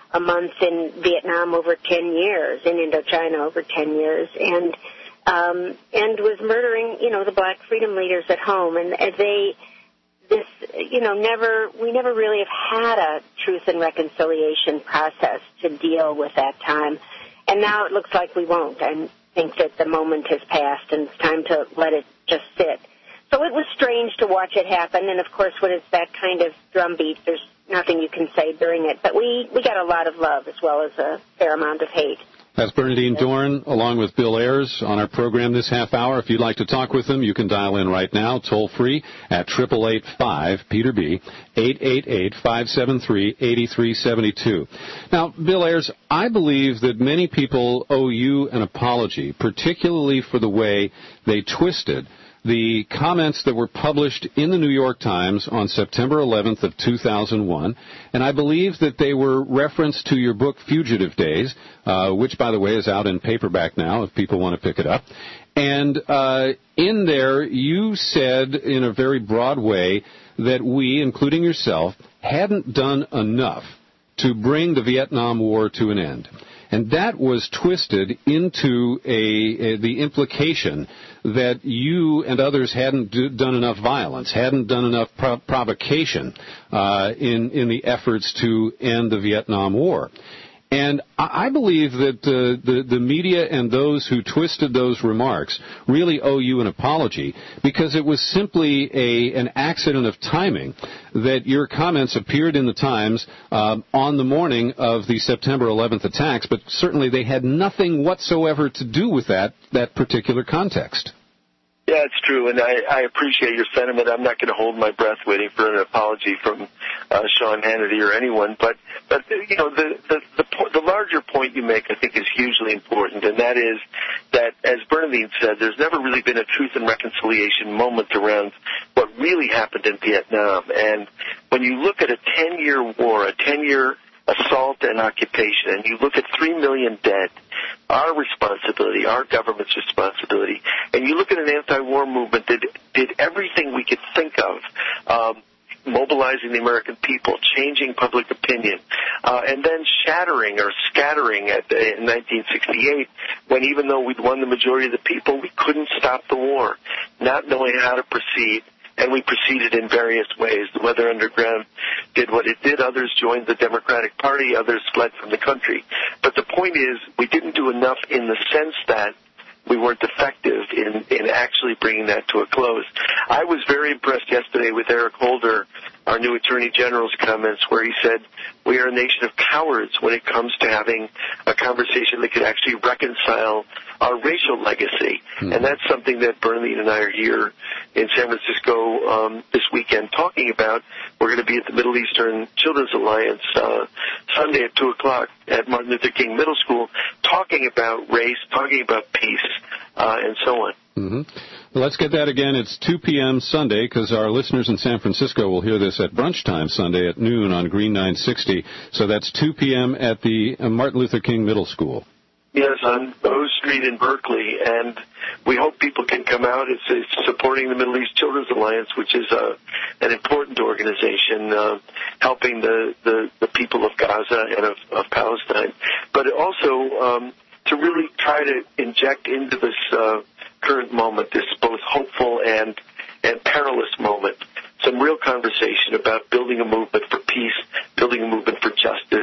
a month in Vietnam over ten years, in Indochina over ten years, and um, and was murdering, you know, the black freedom leaders at home. And they, this, you know, never, we never really have had a truth and reconciliation process to deal with that time. And now it looks like we won't. I think that the moment has passed and it's time to let it just sit. So it was strange to watch it happen, and of course when it's that kind of drumbeat, there's nothing you can say during it. But we, we got a lot of love as well as a fair amount of hate. That's Bernadine Dorn, along with Bill Ayers, on our program this half hour. If you'd like to talk with them, you can dial in right now, toll-free, at eight eight eight five, Peter B, eight eight eight, five seven three, eight three seven two. Now, Bill Ayers, I believe that many people owe you an apology, particularly for the way they twisted the comments that were published in the New York Times on September eleventh of two thousand one, and I believe that they were reference to your book Fugitive Days, uh, which, by the way, is out in paperback now if people want to pick it up. And uh, in there, you said in a very broad way that we, including yourself, hadn't done enough to bring the Vietnam War to an end. And that was twisted into a, a the implication that you and others hadn't do, done enough violence, hadn't done enough pro- provocation uh, in in the efforts to end the Vietnam War. And I believe that uh, the, the media and those who twisted those remarks really owe you an apology, because it was simply a, an accident of timing that your comments appeared in the Times uh, on the morning of the September eleventh attacks, but certainly they had nothing whatsoever to do with that, that particular context. Yeah, it's true, and I, I appreciate your sentiment. I'm not going to hold my breath waiting for an apology from uh, Sean Hannity or anyone, but, but you know, the, the, the, po- the larger point you make, I think, is hugely important, and that is that, as Bernadine said, there's never really been a truth and reconciliation moment around what really happened in Vietnam. And when you look at a ten-year war, a ten-year assault and occupation, and you look at three million dead, our responsibility, our government's responsibility, and you look at an anti-war movement that did everything we could think of, um, mobilizing the American people, changing public opinion, uh, and then shattering or scattering at, in nineteen sixty-eight, when even though we'd won the majority of the people, we couldn't stop the war, not knowing how to proceed. And we proceeded in various ways. The Weather Underground did what it did. Others joined the Democratic Party. Others fled from the country. But the point is, we didn't do enough in the sense that we weren't effective in, in actually bringing that to a close. I was very impressed yesterday with Eric Holder, our new Attorney General's comments, where he said, we are a nation of cowards when it comes to having a conversation that could actually reconcile our racial legacy. Mm-hmm. And that's something that Bernadine and I are here in San Francisco um, this weekend talking about. We're going to be at the Middle Eastern Children's Alliance uh, Sunday at two o'clock at Martin Luther King Middle School, talking about race, talking about peace, uh, and so on. Mm-hmm. Well, let's get that again. It's two p.m. Sunday, because our listeners in San Francisco will hear this at brunch time Sunday at noon on Green nine sixty. So that's two p.m. at the Martin Luther King Middle School. Yes, on O Street in Berkeley, and we hope people can come out. It's, it's supporting the Middle East Children's Alliance, which is uh, an important organization uh, helping the, the, the people of Gaza and of, of Palestine, but also um, to really try to inject into this uh, current moment, this both hopeful and, and perilous moment, some real conversation about building a movement for peace, building a movement for justice,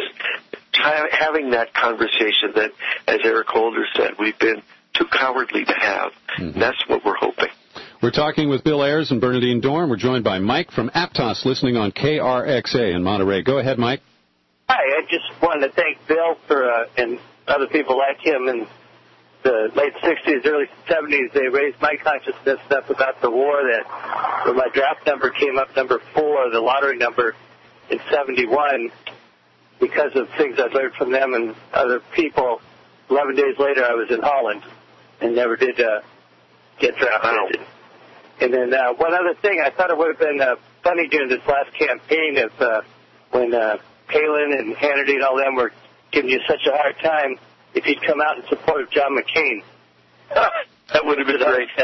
having that conversation that, as Eric Holder said, we've been too cowardly to have. Mm-hmm. And that's what we're hoping. We're talking with Bill Ayers and Bernadine Dorn. We're joined by Mike from Aptos, listening on K R X A in Monterey. Go ahead, Mike. Hi, I just wanted to thank Bill for uh, and other people like him in the late sixties, early seventies. They raised my consciousness up about the war. That when my draft number came up, number four, the lottery number in seventy-one, because of things I'd learned from them and other people. Eleven days later, I was in Holland and never did uh, get drafted. Wow. And then uh, one other thing, I thought it would have been uh, funny during this last campaign if uh, when uh, Palin and Hannity and all them were giving you such a hard time, if you'd come out in support of John McCain. That would have been great.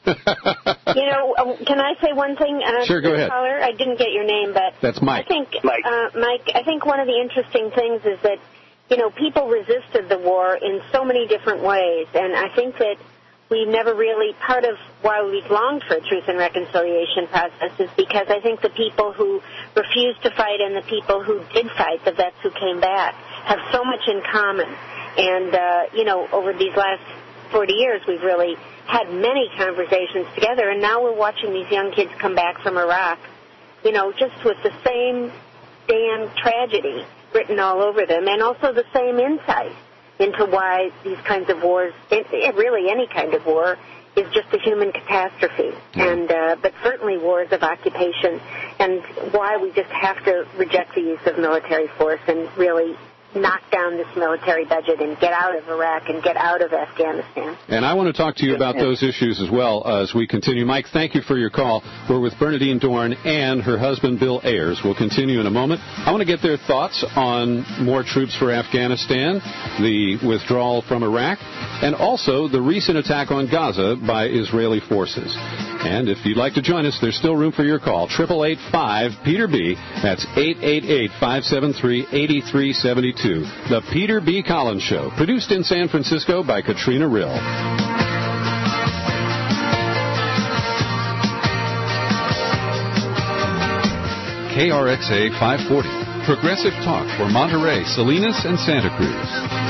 You know, uh, can I say one thing? Uh, Sure, go ahead. Caller? I didn't get your name, but That's Mike. I think, Mike. Uh, Mike, I think one of the interesting things is that, you know, people resisted the war in so many different ways, and I think that we never really, part of why we've longed for a truth and reconciliation process is because I think the people who refused to fight and the people who did fight, the vets who came back, have so much in common. And, uh, you know, over these last forty years, we've really had many conversations together, and now we're watching these young kids come back from Iraq, you know, just with the same damn tragedy written all over them, and also the same insight into why these kinds of wars, really any kind of war, is just a human catastrophe. And uh, but certainly wars of occupation, and why we just have to reject the use of military force and really knock down this military budget and get out of Iraq and get out of Afghanistan. And I want to talk to you about those issues as well uh, as we continue. Mike, thank you for your call. We're with Bernadine Dorn and her husband, Bill Ayers. We'll continue in a moment. I want to get their thoughts on more troops for Afghanistan, the withdrawal from Iraq, and also the recent attack on Gaza by Israeli forces. And if you'd like to join us, there's still room for your call. eight eight eight five Peter B. That's eight eight eight, five seven three, eight three seven two. The Peter B. Collins Show, produced in San Francisco by Katrina Rill. K R X A five forty, Progressive Talk for Monterey, Salinas, and Santa Cruz.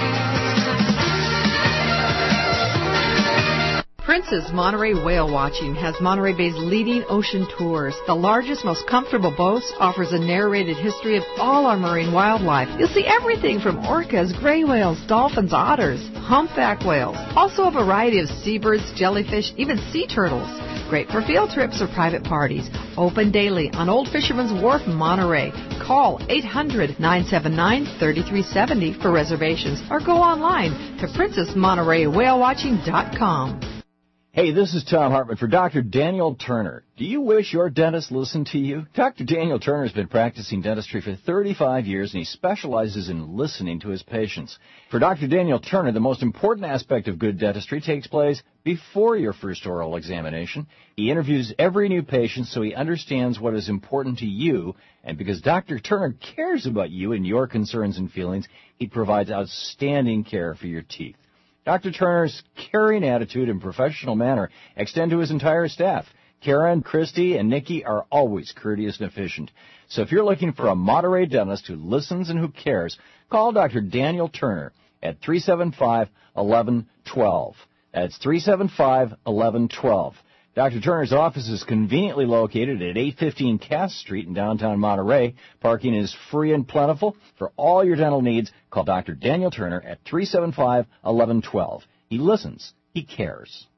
Prince's Monterey Whale Watching has Monterey Bay's leading ocean tours. The largest, most comfortable boat offers a narrated history of all our marine wildlife. You'll see everything from orcas, gray whales, dolphins, otters, humpback whales. Also a variety of seabirds, jellyfish, even sea turtles. Great for field trips or private parties. Open daily on Old Fisherman's Wharf, Monterey. Call eight hundred, nine seven nine, three three seven zero for reservations or go online to princess monterey whale watching dot com. Hey, this is Tom Hartman for Doctor Daniel Turner. Do you wish your dentist listened to you? Doctor Daniel Turner has been practicing dentistry for thirty-five years, and he specializes in listening to his patients. For Doctor Daniel Turner, the most important aspect of good dentistry takes place before your first oral examination. He interviews every new patient so he understands what is important to you, and because Doctor Turner cares about you and your concerns and feelings, he provides outstanding care for your teeth. Doctor Turner's caring attitude and professional manner extend to his entire staff. Karen, Christy, and Nikki are always courteous and efficient. So if you're looking for a Monterey dentist who listens and who cares, call Doctor Daniel Turner at three seven five, one one one two. That's three seven five, one one one two. Doctor Turner's office is conveniently located at eight fifteen Cass Street in downtown Monterey. Parking is free and plentiful. For all your dental needs, call Doctor Daniel Turner at three seven five, one one one two. He listens. He cares.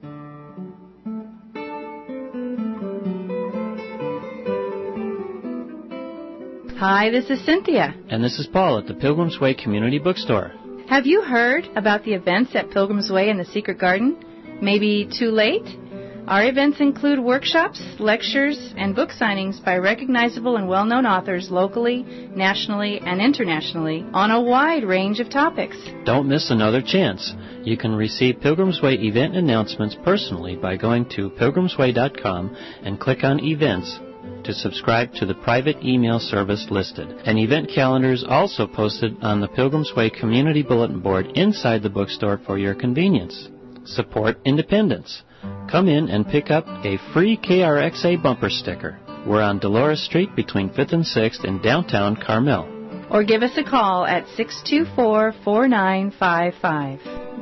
Hi, this is Cynthia. And this is Paul at the Pilgrim's Way Community Bookstore. Have you heard about the events at Pilgrim's Way and the Secret Garden? Maybe too late? Our events include workshops, lectures, and book signings by recognizable and well-known authors locally, nationally, and internationally on a wide range of topics. Don't miss another chance. You can receive Pilgrim's Way event announcements personally by going to pilgrims way dot com and click on Events to subscribe to the private email service listed. An event calendar is also posted on the Pilgrim's Way Community Bulletin Board inside the bookstore for your convenience. Support independence. Come in and pick up a free K R X A bumper sticker. We're on Dolores Street between fifth and sixth in downtown Carmel. Or give us a call at six two four, four nine five five.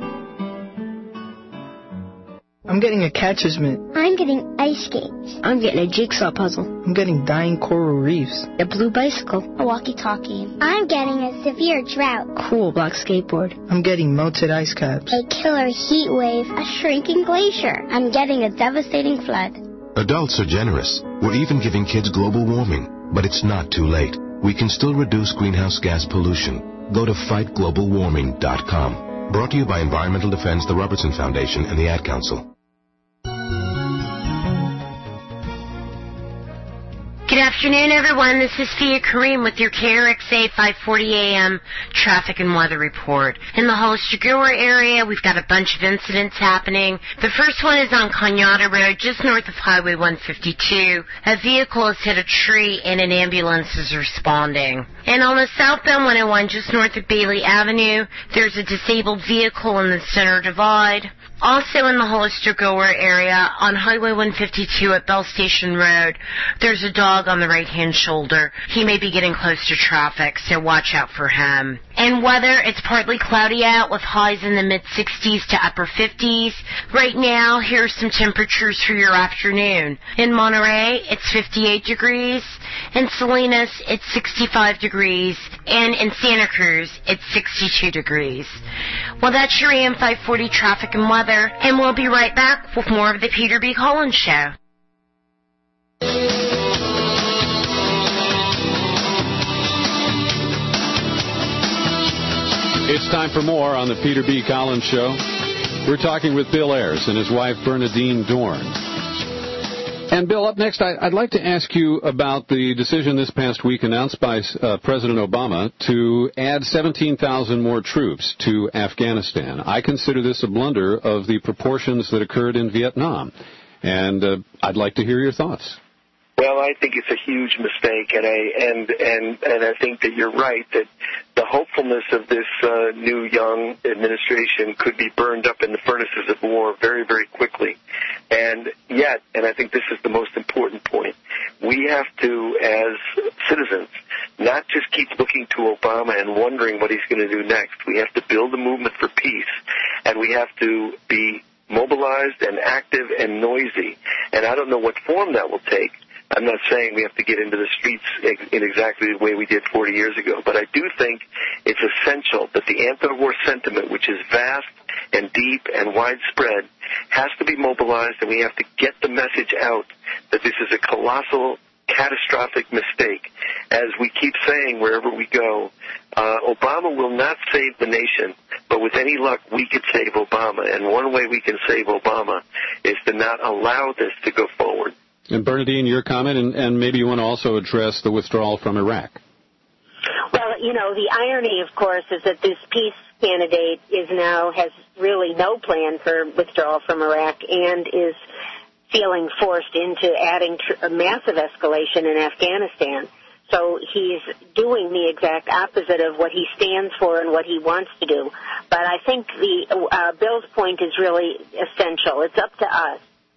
I'm getting a catcher's mitt. I'm getting ice skates. I'm getting a jigsaw puzzle. I'm getting dying coral reefs. A blue bicycle. A walkie-talkie. I'm getting a severe drought. Cool black skateboard. I'm getting melted ice caps. A killer heat wave. A shrinking glacier. I'm getting a devastating flood. Adults are generous. We're even giving kids global warming. But it's not too late. We can still reduce greenhouse gas pollution. Go to fight global warming dot com. Brought to you by Environmental Defense, the Robertson Foundation, and the Ad Council. Good afternoon, everyone. This is Fia Kareem with your K R X A five forty A M traffic and weather report. In the Hollister-Gilroy area, we've got a bunch of incidents happening. The first one is on Cañada Road, just north of Highway one fifty-two. A vehicle has hit a tree and an ambulance is responding. And on the southbound one oh one, just north of Bailey Avenue, there's a disabled vehicle in the center divide. Also in the Hollister-Gilroy area, on Highway one fifty-two at Bell Station Road, there's a dog on the right-hand shoulder. He may be getting close to traffic, so watch out for him. And weather, it's partly cloudy out with highs in the mid-sixties to upper fifties. Right now, here's some temperatures for your afternoon. In Monterey, it's fifty-eight degrees. In Salinas, it's sixty-five degrees. And in Santa Cruz, it's sixty-two degrees. Well, that's your A M five forty traffic and weather. And we'll be right back with more of the Peter B. Collins Show. It's time for more on the Peter B. Collins Show. We're talking with Bill Ayers and his wife, Bernadine Dorn. And, Bill, up next, I'd like to ask you about the decision this past week announced by uh, President Obama to add seventeen thousand more troops to Afghanistan. I consider this a blunder of the proportions that occurred in Vietnam. And uh, I'd like to hear your thoughts. Well, I think it's a huge mistake, and I and and and I think that you're right that the hopefulness of this uh, new young administration could be burned up in the furnaces of war very, very quickly. And yet, and I think this is the most important point, we have to, as citizens, not just keep looking to Obama and wondering what he's going to do next. We have to build a movement for peace, and we have to be mobilized and active and noisy. And I don't know what form that will take. I'm not saying we have to get into the streets in exactly the way we did forty years ago, but I do think it's essential that the anti-war sentiment, which is vast and deep and widespread, has to be mobilized, and we have to get the message out that this is a colossal, catastrophic mistake. As we keep saying wherever we go, uh, Obama will not save the nation, but with any luck, we could save Obama. And one way we can save Obama is to not allow this to go forward. And Bernadine, your comment, and, and maybe you want to also address the withdrawal from Iraq. Well, you know, the irony, of course, is that this peace candidate is now has really no plan for withdrawal from Iraq and is feeling forced into adding tr- a massive escalation in Afghanistan. So he's doing the exact opposite of what he stands for and what he wants to do. But I think the uh, Bill's point is really essential. It's up to us.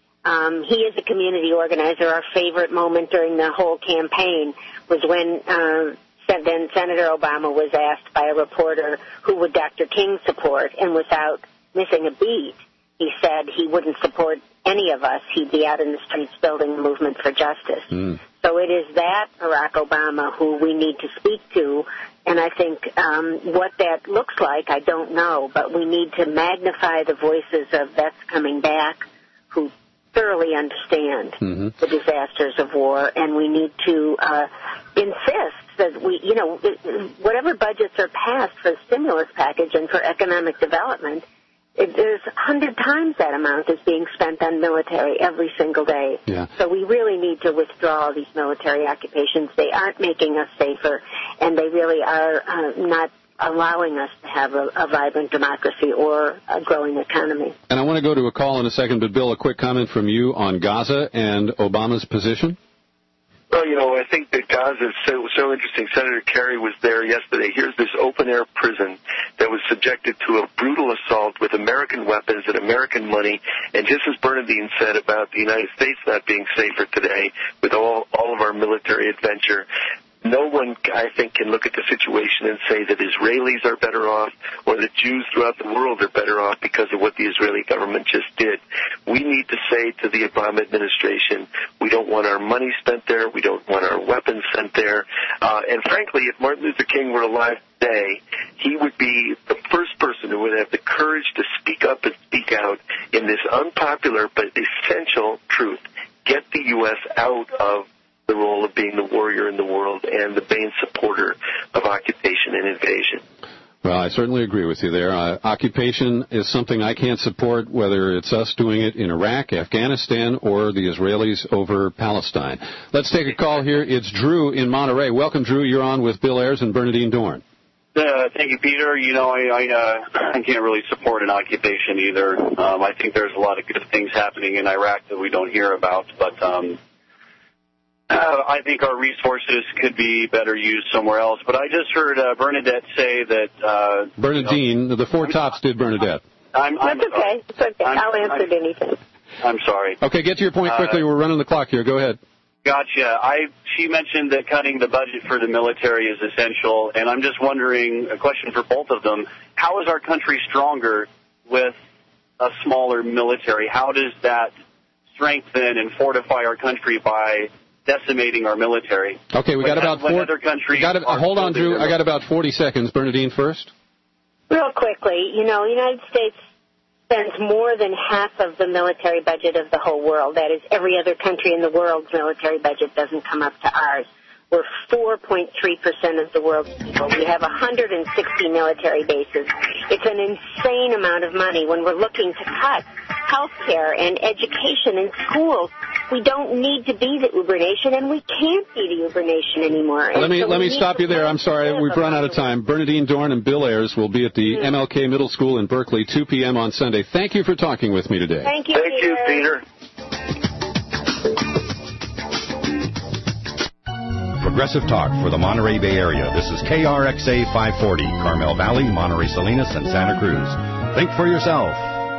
Um, he is a community organizer. Our favorite moment during the whole campaign was when uh, then Senator Obama was asked by a reporter who would Doctor King support, and without missing a beat, he said he wouldn't support any of us. He'd be out in the streets building a movement for justice. Mm. So it is that Barack Obama who we need to speak to, and I think um, what that looks like, I don't know, but we need to magnify the voices of vets coming back who thoroughly understand mm-hmm. the disasters of war, and we need to uh, insist that we, you know, whatever budgets are passed for the stimulus package and for economic development, it, there's a hundred times that amount is being spent on military every single day. Yeah. So we really need to withdraw these military occupations. They aren't making us safer, and they really are uh, not allowing us to have a, a vibrant democracy or a growing economy. And I want to go to a call in a second, but Bill, a quick comment from you on Gaza and Obama's position? Well, you know, I think that Gaza is so, so interesting. Senator Kerry was there yesterday. Here's this open-air prison that was subjected to a brutal assault with American weapons and American money. And just as Bernadine said about the United States not being safer today with all, all of our military adventure, no one, I think, can look at the situation and say that Israelis are better off or that Jews throughout the world are better off because of what the Israeli government just did. We need to say to the Obama administration, we don't want our money spent there, we don't want our weapons sent there. Uh, and frankly, if Martin Luther King were alive today, he would be the first person who would have the courage to speak up and speak out in this unpopular but essential truth. Get the U S out of the role of being the warrior in the world and the main supporter of occupation and invasion. Well, I certainly agree with you there. Uh, occupation is something I can't support, whether it's us doing it in Iraq, Afghanistan, or the Israelis over Palestine. Let's take a call here. It's Drew in Monterey. Welcome, Drew. You're on with Bill Ayers and Bernadine Dorn. Uh, thank you, Peter. You know, I I, uh, I can't really support an occupation either. Um, I think there's a lot of good things happening in Iraq that we don't hear about, but um, uh, I think our resources could be better used somewhere else. But I just heard uh, Bernadette say that... Uh, Bernadine, you know, the four tops did Bernadette. I'm, I'm That's okay. It's okay. I'm, I'll answer I'm, anything. I'm sorry. Okay, get to your point quickly. Uh, We're running the clock here. Go ahead. Gotcha. I she mentioned that cutting the budget for the military is essential, and I'm just wondering, a question for both of them, how is our country stronger with a smaller military? How does that strengthen and fortify our country by decimating our military? Okay, we got when, about four. Other countries got a, hold on, Drew. I got about forty seconds. Bernadine first. Real quickly, you know, the United States spends more than half of the military budget of the whole world. That is, every other country in the world's military budget doesn't come up to ours. We're four point three percent of the world's people. We have one hundred sixty military bases. It's an insane amount of money when we're looking to cut health care and education and schools. We don't need to be the Uber Nation, and we can't be the Uber Nation anymore. Let me so let me stop you there. I'm sorry. We've run out of time. Bernadine Dorn and Bill Ayers will be at the mm-hmm. M L K Middle School in Berkeley, two p.m. on Sunday. Thank you for talking with me today. Thank you, Thank Peter. you, Peter. Progressive Talk for the Monterey Bay Area. This is K R X A five forty, Carmel Valley, Monterey Salinas, and Santa Cruz. Think for yourself.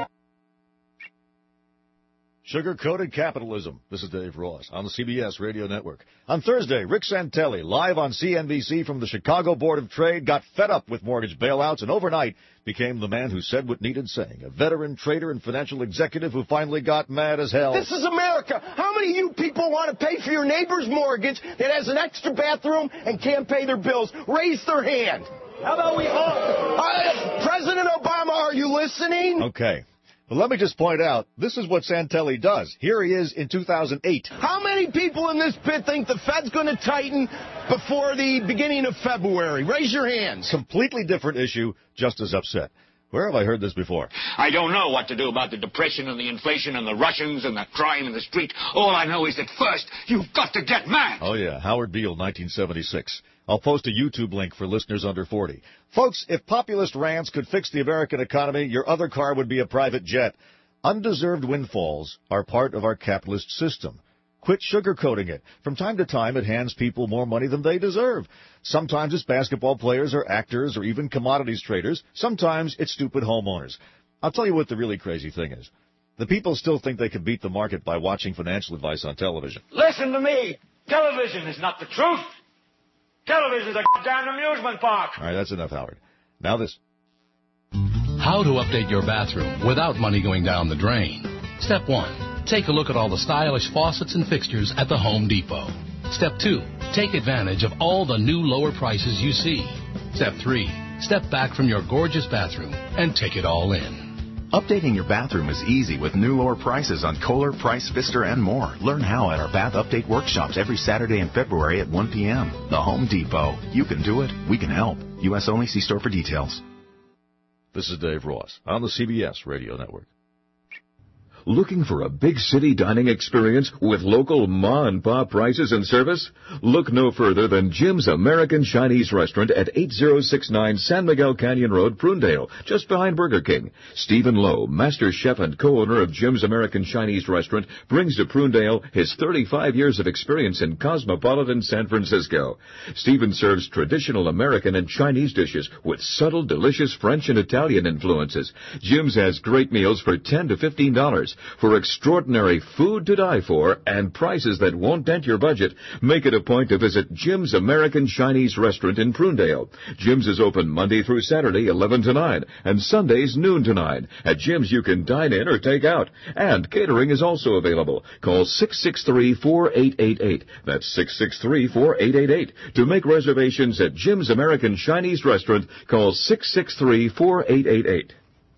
Sugar-coated capitalism. This is Dave Ross on the C B S Radio Network. On Thursday, Rick Santelli, live on C N B C from the Chicago Board of Trade, got fed up with mortgage bailouts and overnight became the man who said what needed saying. A veteran trader and financial executive who finally got mad as hell. This is America. How many of you people want to pay for your neighbor's mortgage that has an extra bathroom and can't pay their bills? Raise their hand. How about we all? Uh, President Obama, are you listening? Okay. But let me just point out, this is what Santelli does. Here he is in two thousand eight. How many people in this pit think the Fed's going to tighten before the beginning of February? Raise your hands. Completely different issue, just as upset. Where have I heard this before? I don't know what to do about the depression and the inflation and the Russians and the crime in the street. All I know is that first, you've got to get mad. Oh, yeah. Howard Beale, nineteen seventy-six. I'll post a YouTube link for listeners under forty. Folks, if populist rants could fix the American economy, your other car would be a private jet. Undeserved windfalls are part of our capitalist system. Quit sugarcoating it. From time to time, it hands people more money than they deserve. Sometimes it's basketball players or actors or even commodities traders. Sometimes it's stupid homeowners. I'll tell you what the really crazy thing is. The people still think they can beat the market by watching financial advice on television. Listen to me. Television is not the truth. Television is a goddamn amusement park. All right, that's enough, Howard. Now this. How to update your bathroom without money going down the drain. Step one, take a look at all the stylish faucets and fixtures at the Home Depot. Step two, take advantage of all the new lower prices you see. Step three, step back from your gorgeous bathroom and take it all in. Updating your bathroom is easy with new lower prices on Kohler, Price, Pfister, and more. Learn how at our bath update workshops every Saturday in February at one p.m. The Home Depot. You can do it. We can help. U S only. See store for details. This is Dave Ross on the C B S Radio Network. Looking for a big city dining experience with local ma-and-pa prices and service? Look no further than Jim's American Chinese Restaurant at eight oh six nine San Miguel Canyon Road, Prunedale, just behind Burger King. Stephen Lowe, master chef and co-owner of Jim's American Chinese Restaurant, brings to Prunedale his thirty-five years of experience in cosmopolitan San Francisco. Stephen serves traditional American and Chinese dishes with subtle, delicious French and Italian influences. Jim's has great meals for ten to fifteen dollars. For extraordinary food to die for and prices that won't dent your budget, make it a point to visit Jim's American Chinese Restaurant in Prunedale. Jim's is open Monday through Saturday, eleven to nine, and Sundays, noon to nine. At Jim's, you can dine in or take out. And catering is also available. Call six six three, four eight eight eight. That's six six three, four eight eight eight. To make reservations at Jim's American Chinese Restaurant, call six six three, four eight eight eight.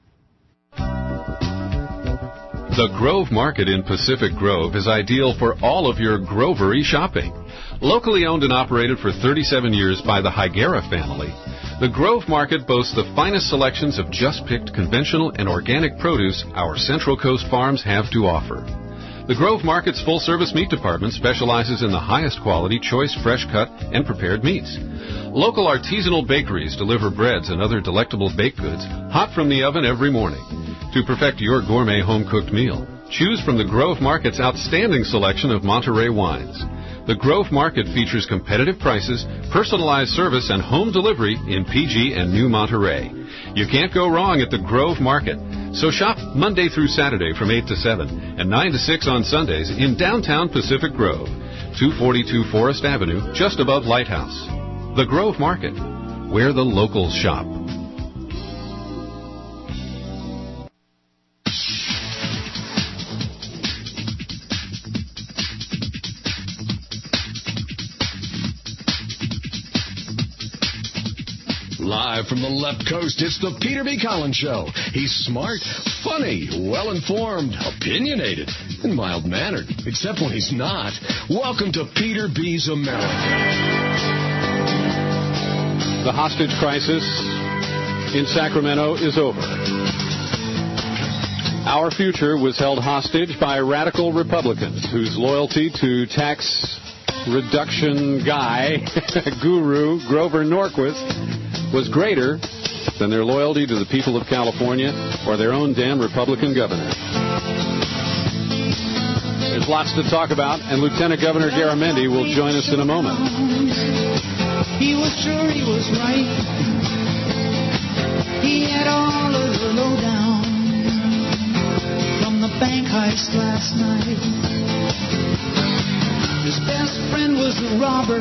The Grove Market in Pacific Grove is ideal for all of your grovery shopping. Locally owned and operated for thirty-seven years by the Higuera family, The Grove Market boasts the finest selections of just-picked conventional and organic produce our Central Coast farms have to offer. The Grove Market's full-service meat department specializes in the highest quality, choice, fresh-cut, and prepared meats. Local artisanal bakeries deliver breads and other delectable baked goods hot from the oven every morning. To perfect your gourmet home-cooked meal, choose from the Grove Market's outstanding selection of Monterey wines. The Grove Market features competitive prices, personalized service, and home delivery in P G and New Monterey. You can't go wrong at the Grove Market. So shop Monday through Saturday from eight to seven and nine to six on Sundays in downtown Pacific Grove, two forty-two Forest Avenue, just above Lighthouse. The Grove Market, where the locals shop. Live from the left coast, it's the Peter B. Collins Show. He's smart, funny, well-informed, opinionated, and mild-mannered, except when he's not. Welcome to Peter B's America. The hostage crisis in Sacramento is over. Our future was held hostage by radical Republicans whose loyalty to tax reduction guy, guru, Grover Norquist, was greater than their loyalty to the people of California or their own damn Republican governor. There's lots to talk about, and Lieutenant Governor Garamendi will join us in a moment. He was sure he was right. He had all of the lowdown from the bank heist last night. His best friend was a robber.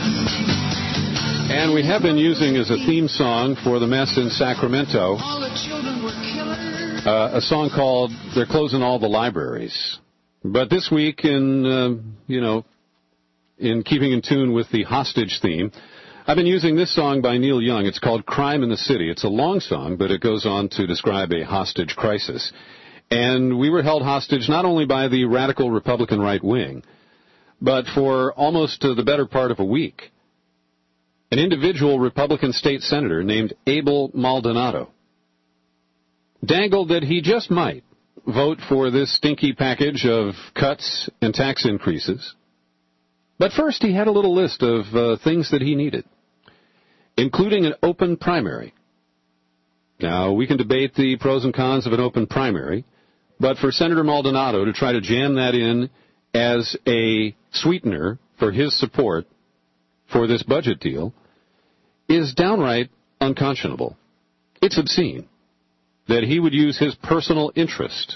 And we have been using as a theme song for the mess in Sacramento uh, a song called "They're Closing All the Libraries." But this week, in uh, you know, in keeping in tune with the hostage theme, I've been using this song by Neil Young. It's called "Crime in the City." It's a long song, but it goes on to describe a hostage crisis. And we were held hostage not only by the radical Republican right wing, but for almost uh, the better part of a week. An individual Republican state senator named Abel Maldonado dangled that he just might vote for this stinky package of cuts and tax increases. But first he had a little list of uh, things that he needed, including an open primary. Now, we can debate the pros and cons of an open primary, but for Senator Maldonado to try to jam that in as a sweetener for his support for this budget deal is downright unconscionable. It's obscene that he would use his personal interest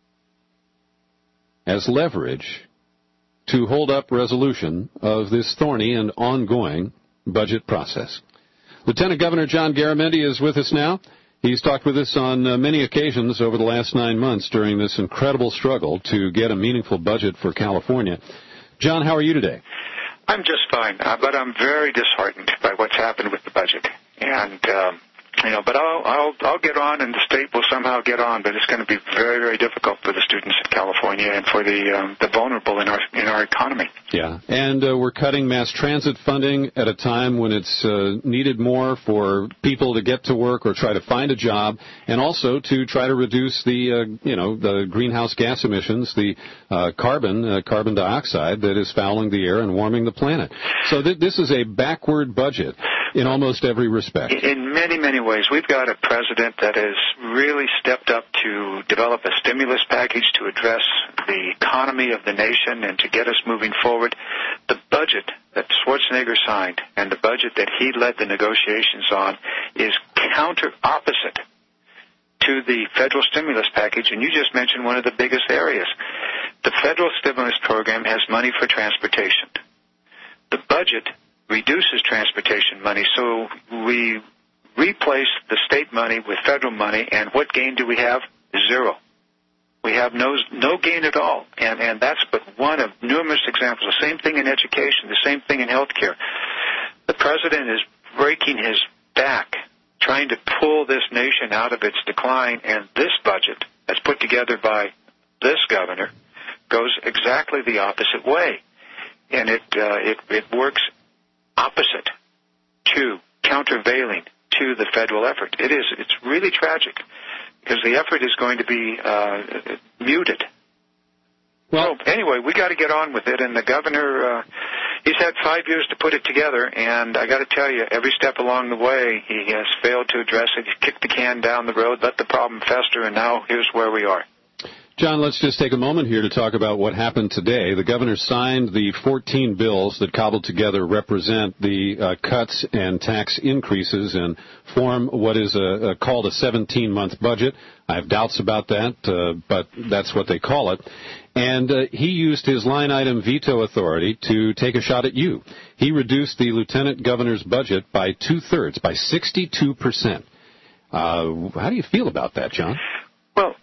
as leverage to hold up resolution of this thorny and ongoing budget process. Lieutenant Governor John Garamendi is with us now. He's talked with us on uh, many occasions over the last nine months during this incredible struggle to get a meaningful budget for California. John, how are you today? I'm just fine, uh, but I'm very disheartened by what's happened with the budget. And, um, you know, but I'll, I'll, I'll get on, and the state will somehow get on, but it's going to be very, very difficult for the students in California and for the um, the vulnerable in our in our economy. Yeah, and uh, we're cutting mass transit funding at a time when it's uh, needed more for people to get to work or try to find a job, and also to try to reduce the, uh, you know, the greenhouse gas emissions, the uh, carbon, uh, carbon dioxide that is fouling the air and warming the planet. So th- this is a backward budget in almost every respect. In many, many ways. We've got a president that has really stepped up to develop a stimulus package to address the economy of the nation and to get us moving forward. The budget that Schwarzenegger signed and the budget that he led the negotiations on is counter opposite to the federal stimulus package, and you just mentioned one of the biggest areas. The federal stimulus program has money for transportation. The budget reduces transportation money, so we replace the state money with federal money, and what gain do we have? Zero. We have no no gain at all, and, and that's but one of numerous examples. The same thing in education, the same thing in health care. The president is breaking his back trying to pull this nation out of its decline, and this budget that's put together by this governor goes exactly the opposite way, and it uh, it, it works opposite to countervailing to the federal effort. It is. It's really tragic because the effort is going to be uh, muted. Well, so anyway, we got to get on with it, and the governor, uh, he's had five years to put it together, and I got to tell you, every step along the way, he has failed to address it. He kicked the can down the road, let the problem fester, and now here's where we are. John, let's just take a moment here to talk about what happened today. The governor signed the fourteen bills that cobbled together represent the uh, cuts and tax increases and form what is a, a called a seventeen-month budget. I have doubts about that, uh, but that's what they call it. And uh, he used his line-item veto authority to take a shot at you. He reduced the lieutenant governor's budget by two-thirds, by sixty-two percent. Uh, how do you feel about that, John? Well,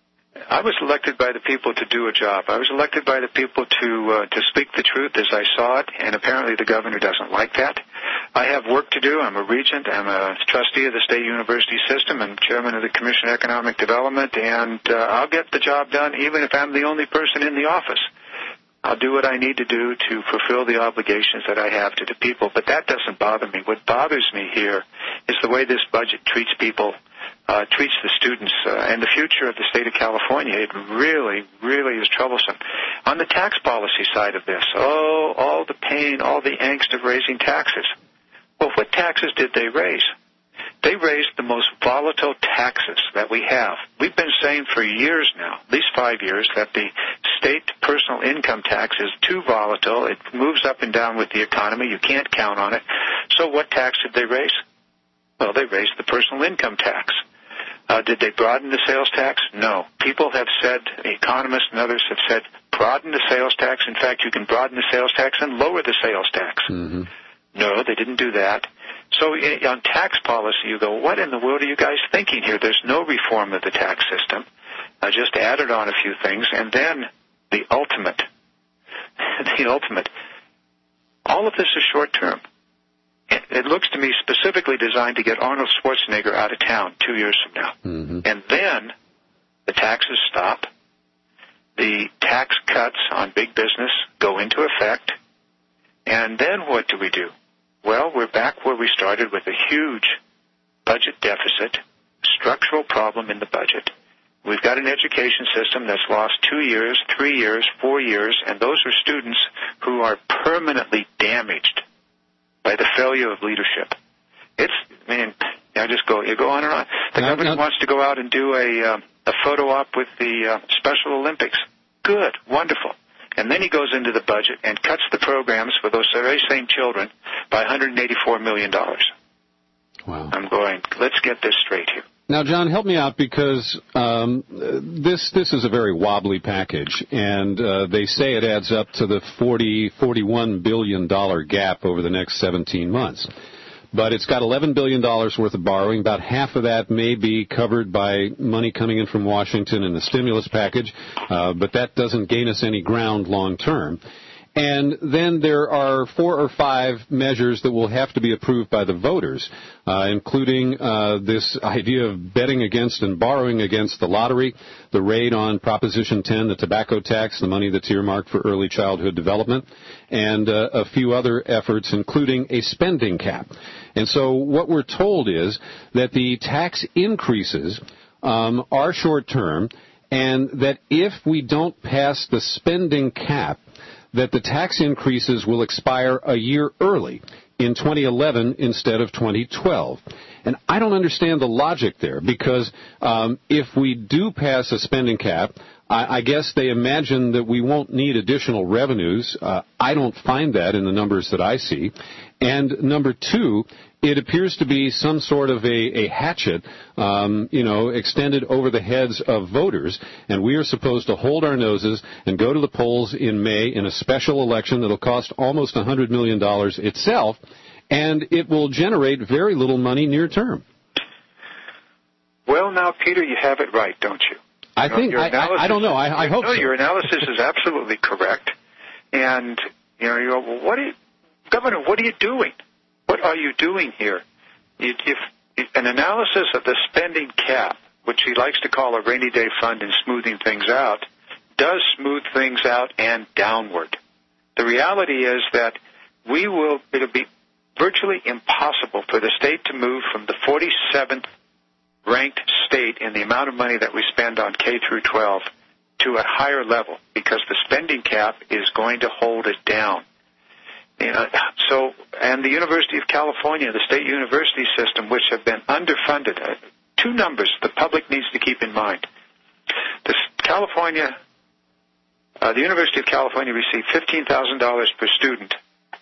I was elected by the people to do a job. I was elected by the people to uh, to speak the truth as I saw it, and apparently the governor doesn't like that. I have work to do. I'm a regent. I'm a trustee of the state university system and chairman of the Commission on Economic Development, and uh, I'll get the job done even if I'm the only person in the office. I'll do what I need to do to fulfill the obligations that I have to the people, but that doesn't bother me. What bothers me here is the way this budget treats people, uh, treats the students, uh, and the future of the state of California. It really, really is troublesome. On the tax policy side of this, oh, all the pain, all the angst of raising taxes. Well, what taxes did they raise? They raised the most volatile taxes that we have. We've been saying for years now, at least five years, that the state personal income tax is too volatile. It moves up and down with the economy. You can't count on it. So what tax did they raise? Well, they raised the personal income tax. Uh, did they broaden the sales tax? No. People have said, economists and others have said, broaden the sales tax. In fact, you can broaden the sales tax and lower the sales tax. Mm-hmm. No, they didn't do that. So on tax policy, you go, what in the world are you guys thinking here? There's no reform of the tax system. I just added on a few things. And then the ultimate, the ultimate, all of this is short-term. It, it looks to me specifically designed to get Arnold Schwarzenegger out of town two years from now. Mm-hmm. And then the taxes stop. The tax cuts on big business go into effect. And then what do we do? Well, we're back where we started with a huge budget deficit, structural problem in the budget. We've got an education system that's lost two years, three years, four years, and those are students who are permanently damaged by the failure of leadership. It's, I mean, I just go, you go on and on. The now, governor now, wants to go out and do a, uh, a photo op with the uh, Special Olympics. Good, wonderful. And then he goes into the budget and cuts the programs for those very same children by one hundred eighty-four million dollars. Wow. I'm going, let's get this straight here. Now, John, help me out because um, this this is a very wobbly package, and uh, they say it adds up to the forty, forty-one billion dollars gap over the next seventeen months. But it's got eleven billion dollars worth of borrowing. About half of that may be covered by money coming in from Washington in the stimulus package, uh, but that doesn't gain us any ground long term. And then there are four or five measures that will have to be approved by the voters, uh, including uh, this idea of betting against and borrowing against the lottery, the raid on Proposition ten, the tobacco tax, the money that's earmarked for early childhood development, and uh, a few other efforts, including a spending cap. And so what we're told is that the tax increases um, are short-term, and that if we don't pass the spending cap, that the tax increases will expire a year early in twenty eleven instead of twenty twelve. And I don't understand the logic there because um, if we do pass a spending cap, I, I guess they imagine that we won't need additional revenues. Uh, I don't find that in the numbers that I see. And number two, it appears to be some sort of a, a hatchet, um, you know, extended over the heads of voters, and we are supposed to hold our noses and go to the polls in May in a special election that will cost almost one hundred million dollars itself, and it will generate very little money near term. Well, now, Peter, you have it right, don't you? I you know, think, I, I, I don't know, I, I hope no, so. Your analysis is absolutely correct. And, you know, you go, well, what are you, Governor, what are you doing? What are you doing here? If, if an analysis of the spending cap, which he likes to call a rainy day fund and smoothing things out, does smooth things out and downward. The reality is that we will, it'll be virtually impossible for the state to move from the forty-seventh ranked state in the amount of money that we spend on K through twelve to a higher level because the spending cap is going to hold it down. You know, so, and the University of California, the state university system, which have been underfunded, uh, two numbers the public needs to keep in mind. The California, uh, the University of California received fifteen thousand dollars per student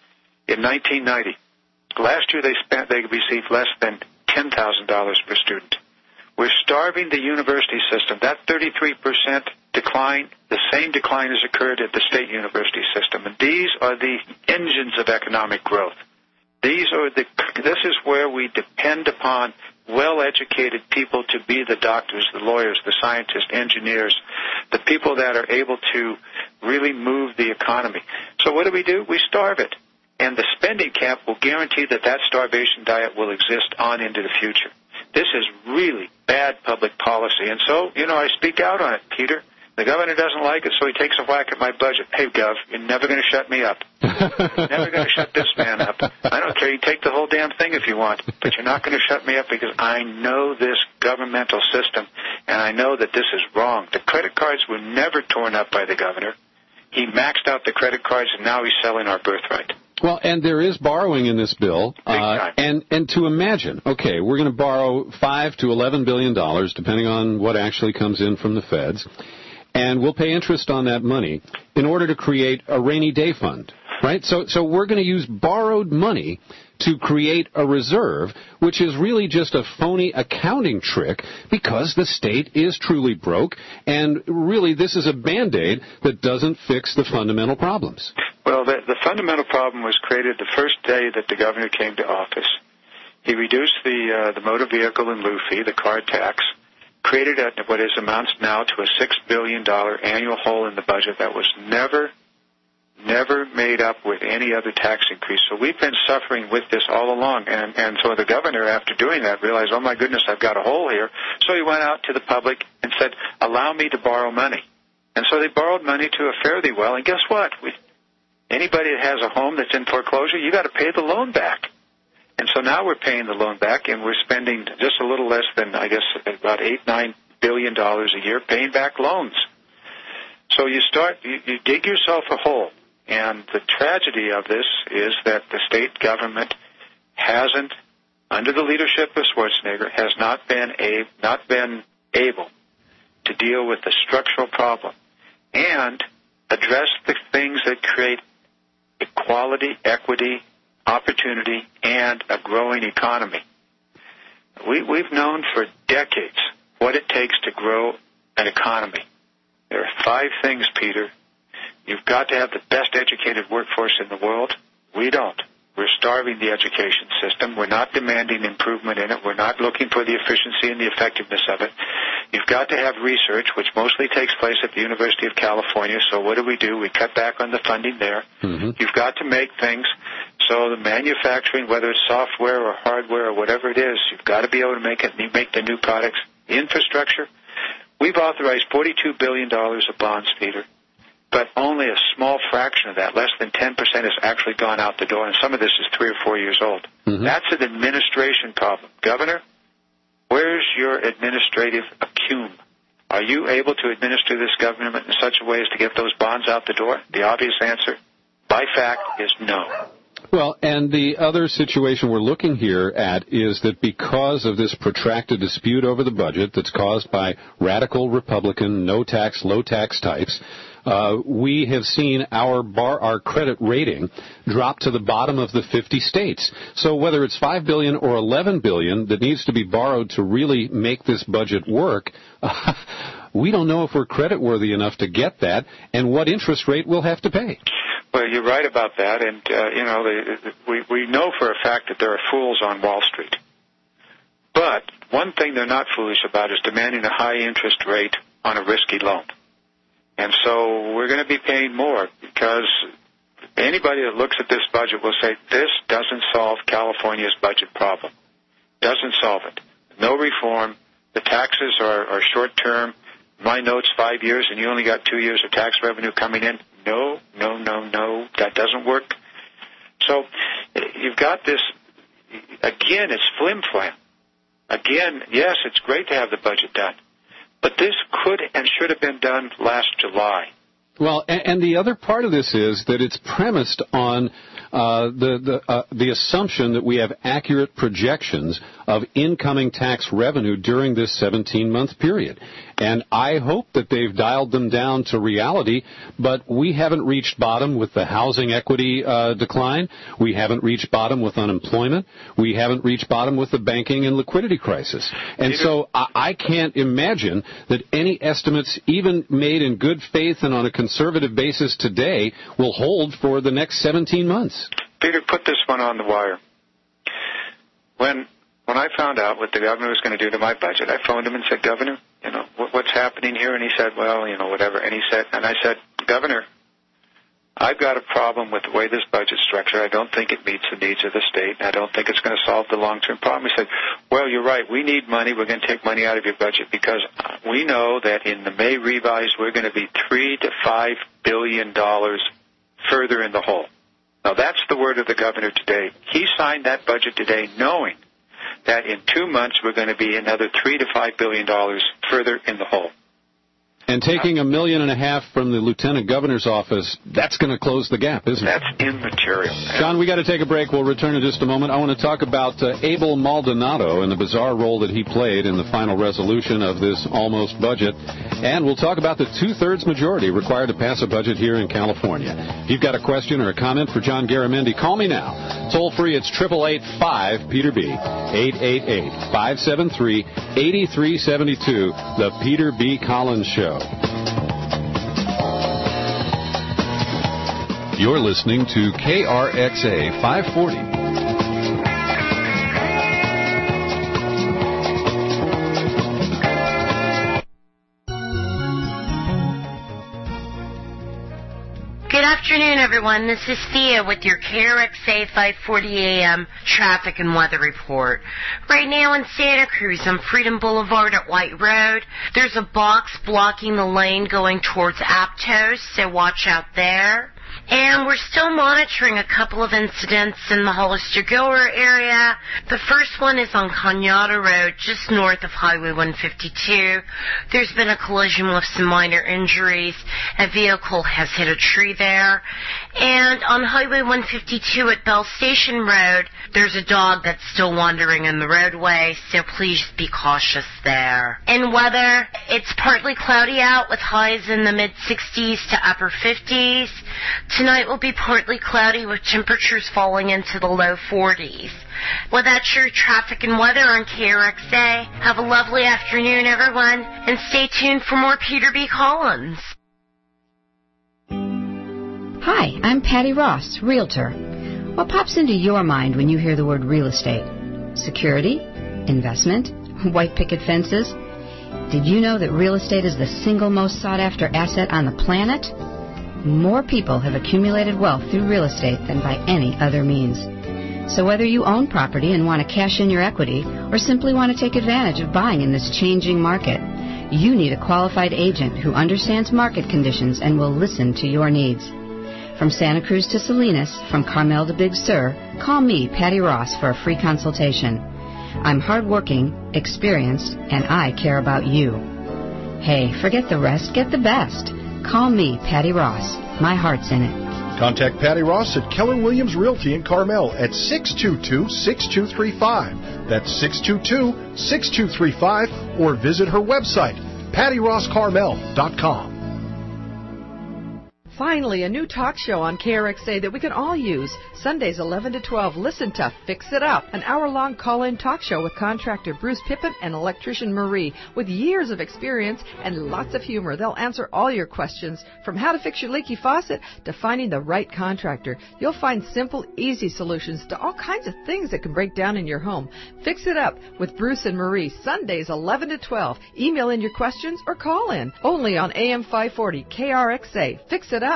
in nineteen ninety. Last year they spent, they received less than ten thousand dollars per student. We're starving the university system. That thirty-three percent decline, the same decline has occurred at the state university system. And these are the engines of economic growth. These are the, this is where we depend upon well-educated people to be the doctors, the lawyers, the scientists, engineers, the people that are able to really move the economy. So what do we do? We starve it. And the spending cap will guarantee that that starvation diet will exist on into the future. This is really bad public policy. And so, you know, I speak out on it, Peter. The governor doesn't like it, so he takes a whack at my budget. Hey, Gov, you're never going to shut me up. You're never going to shut this man up. I don't care. You take the whole damn thing if you want, but you're not going to shut me up because I know this governmental system, and I know that this is wrong. The credit cards were never torn up by the governor. He maxed out the credit cards, and now he's selling our birthright. Well, and there is borrowing in this bill, uh, and and to imagine, okay, we're going to borrow five to eleven billion dollars, depending on what actually comes in from the feds, and we'll pay interest on that money in order to create a rainy day fund, right? So, so we're going to use borrowed money to create a reserve, which is really just a phony accounting trick because the state is truly broke, and really this is a Band-Aid that doesn't fix the fundamental problems. Well, the, the fundamental problem was created the first day that the governor came to office. He reduced the uh, the motor vehicle and lieu fee, the car tax, created a, what is amounts now to a six billion dollars annual hole in the budget that was never never made up with any other tax increase. So we've been suffering with this all along. And, and so the governor, after doing that, realized, oh, my goodness, I've got a hole here. So he went out to the public and said, allow me to borrow money. And so they borrowed money to a fare thee well. And guess what? We, anybody that has a home that's in foreclosure, you got to pay the loan back. And so now we're paying the loan back, and we're spending just a little less than, I guess, about eight, nine billion dollars a year paying back loans. So you start, you, you dig yourself a hole. And the tragedy of this is that the state government hasn't, under the leadership of Schwarzenegger, has not been a, not been able to deal with the structural problem and address the things that create equality, equity, opportunity, and a growing economy. We, we've known for decades what it takes to grow an economy. There are five things, Peter. You've got to have the best educated workforce in the world. We don't. We're starving the education system. We're not demanding improvement in it. We're not looking for the efficiency and the effectiveness of it. You've got to have research, which mostly takes place at the University of California. So what do we do? We cut back on the funding there. Mm-hmm. You've got to make things so the manufacturing, whether it's software or hardware or whatever it is, you've got to be able to make it, make the new products. Infrastructure. We've authorized forty-two billion dollars of bonds, Peter. But only a small fraction of that, less than ten percent, has actually gone out the door, and some of this is three or four years old. Mm-hmm. That's an administration problem. Governor, where's your administrative acumen? Are you able to administer this government in such a way as to get those bonds out the door? The obvious answer, by fact, is no. Well, and the other situation we're looking here at is that because of this protracted dispute over the budget that's caused by radical Republican, no-tax, low-tax types, uh, we have seen our bar, our credit rating drop to the bottom of the fifty states. So whether it's five billion dollars or eleven billion dollars that needs to be borrowed to really make this budget work, uh, we don't know if we're creditworthy enough to get that and what interest rate we'll have to pay. Well, you're right about that, and, uh, you know, the, we, we know for a fact that there are fools on Wall Street. But one thing they're not foolish about is demanding a high interest rate on a risky loan. And so we're going to be paying more because anybody that looks at this budget will say, this doesn't solve California's budget problem. Doesn't solve it. No reform. The taxes are, are short-term. My note's five years, and you only got two years of tax revenue coming in. No, no, no, no. That doesn't work. So you've got this, again, it's flim-flam. Again, yes, it's great to have the budget done, but this could and should have been done last July. Well, and, and the other part of this is that it's premised on uh, the the, uh, the assumption that we have accurate projections of incoming tax revenue during this seventeen-month period. And I hope that they've dialed them down to reality, but we haven't reached bottom with the housing equity uh, decline. We haven't reached bottom with unemployment. We haven't reached bottom with the banking and liquidity crisis. And so I, I can't imagine that any estimates, even made in good faith and on a conservative basis today, will hold for the next seventeen months. Peter, put this one on the wire. When when I found out what the governor was going to do to my budget, I phoned him and said, Governor, you know, what, what's happening here? And he said, well, you know, whatever. And he said, and I said, Governor, I've got a problem with the way this budget's structured. I don't think it meets the needs of the state. I don't think it's going to solve the long-term problem. He said, well, you're right. We need money. We're going to take money out of your budget because we know that in the May revise, we're going to be three to five billion dollars further in the hole. Now, that's the word of the governor today. He signed that budget today knowing that in two months we're going to be another three to five billion dollars further in the hole. And taking a million and a half from the lieutenant governor's office, that's going to close the gap, isn't it? That's immaterial. John, we got to take a break. We'll return in just a moment. I want to talk about uh, Abel Maldonado and the bizarre role that he played in the final resolution of this almost budget. And we'll talk about the two-thirds majority required to pass a budget here in California. If you've got a question or a comment for John Garamendi, call me now. Toll free, it's eight eight eight five Peter B. eight eight eight, five seven three, eight three seven two. The Peter B. Collins Show. You're listening to K R X A five forty. Good afternoon, everyone. This is Thea with your K R X A five forty A M traffic and weather report. Right now in Santa Cruz on Freedom Boulevard at White Road, there's a box blocking the lane going towards Aptos, so watch out there. And we're still monitoring a couple of incidents in the Hollister-Gilroy area. The first one is on Cañada Road, just north of Highway one fifty-two. There's been a collision with some minor injuries. A vehicle has hit a tree there. And on Highway one fifty-two at Bell Station Road, there's a dog that's still wandering in the roadway, so please be cautious there. In weather, it's partly cloudy out with highs in the mid sixties to upper fifties. Tonight will be partly cloudy with temperatures falling into the low forties. Well, that's your traffic and weather on K R X A. Have a lovely afternoon, everyone, and stay tuned for more Peter B. Collins. Hi, I'm Patty Ross, Realtor. What pops into your mind when you hear the word real estate? Security? Investment? White picket fences? Did you know that real estate is the single most sought-after asset on the planet? More people have accumulated wealth through real estate than by any other means. So whether you own property and want to cash in your equity or simply want to take advantage of buying in this changing market, you need a qualified agent who understands market conditions and will listen to your needs. From Santa Cruz to Salinas, from Carmel to Big Sur, call me, Patty Ross, for a free consultation. I'm hardworking, experienced, and I care about you. Hey, forget the rest, get the best. Call me, Patty Ross. My heart's in it. Contact Patty Ross at Keller Williams Realty in Carmel at six two two, six two three five. That's six two two, six two three five, or visit her website, patty ross carmel dot com. Finally, a new talk show on K R X A that we can all use. Sundays eleven to twelve, listen to Fix It Up, an hour-long call-in talk show with contractor Bruce Pippin and electrician Marie. With years of experience and lots of humor, they'll answer all your questions, from how to fix your leaky faucet to finding the right contractor. You'll find simple, easy solutions to all kinds of things that can break down in your home. Fix It Up with Bruce and Marie, Sundays eleven to twelve. Email in your questions or call in. Only on A M five forty K R X A. Fix It Up.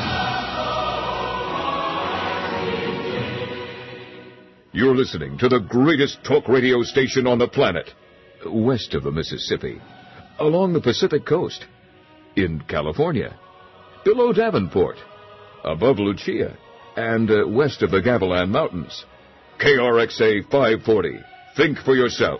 You're listening to the greatest talk radio station on the planet, west of the Mississippi, along the Pacific coast, in California, below Davenport, above Lucia, and uh, west of the Gavilan Mountains. K R X A five forty. Think for yourself.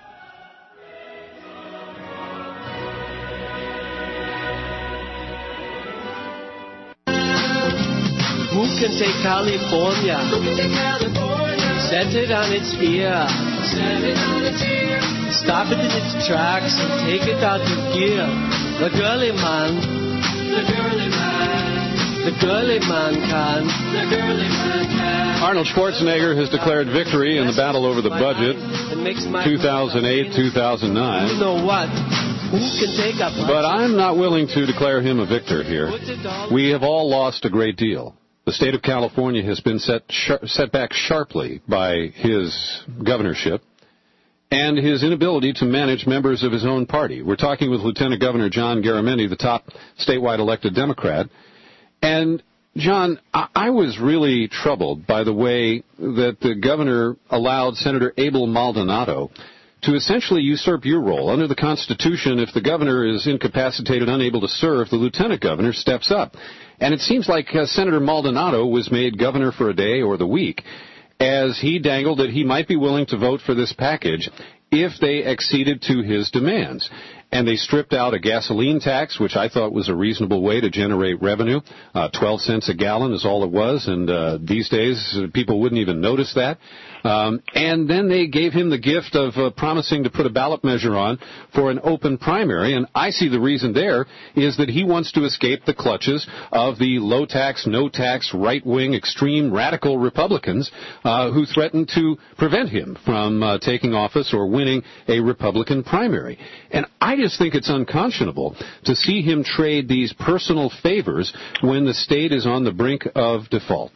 Who can take California? Who can take California? Set it on its ear. Set it on its ear. Stop it in its tracks and take it out of gear. The girly man. The girly man. The girly man can. The girly man can. Arnold Schwarzenegger has declared victory in the battle over the budget, two thousand eight, two thousand nine. You know what? Who can take a budget? But I'm not willing to declare him a victor here. We have all lost a great deal. The state of California has been set, sh- set back sharply by his governorship and his inability to manage members of his own party. We're talking with Lieutenant Governor John Garamendi, the top statewide elected Democrat. And, John, I, I was really troubled by the way that the governor allowed Senator Abel Maldonado to essentially usurp your role. Under the Constitution, if the governor is incapacitated, unable to serve, the lieutenant governor steps up. And it seems like uh, Senator Maldonado was made governor for a day or the week as he dangled that he might be willing to vote for this package if they acceded to his demands. And they stripped out a gasoline tax, which I thought was a reasonable way to generate revenue. Uh, twelve cents a gallon is all it was, and uh, these days uh, people wouldn't even notice that. Um, and then they gave him the gift of uh, promising to put a ballot measure on for an open primary. And I see the reason there is that he wants to escape the clutches of the low-tax, no-tax, right-wing, extreme, radical Republicans uh, who threaten to prevent him from uh, taking office or winning a Republican primary. And I just think it's unconscionable to see him trade these personal favors when the state is on the brink of default.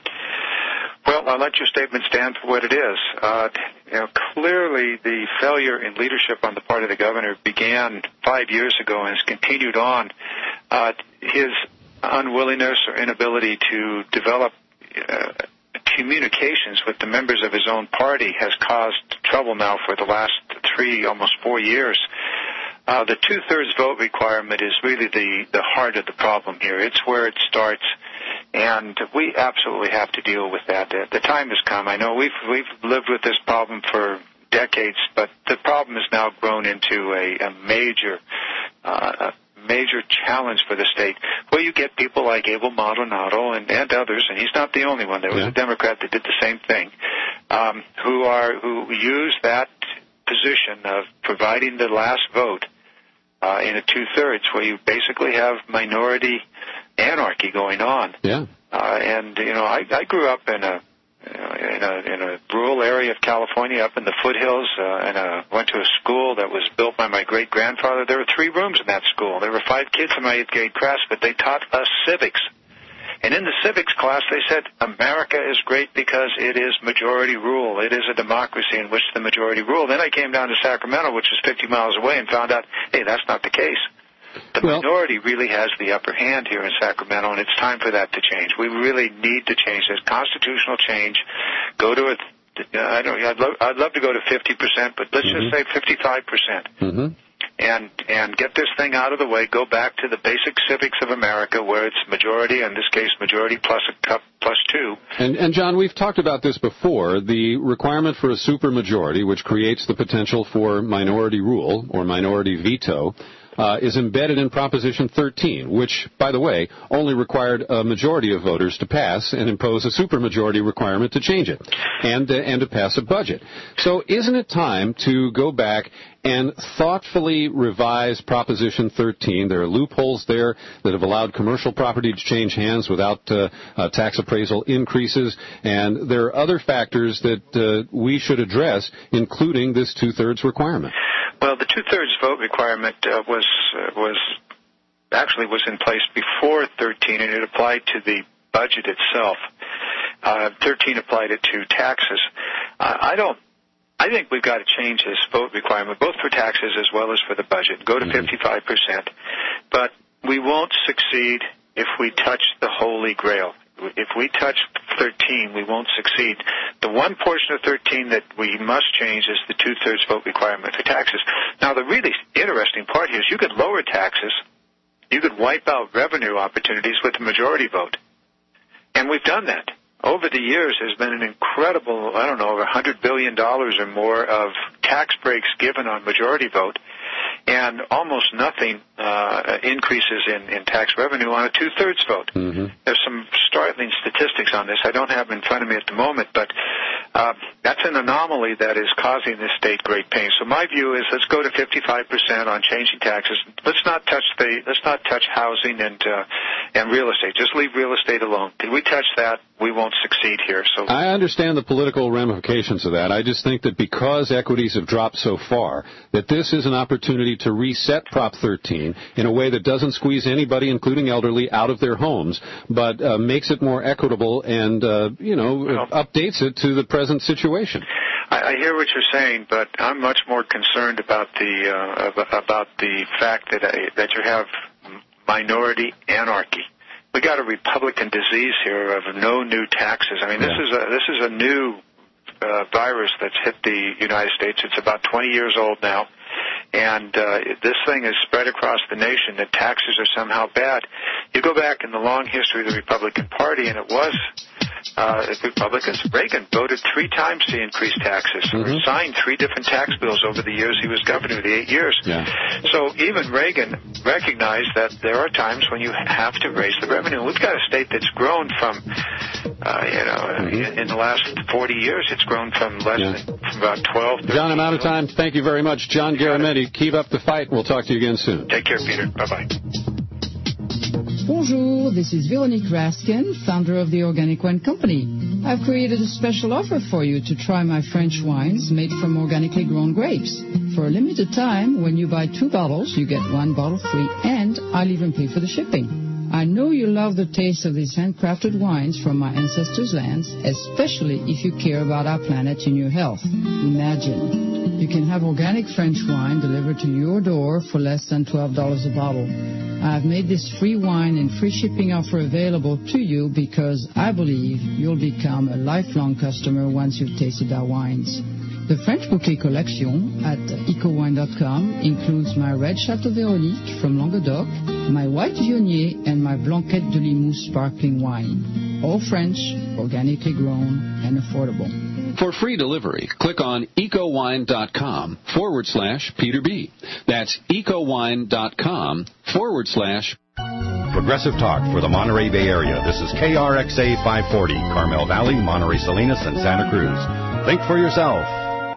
Well, I'll let your statement stand for what it is. Uh, you know, clearly the failure in leadership on the part of the governor began five years ago and has continued on. Uh, his unwillingness or inability to develop uh, communications with the members of his own party has caused trouble now for the last three, almost four years. Uh, the two-thirds vote requirement is really the, the heart of the problem here. It's where it starts, and we absolutely have to deal with that. The, the time has come. I know we've we've lived with this problem for decades, but the problem has now grown into a, a major uh, a major challenge for the state, where you get people like Abel Maldonado and, and others, and he's not the only one. There was yeah. a Democrat that did the same thing, um, who are who use that position of providing the last vote Uh, in a two-thirds, where you basically have minority anarchy going on. Yeah. Uh, and, you know, I, I grew up in a, you know, in a in a rural area of California up in the foothills, uh, and uh, went to a school that was built by my great-grandfather. There were three rooms in that school. There were five kids in my eighth-grade class, but they taught us civics. And in the civics class, they said, America is great because it is majority rule. It is a democracy in which the majority rule. Then I came down to Sacramento, which is fifty miles away, and found out, hey, that's not the case. The well, minority really has the upper hand here in Sacramento, and it's time for that to change. We really need to change this constitutional change. Go to a, I don't know, I'd love, I'd love to go to fifty percent, but let's mm-hmm. just say fifty-five percent. Mm-hmm. And and get this thing out of the way, go back to the basic civics of America, where it's majority, in this case, majority plus a cup plus two. And, and John, we've talked about this before, the requirement for a supermajority, which creates the potential for minority rule or minority veto, uh, is embedded in Proposition thirteen, which, by the way, only required a majority of voters to pass and impose a supermajority requirement to change it and, uh, and to pass a budget. So isn't it time to go back and thoughtfully revise Proposition thirteen? There are loopholes there that have allowed commercial property to change hands without uh, uh, tax appraisal increases, and there are other factors that uh, we should address, including this two-thirds requirement. Well, the two-thirds vote requirement uh, was uh, was actually was in place before thirteen, and it applied to the budget itself. Uh, thirteen applied it to taxes. Uh, I don't. I think we've got to change this vote requirement, both for taxes as well as for the budget. Go to fifty-five percent. But we won't succeed if we touch the Holy Grail. If we touch thirteen, we won't succeed. The one portion of thirteen that we must change is the two-thirds vote requirement for taxes. Now, the really interesting part here is you could lower taxes. You could wipe out revenue opportunities with the majority vote. And we've done that. Over the years, there's been an incredible, I don't know, over one hundred billion dollars or more of tax breaks given on majority vote, and almost nothing uh, increases in, in tax revenue on a two-thirds vote. Mm-hmm. There's some startling statistics on this. I don't have them in front of me at the moment, but uh, that's an anomaly that is causing this state great pain. So my view is let's go to fifty-five percent on changing taxes. Let's not touch the let's not touch housing and uh, and real estate. Just leave real estate alone. Did we touch that, we won't succeed here. So I understand the political ramifications of that. I just think that because equities have dropped so far, that this is an opportunity to reset Prop thirteen in a way that doesn't squeeze anybody, including elderly, out of their homes, but uh, makes it more equitable and, uh, you know, well, updates it to the present situation. I, I hear what you're saying, but I'm much more concerned about the uh, about the fact that I, that you have minority anarchy. We got a Republican disease here of no new taxes. I mean, this yeah. is a this is a new uh, virus that's hit the United States. It's about twenty years old now, and uh, this thing is spread across the nation. That taxes are somehow bad. You go back in the long history of the Republican Party, and it was uh, Republicans. Reagan voted three times to increase taxes, mm-hmm. or signed three different tax bills over the years he was governor, the eight years. Yeah. So even Reagan recognized that there are times when you have to raise the revenue. We've got a state that's grown from, uh, you know, mm-hmm. in the last forty years, it's grown from less yeah. than from about twelve. John, I'm out of time. Thank you very much. John Garamendi, keep up the fight. We'll talk to you again soon. Take care, Peter. Bye-bye. Bonjour, this is Veronique Raskin, founder of the Organic Wine Company. I've created a special offer for you to try my French wines made from organically grown grapes. For a limited time, when you buy two bottles, you get one bottle free, and I'll even pay for the shipping. I know you love the taste of these handcrafted wines from my ancestors' lands, especially if you care about our planet and your health. Imagine, you can have organic French wine delivered to your door for less than twelve dollars a bottle. I've made this free wine and free shipping offer available to you because I believe you'll become a lifelong customer once you've tasted our wines. The French Bouquet Collection at eco wine dot com includes my red Chateau Véronique from Languedoc, my white Viognier, and my Blanquette de Limoux sparkling wine. All French, organically grown, and affordable. For free delivery, click on eco wine dot com forward slash Peter B. That's eco wine dot com forward slash Progressive Talk for the Monterey Bay Area. This is K R X A five forty, Carmel Valley, Monterey Salinas, and Santa Cruz. Think for yourself.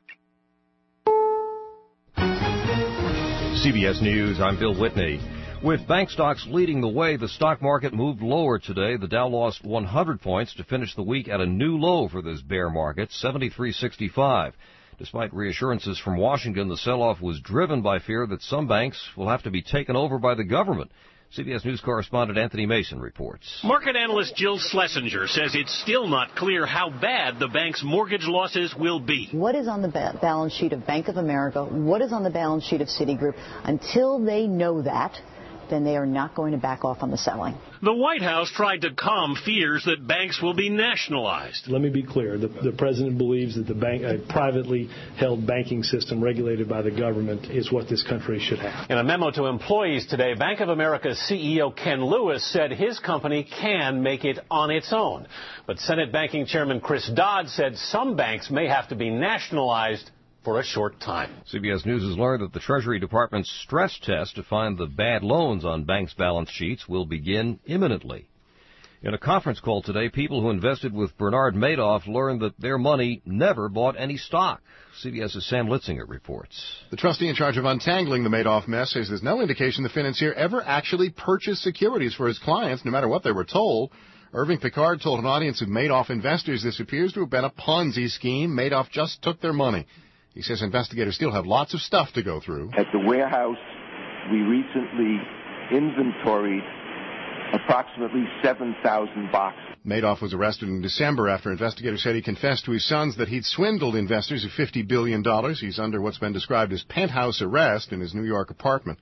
C B S News, I'm Bill Whitney. With bank stocks leading the way, the stock market moved lower today. The Dow lost one hundred points to finish the week at a new low for this bear market, seventy-three sixty-five. Despite reassurances from Washington, the sell-off was driven by fear that some banks will have to be taken over by the government. C B S News correspondent Anthony Mason reports. Market analyst Jill Schlesinger says it's still not clear how bad the bank's mortgage losses will be. What is on the ba- balance sheet of Bank of America? What is on the balance sheet of Citigroup? Until they know that, then they are not going to back off on the selling. The White House tried to calm fears that banks will be nationalized. Let me be clear. The, the president believes that the bank, a privately held banking system regulated by the government is what this country should have. In a memo to employees today, Bank of America's C E O Ken Lewis said his company can make it on its own. But Senate Banking Chairman Chris Dodd said some banks may have to be nationalized for a short time. C B S News has learned that the Treasury Department's stress test to find the bad loans on banks' balance sheets will begin imminently. In a conference call today, people who invested with Bernard Madoff learned that their money never bought any stock. CBS's Sam Litzinger reports. The trustee in charge of untangling the Madoff mess says there's no indication the financier ever actually purchased securities for his clients, no matter what they were told. Irving Picard told an audience of Madoff investors this appears to have been a Ponzi scheme. Madoff just took their money. He says investigators still have lots of stuff to go through. At the warehouse, we recently inventoried approximately seven thousand boxes. Madoff was arrested in December after investigators said he confessed to his sons that he'd swindled investors of fifty billion dollars. He's under what's been described as penthouse arrest in his New York apartment.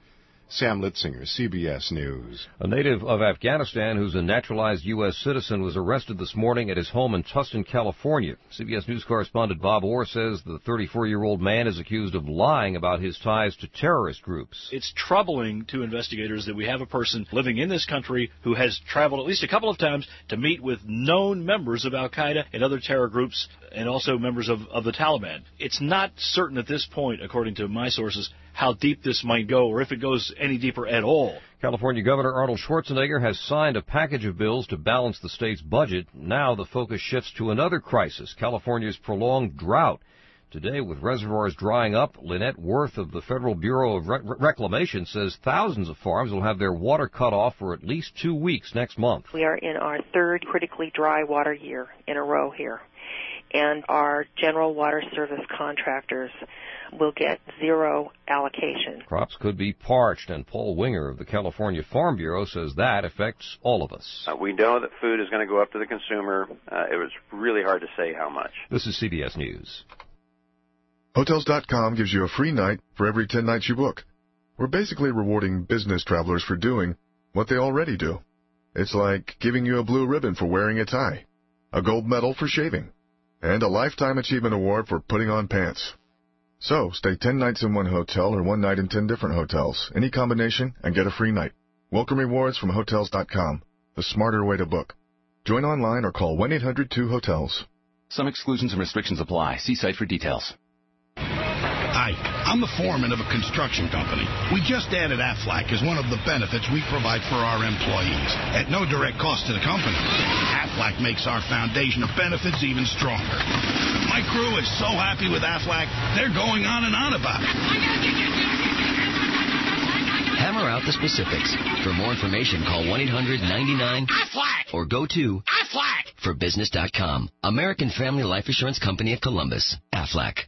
Sam Litzinger, C B S News. A native of Afghanistan who's a naturalized U S citizen was arrested this morning at his home in Tustin, California. C B S News correspondent Bob Orr says the thirty-four-year-old man is accused of lying about his ties to terrorist groups. It's troubling to investigators that we have a person living in this country who has traveled at least a couple of times to meet with known members of Al-Qaeda and other terror groups and also members of, of the Taliban. It's not certain at this point, according to my sources, how deep this might go or if it goes any deeper at all. California Governor Arnold Schwarzenegger has signed a package of bills to balance the state's budget. Now the focus shifts to another crisis, California's prolonged drought. Today, with reservoirs drying up, Lynette Worth of the Federal Bureau of Re- Reclamation says thousands of farms will have their water cut off for at least two weeks next month. We are in our third critically dry water year in a row here, and our general water service contractors will get zero allocation. Crops could be parched, and Paul Winger of the California Farm Bureau says that affects all of us. Uh, we know that food is going to go up to the consumer. Uh, it was really hard to say how much. This is C B S News. Hotels dot com gives you a free night for every ten nights you book. We're basically rewarding business travelers for doing what they already do. It's like giving you a blue ribbon for wearing a tie, a gold medal for shaving, and a Lifetime Achievement Award for putting on pants. So, stay ten nights in one hotel or one night in ten different hotels, any combination, and get a free night. Welcome rewards from Hotels dot com, the smarter way to book. Join online or call one eight hundred two hotels. Some exclusions and restrictions apply. See site for details. Hi, I'm the foreman of a construction company. We just added Aflac as one of the benefits we provide for our employees at no direct cost to the company. Aflac makes our foundation of benefits even stronger. My crew is so happy with Aflac, they're going on and on about it. Hammer out the specifics. For more information, call one eight hundred ninety-nine Aflac or go to Aflac for business dot com. American Family Life Assurance Company of Columbus. Aflac.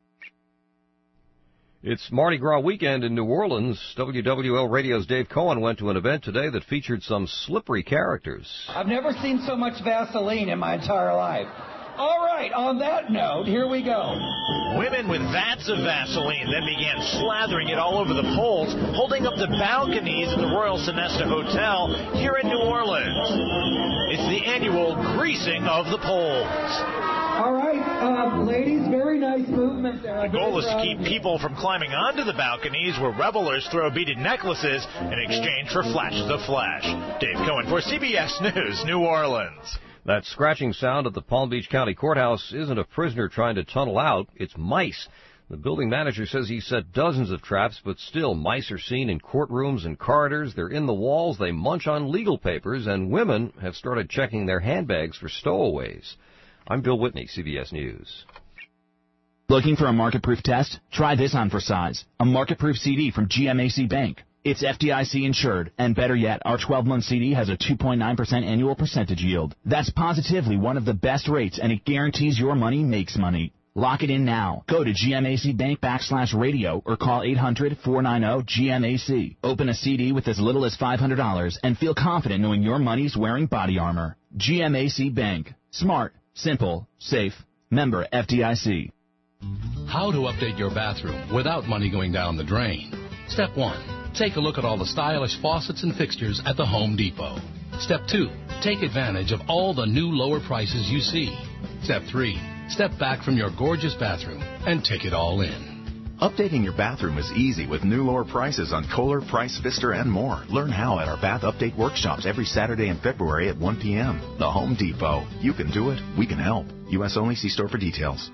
It's Mardi Gras weekend in New Orleans. W W L Radio's Dave Cohen went to an event today that featured some slippery characters. I've never seen so much Vaseline in my entire life. All right, on that note, here we go. Women with vats of Vaseline then began slathering it all over the poles, holding up the balconies at the Royal Sonesta Hotel here in New Orleans. It's the annual greasing of the poles. All right, uh, ladies, very nice movement there. The goal is to keep people from climbing onto the balconies where revelers throw beaded necklaces in exchange for flashes of flash. Dave Cohen for C B S News, New Orleans. That scratching sound at the Palm Beach County Courthouse isn't a prisoner trying to tunnel out, it's mice. The building manager says he set dozens of traps, but still mice are seen in courtrooms and corridors. They're in the walls, they munch on legal papers, and women have started checking their handbags for stowaways. I'm Bill Whitney, C B S News. Looking for a market-proof test? Try this on for size. A market-proof C D from G M A C Bank. It's F D I C insured, and better yet, our twelve-month C D has a two point nine percent annual percentage yield. That's positively one of the best rates, and it guarantees your money makes money. Lock it in now. Go to G M A C Bank backslash radio or call eight hundred four nine zero G M A C. Open a C D with as little as five hundred dollars and feel confident knowing your money's wearing body armor. G M A C Bank. Smart. Simple, safe, member F D I C. How to update your bathroom without money going down the drain. Step one, take a look at all the stylish faucets and fixtures at the Home Depot. Step two, take advantage of all the new lower prices you see. Step three, step back from your gorgeous bathroom and take it all in. Updating your bathroom is easy with new lower prices on Kohler, Price, Pfister, and more. Learn how at our bath update workshops every Saturday in February at one p.m. The Home Depot. You can do it. We can help. U S only. See store for details.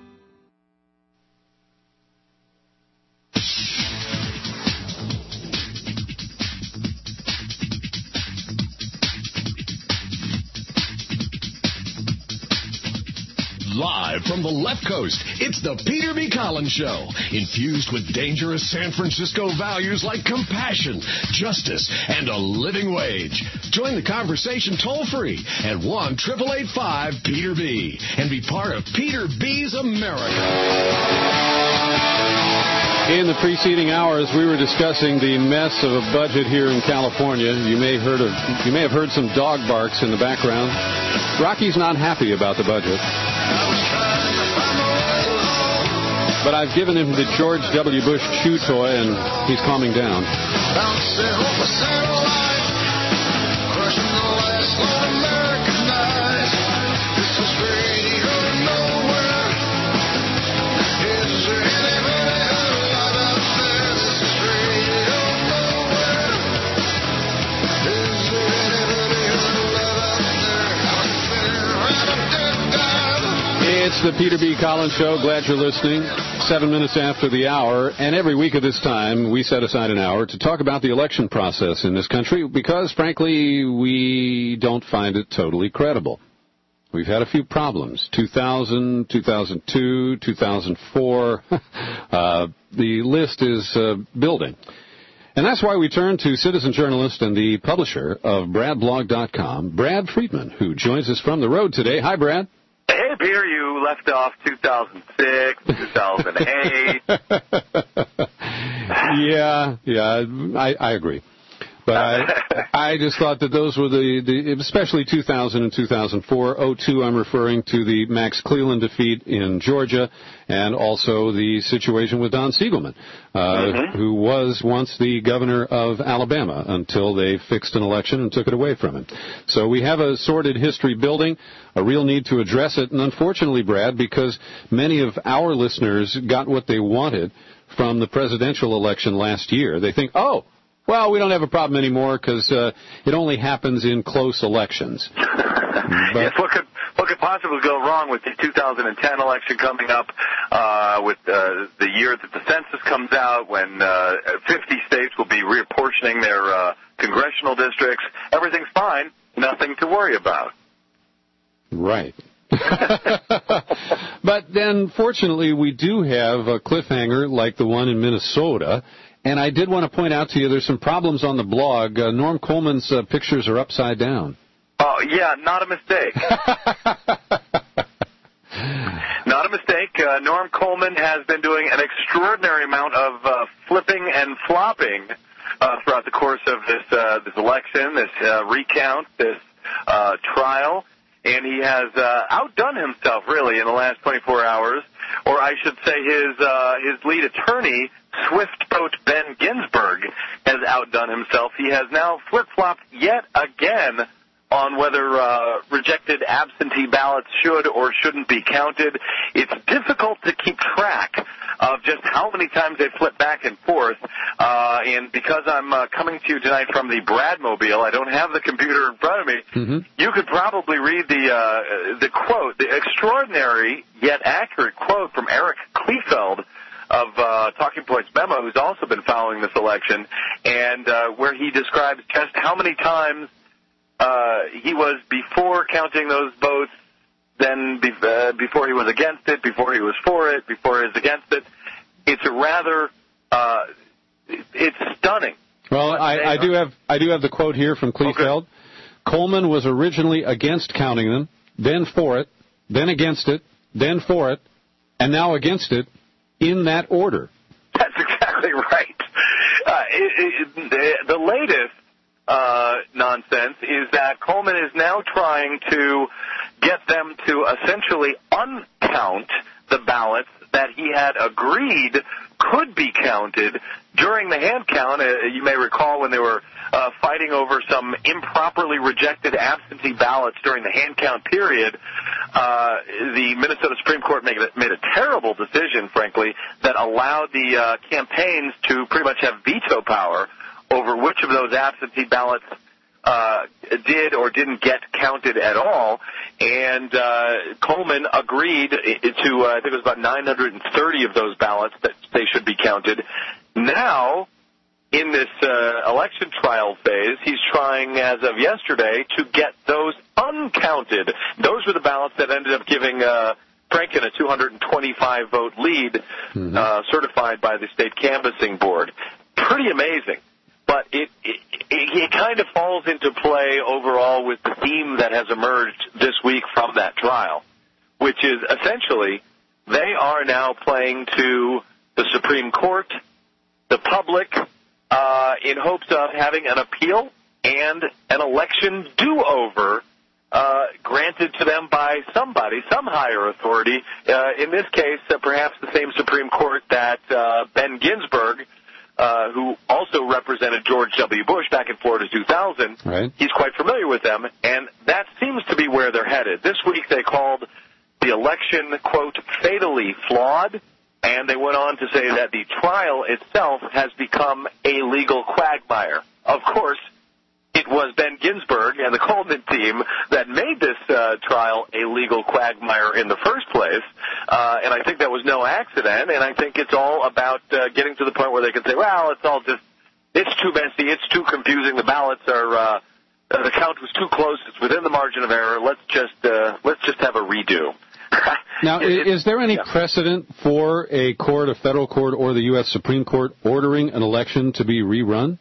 Live from the left coast, it's the Peter B. Collins Show, infused with dangerous San Francisco values like compassion, justice, and a living wage. Join the conversation toll-free at one eight eight five Peter B. and be part of Peter B's America. In the preceding hours, we were discussing the mess of a budget here in California. You may heard of, you may have heard some dog barks in the background. Rocky's not happy about the budget. But I've given him the George W. Bush chew toy, and he's calming down. It's the Peter B. Collins Show. Glad you're listening. Seven minutes after the hour. And every week at this time, we set aside an hour to talk about the election process in this country because, frankly, we don't find it totally credible. We've had a few problems. two thousand, two thousand two, two thousand four. uh, the list is uh, building. And that's why we turn to citizen journalist and the publisher of Brad Blog dot com, Brad Friedman, who joins us from the road today. Hi, Brad. Hey, Peter, you left off two thousand six, two thousand eight. yeah, yeah, I, I agree. But I, I just thought that those were the, the, especially two thousand and two thousand four. oh two, I'm referring to the Max Cleland defeat in Georgia and also the situation with Don Siegelman, uh, mm-hmm. who was once the governor of Alabama until they fixed an election and took it away from him. So we have a sordid history building, a real need to address it. And unfortunately, Brad, because many of our listeners got what they wanted from the presidential election last year, they think, oh, well, we don't have a problem anymore because uh, it only happens in close elections. But, yes, what could what could possibly go wrong with the two thousand ten election coming up, uh, with uh, the year that the census comes out, when uh, fifty states will be reapportioning their uh, congressional districts? Everything's fine, nothing to worry about. Right. But then, fortunately, we do have a cliffhanger like the one in Minnesota. And I did want to point out to you there's some problems on the blog. Uh, Norm Coleman's uh, pictures are upside down. Oh, yeah, not a mistake. Not a mistake. Uh, Norm Coleman has been doing an extraordinary amount of uh, flipping and flopping uh, throughout the course of this uh, this election, this uh, recount, this uh, trial. And he has uh, outdone himself, really, in the last twenty-four hours. Or I should say his uh, his lead attorney, Swift Boat Ben Ginsburg, has outdone himself. He has now flip-flopped yet again on whether uh, rejected absentee ballots should or shouldn't be counted. It's difficult to keep track of just how many times they flip back and forth. Uh, and because I'm uh, coming to you tonight from the Bradmobile, I don't have the computer in front of me. Mm-hmm. You could probably read the uh, the quote, the extraordinary yet accurate quote from Eric Kleefeld of uh, Talking Points Memo, who's also been following this election, and uh, where he describes just how many times uh, he was before counting those votes, then be, uh, before he was against it, before he was for it, before he was against it. It's a rather, uh, it's stunning. Well, I, I do have I do have the quote here from Kleefeld. Okay. Coleman was originally against counting them, then for it, then against it, then for it, and now against it, in that order. That's exactly right. Uh, it, it, the, the latest uh, nonsense is that Coleman is now trying to get them to essentially uncount the ballots that he had agreed could be counted during the hand count. Uh, you may recall when they were uh, fighting over some improperly rejected absentee ballots during the hand count period, uh, the Minnesota Supreme Court made a, made a terrible decision, frankly, that allowed the uh, campaigns to pretty much have veto power over which of those absentee ballots uh, did or didn't get counted at all. And uh, Coleman agreed to, uh, I think it was about nine hundred thirty of those ballots that they should be counted. Now, in this uh, election trial phase, he's trying, as of yesterday, to get those uncounted. Those were the ballots that ended up giving uh, Franken a two hundred twenty-five vote lead, mm-hmm. uh, certified by the state canvassing board. Pretty amazing. But it, it, it kind of falls into play overall with the theme that has emerged this week from that trial, which is essentially they are now playing to the Supreme Court, the public, uh, in hopes of having an appeal and an election do-over uh, granted to them by somebody, some higher authority. Uh, in this case, uh, perhaps the same Supreme Court that uh, Ben Ginsburg, uh, who also represented George W. Bush back in Florida two thousand, right. He's quite familiar with them, and that seems to be where they're headed. This week they called the election, quote, fatally flawed, and they went on to say that the trial itself has become a legal quagmire. Of course, it was Ben Ginsburg and the Coleman team that made this uh, trial a legal quagmire in the first place, uh, and I think that was no accident, and I think it's all about uh, getting to the point where they can say, well, it's all just, it's too messy, it's too confusing, the ballots are, uh, the count was too close, it's within the margin of error, let's just, uh, let's just have a redo. Now, it, is there any yeah. precedent for a court, a federal court, or the U S Supreme Court ordering an election to be rerun?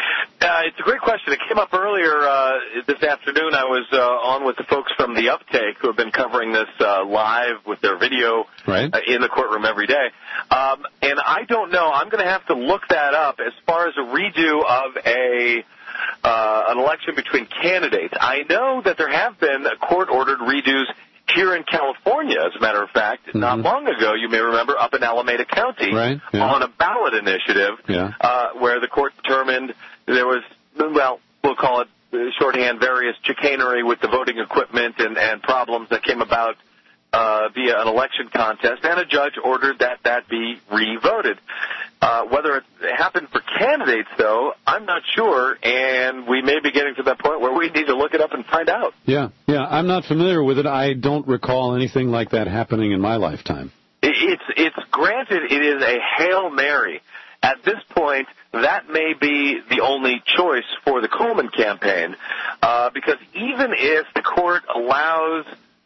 Uh, it's a great question. It came up earlier uh, this afternoon. I was uh, on with the folks from The Uptake who have been covering this uh, live with their video right. uh, in the courtroom every day. Um, and I don't know. I'm going to have to look that up as far as a redo of a uh, an election between candidates. I know that there have been court-ordered redos here in California, as a matter of fact, mm-hmm. not long ago, you may remember, up in Alameda County right, yeah. on a ballot initiative yeah. uh, where the court determined there was, well, we'll call it uh, shorthand, various chicanery with the voting equipment and, and problems that came about uh, via an election contest, and a judge ordered that that be re-voted. Uh, whether it happened for candidates, though, I'm not sure, and we may be getting to that point where we need to look it up and find out. Yeah, yeah, I'm not familiar with it. I don't recall anything like that happening in my lifetime. It's, it's granted, it is a Hail Mary. At this point, that may be the only choice for the Coleman campaign, uh, because even if the court allows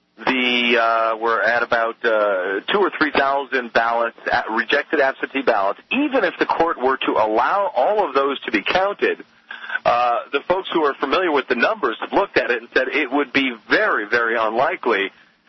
the, uh, we're at about uh, two or three thousand ballots, at rejected absentee ballots, even if the court were to allow all of those to be counted, uh, the folks who are familiar with the numbers have looked at it and said it would be very, very unlikely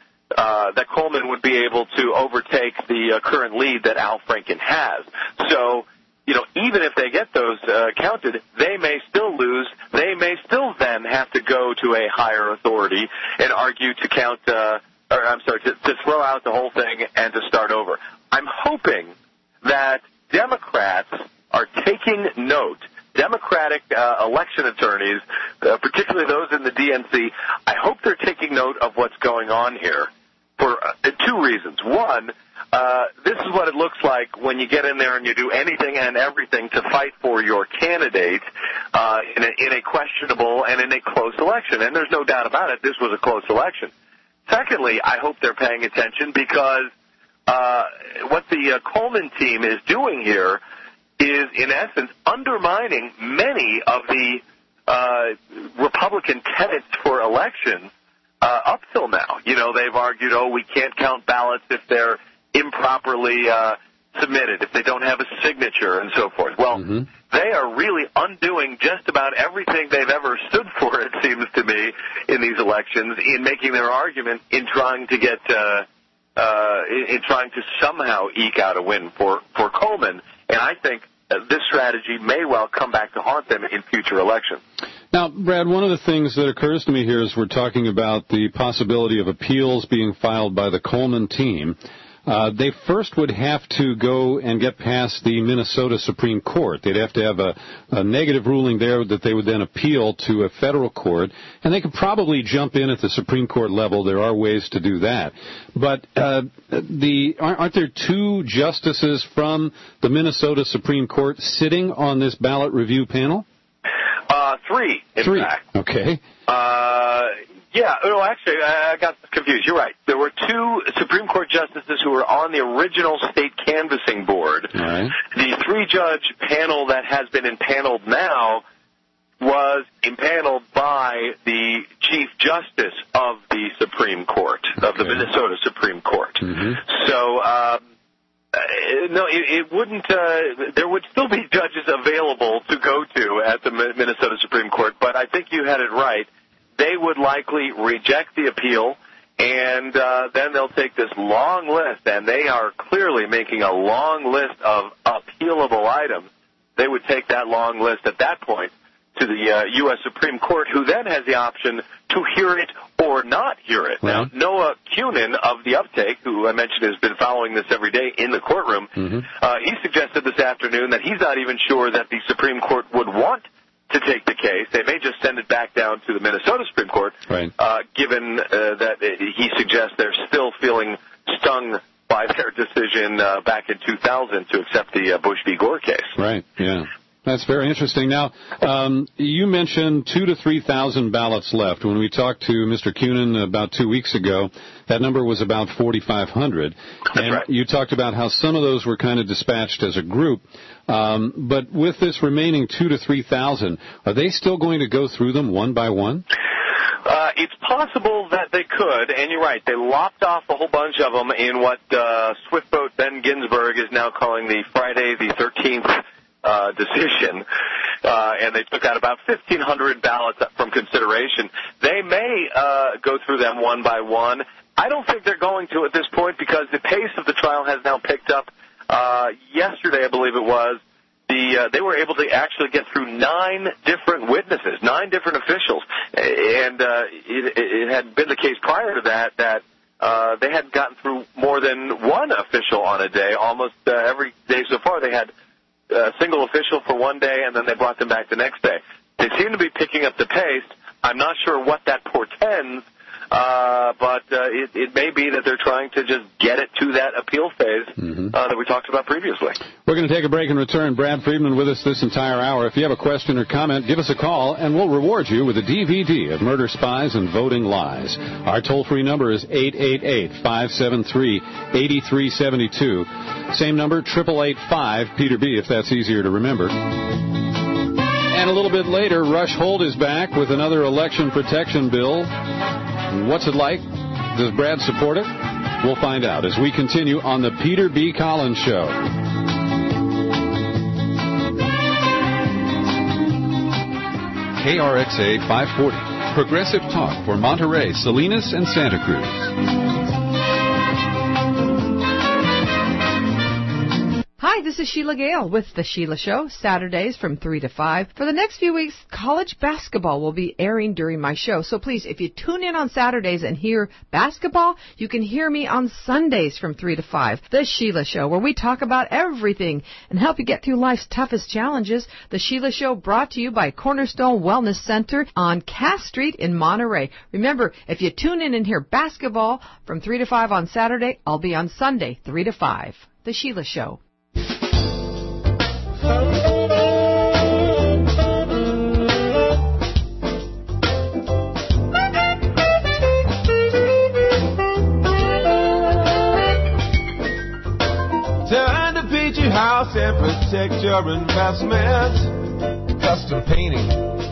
Uh, that Coleman would be able to overtake the uh, current lead that Al Franken has. So, you know, even if they get those uh, counted, they may still lose. They may still then have to go to a higher authority and argue to count, uh, or I'm sorry, to, to throw out the whole thing and to start over. I'm hoping that Democrats are taking note. Democratic uh, election attorneys, uh, particularly those in the D N C, I hope they're taking note of what's going on here for uh, two reasons. One, uh, this is what it looks like when you get in there and you do anything and everything to fight for your candidate uh, in, a, in a questionable and in a close election. And there's no doubt about it, this was a close election. Secondly, I hope they're paying attention because uh, what the uh, Coleman team is doing here is, in essence, undermining many of the uh, Republican tenets for elections uh, up till now. You know, they've argued, oh, we can't count ballots if they're improperly uh, submitted, if they don't have a signature, and so forth. Well, mm-hmm. they are really undoing just about everything they've ever stood for, it seems to me, in these elections, in making their argument in trying to get, uh, uh, in, in trying to somehow eke out a win for, for Coleman. And I think uh, this strategy may well come back to haunt them in future elections. Now, Brad, one of the things that occurs to me here is we're talking about the possibility of appeals being filed by the Coleman team. Uh, they first would have to go and get past the Minnesota Supreme Court. They'd have to have a, a negative ruling there that they would then appeal to a federal court, and they could probably jump in at the Supreme Court level. There are ways to do that. But uh, the aren't there two justices from the Minnesota Supreme Court sitting on this ballot review panel? Uh, three, in three. fact. Okay. Uh, yeah, no, actually, I got confused. You're right. There were two Supreme Court justices who were on the original state canvassing board. All right. The three-judge panel that has been impaneled now was impaneled by the Chief Justice of the Supreme Court, of okay. the Minnesota Supreme Court. Mm-hmm. So, um, Uh, no, it, it wouldn't. Uh, there would still be judges available to go to at the Minnesota Supreme Court, but I think you had it right. They would likely reject the appeal, and uh, then they'll take this long list, and they are clearly making a long list of appealable items. They would take that long list at that point to the uh, U S Supreme Court, who then has the option to hear it or not hear it. Right. Now, Noah Cunin of The Uptake, who I mentioned has been following this every day in the courtroom, mm-hmm. uh, he suggested this afternoon that he's not even sure that the Supreme Court would want to take the case. They may just send it back down to the Minnesota Supreme Court, right. uh, given uh, that he suggests they're still feeling stung by their decision uh, back in two thousand to accept the uh, Bush v. Gore case. Right, yeah. That's very interesting. Now, um, you mentioned two to three thousand ballots left. When we talked to Mister Cunin about two weeks ago, that number was about forty-five hundred. And right. you talked about how some of those were kind of dispatched as a group. Um, but with this remaining two to three thousand, are they still going to go through them one by one? Uh, it's possible that they could, and you're right. They lopped off a whole bunch of them in what uh, Swiftboat Ben Ginsburg is now calling the Friday the thirteenth uh, decision, uh, and they took out about fifteen hundred ballots from consideration. They may uh, go through them one by one. I don't think they're going to at this point because the pace of the trial has now picked up. Uh, yesterday, I believe it was, The, uh, they were able to actually get through nine different witnesses, nine different officials, and uh, it, it had been the case prior to that that uh, they hadn't gotten through more than one official on a day. Almost uh, every day so far, they had a single official for one day, and then they brought them back the next day. They seem to be picking up the pace. I'm not sure what that portends, uh, but uh, it, it may be that they're trying to just get it to that appeal phase mm-hmm. uh, that we talked about previously. We're going to take a break and return. Brad Friedman with us this entire hour. If you have a question or comment, give us a call, and we'll reward you with a D V D of Murder, Spies, and Voting Lies. Our toll-free number is eight eight eight, five seven three, eight three seven two. Same number, eight eight eight, five, Peter B, if that's easier to remember. And a little bit later, Rush Holt is back with another election protection bill. What's it like? Does Brad support it? We'll find out as we continue on the Peter B. Collins Show. K R X A five forty, Progressive Talk for Monterey, Salinas, and Santa Cruz. Hi, this is Sheila Gale with The Sheila Show, Saturdays from three to five. For the next few weeks, college basketball will be airing during my show. So please, if you tune in on Saturdays and hear basketball, you can hear me on Sundays from three to five. The Sheila Show, where we talk about everything and help you get through life's toughest challenges. The Sheila Show brought to you by Cornerstone Wellness Center on Cass Street in Monterey. Remember, if you tune in and hear basketball from three to five on Saturday, I'll be on Sunday, three to five. The Sheila Show. Time to paint your house and protect your investment. Custom painting.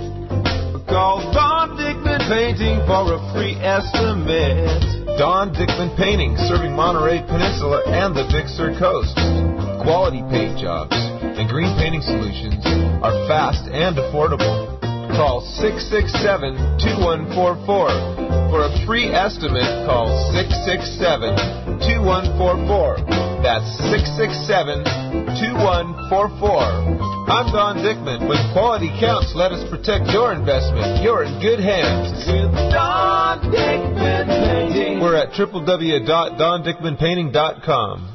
Call Don Dickman Painting for a free estimate. Don Dickman Painting, serving Monterey Peninsula and the Big Sur coast. Quality paint jobs and green painting solutions are fast and affordable. Call six six seven, two one four four. For a free estimate, call six six seven, two one four four. That's six six seven, two one four four. I'm Don Dickman. When quality counts, let us protect your investment. You're in good hands with Don Dickman Painting. We're at w w w dot don dickman painting dot com.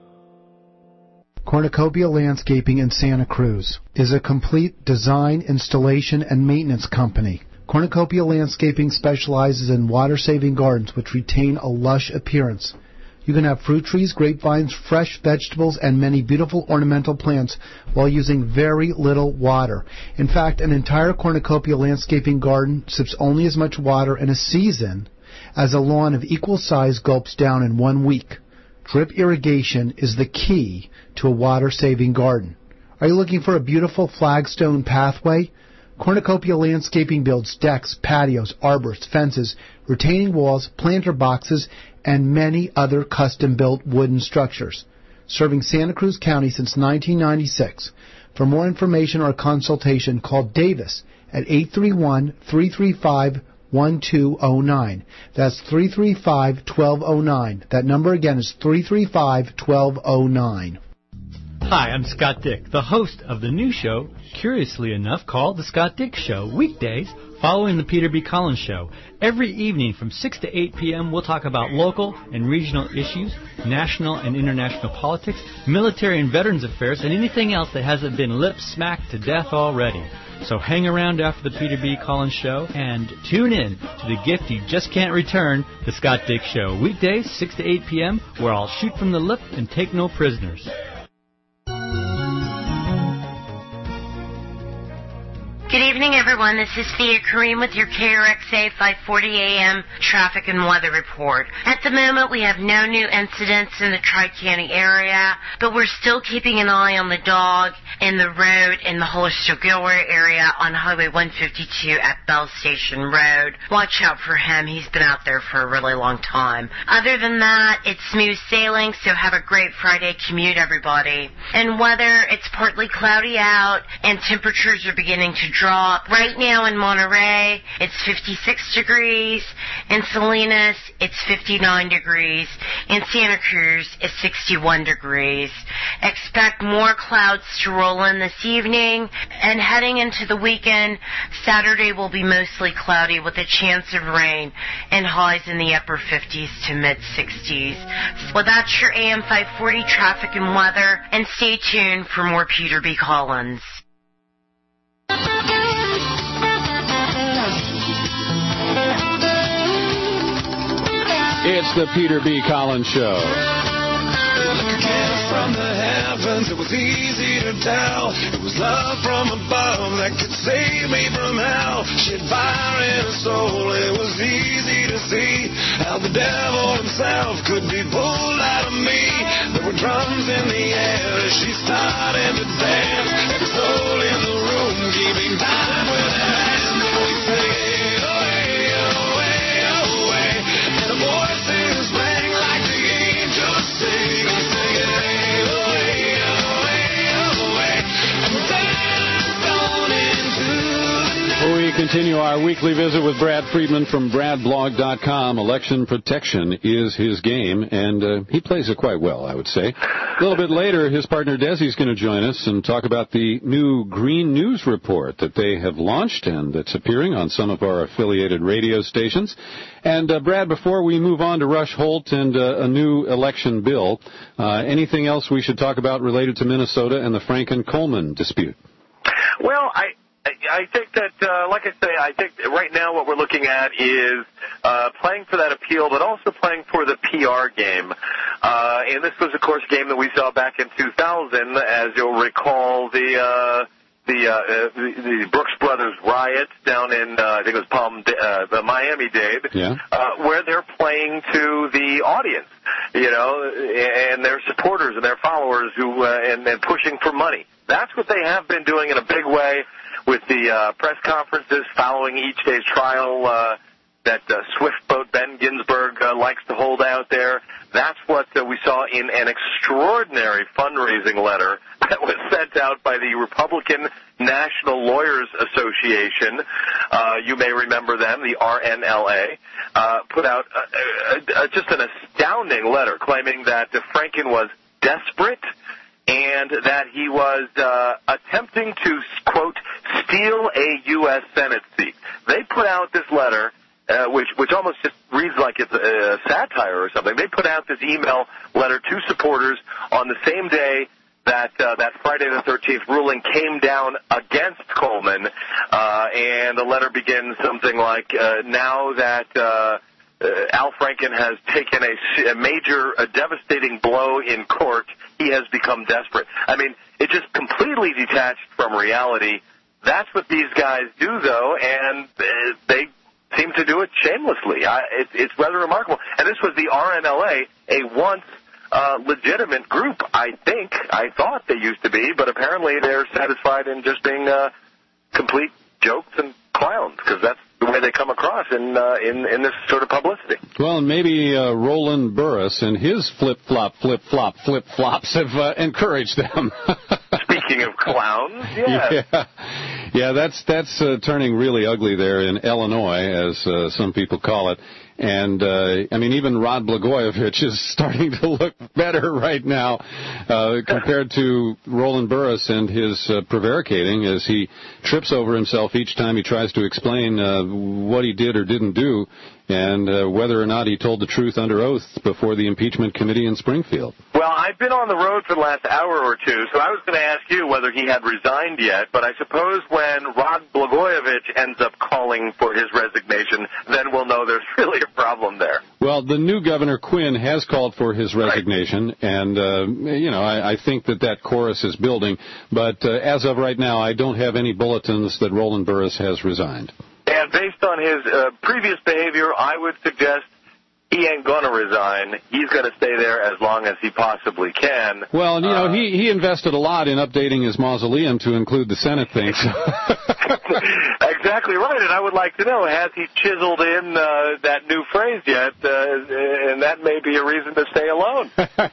Cornucopia Landscaping in Santa Cruz is a complete design, installation, and maintenance company. Cornucopia Landscaping specializes in water-saving gardens which retain a lush appearance. You can have fruit trees, grapevines, fresh vegetables, and many beautiful ornamental plants while using very little water. In fact, an entire cornucopia landscaping garden sips only as much water in a season as a lawn of equal size gulps down in one week. Drip irrigation is the key to a water-saving garden. Are you looking for a beautiful flagstone pathway? Cornucopia Landscaping builds decks, patios, arbors, fences, retaining walls, planter boxes, and many other custom-built wooden structures. Serving Santa Cruz County since nineteen ninety-six. For more information or a consultation, call Davis at eight three one, three three five, one two zero nine. That's three three five, one two zero nine. That number again is three three five, one two zero nine. Hi, I'm Scott Dick, the host of the new show, curiously enough, called The Scott Dick Show, weekdays following the Peter B. Collins Show. Every evening from six to eight p.m., we'll talk about local and regional issues, national and international politics, military and veterans affairs, and anything else that hasn't been lip-smacked to death already. So hang around after the Peter B. Collins Show and tune in to the gift you just can't return, The Scott Dick Show, weekdays six to eight p.m., where I'll shoot from the lip and take no prisoners. Good evening, everyone. This is Thea Kareem with your K R X A five forty A M traffic and weather report. At the moment, we have no new incidents in the Tri-County area, but we're still keeping an eye on the dog in the road in the Hollister-Gilroy area on Highway one fifty-two at Bell Station Road. Watch out for him. He's been out there for a really long time. Other than that, it's smooth sailing, so have a great Friday commute, everybody. And weather, it's partly cloudy out, and temperatures are beginning to drop. Right now in Monterey, it's fifty-six degrees. In Salinas, it's fifty-nine degrees. In Santa Cruz, it's sixty-one degrees. Expect more clouds to roll in this evening. And heading into the weekend, Saturday will be mostly cloudy with a chance of rain and highs in the upper fifties to mid-sixties. Well, that's your A M five forty traffic and weather. And stay tuned for more Peter B. Collins. It's the Peter B. Collins Show. From the heavens, it was easy to tell. It was love from above that could save me from hell. She had fire in her soul. It was easy to see how the devil himself could be pulled out of me. There were drums in the air as she started to dance. Every soul in the room keeping time with her hands. We sang away, away, away, and the voices rang like the angels sing. We continue our weekly visit with Brad Friedman from brad blog dot com. Election protection is his game, and uh, he plays it quite well, I would say. A little bit later, his partner Desi's going to join us and talk about the new Green News Report that they have launched and that's appearing on some of our affiliated radio stations. And, uh, Brad, before we move on to Rush Holt and uh, a new election bill, uh, anything else we should talk about related to Minnesota and the Franken-Coleman dispute? Well, I... I think that, uh, like I say, I think right now what we're looking at is uh, playing for that appeal, but also playing for the P R game. Uh, and this was, of course, a game that we saw back in two thousand, as you'll recall, the uh, the, uh, the the Brooks Brothers riot down in, uh, I think it was Palm, uh, the Miami-Dade, yeah. uh, where they're playing to the audience, you know, and their supporters and their followers who uh, and, and pushing for money. That's what they have been doing in a big way. With the uh, press conferences following each day's trial uh, that uh, swift boat Ben Ginsburg uh, likes to hold out there, that's what uh, we saw in an extraordinary fundraising letter that was sent out by the Republican National Lawyers Association. Uh, you may remember them, the R N L A, uh, put out uh, uh, just an astounding letter claiming that Franken was desperate and that he was uh, attempting to, quote, steal a U S Senate seat. They put out this letter, uh, which which almost just reads like it's a satire or something. They put out this email letter to supporters on the same day that uh, that Friday the thirteenth ruling came down against Coleman, uh, and the letter begins something like, uh, now that... Uh, Uh, Al Franken has taken a, a major, a devastating blow in court. He has become desperate. I mean, it just completely detached from reality. That's what these guys do, though, and uh, they seem to do it shamelessly. I, it, it's rather remarkable. And this was the R N L A, a once uh, legitimate group, I think. I thought they used to be, but apparently they're satisfied in just being uh, complete jokes and clowns, because that's the way they come across in uh, in in this sort of publicity. Well, and maybe uh, Roland Burris and his flip-flop, flip-flop, flip-flops have uh, encouraged them. Speaking of clowns, yes. yeah, yeah, that's that's uh, turning really ugly there in Illinois, as uh, some people call it. And, uh, I mean, even Rod Blagojevich is starting to look better right now uh, compared to Roland Burris and his uh, prevaricating as he trips over himself each time he tries to explain uh, what he did or didn't do and uh, whether or not he told the truth under oath before the impeachment committee in Springfield. Well, I've been on the road for the last hour or two, so I was going to ask you whether he had resigned yet, but I suppose when Rod Blagojevich ends up calling for his resignation, then we'll know there's really a problem there. Well, the new Governor Quinn has called for his resignation, right. and, uh, you know, I, I think that that chorus is building, but uh, as of right now, I don't have any bulletins that Roland Burris has resigned. And based on his uh, previous behavior, I would suggest he ain't going to resign. He's going to stay there as long as he possibly can. Well, you know, uh, he, he invested a lot in updating his mausoleum to include the Senate thing. So. Exactly right, and I would like to know, has he chiseled in uh, that new phrase yet? Uh, and that may be a reason to stay alone.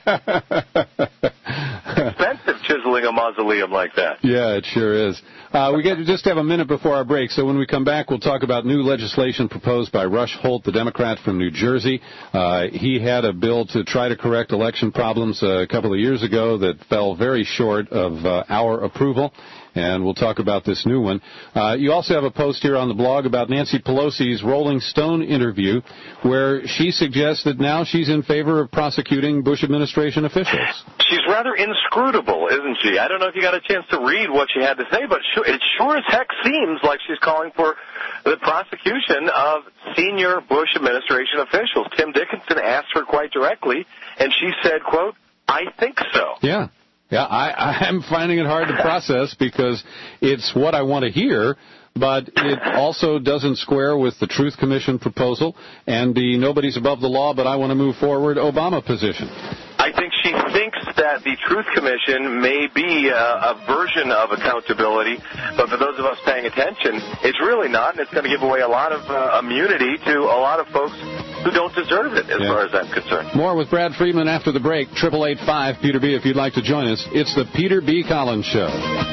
Expensive chiseling a mausoleum like that. Yeah, it sure is. Uh, we get, just have a minute before our break, so when we come back, we'll talk about new legislation proposed by Rush Holt, the Democrat from New Jersey. Uh, he had a bill to try to correct election problems uh, a couple of years ago that fell very short of uh, our approval. And we'll talk about this new one. Uh, you also have a post here on the blog about Nancy Pelosi's Rolling Stone interview where she suggests that now she's in favor of prosecuting Bush administration officials. She's rather inscrutable, isn't she? I don't know if you got a chance to read what she had to say, but it sure as heck seems like she's calling for the prosecution of senior Bush administration officials. Tim Dickinson asked her quite directly, and she said, quote, "I think so." Yeah. Yeah, I, I'm finding it hard to process because it's what I want to hear, but it also doesn't square with the Truth Commission proposal and the nobody's above the law, but I want to move forward Obama position. I think she thinks that the Truth Commission may be a, a version of accountability, but for those of us paying attention, it's really not, and it's going to give away a lot of uh, immunity to a lot of folks who don't deserve it, as yeah. far as I'm concerned. More with Brad Friedman after the break. Triple eight five Peter B. If you'd like to join us. It's the Peter B. Collins Show.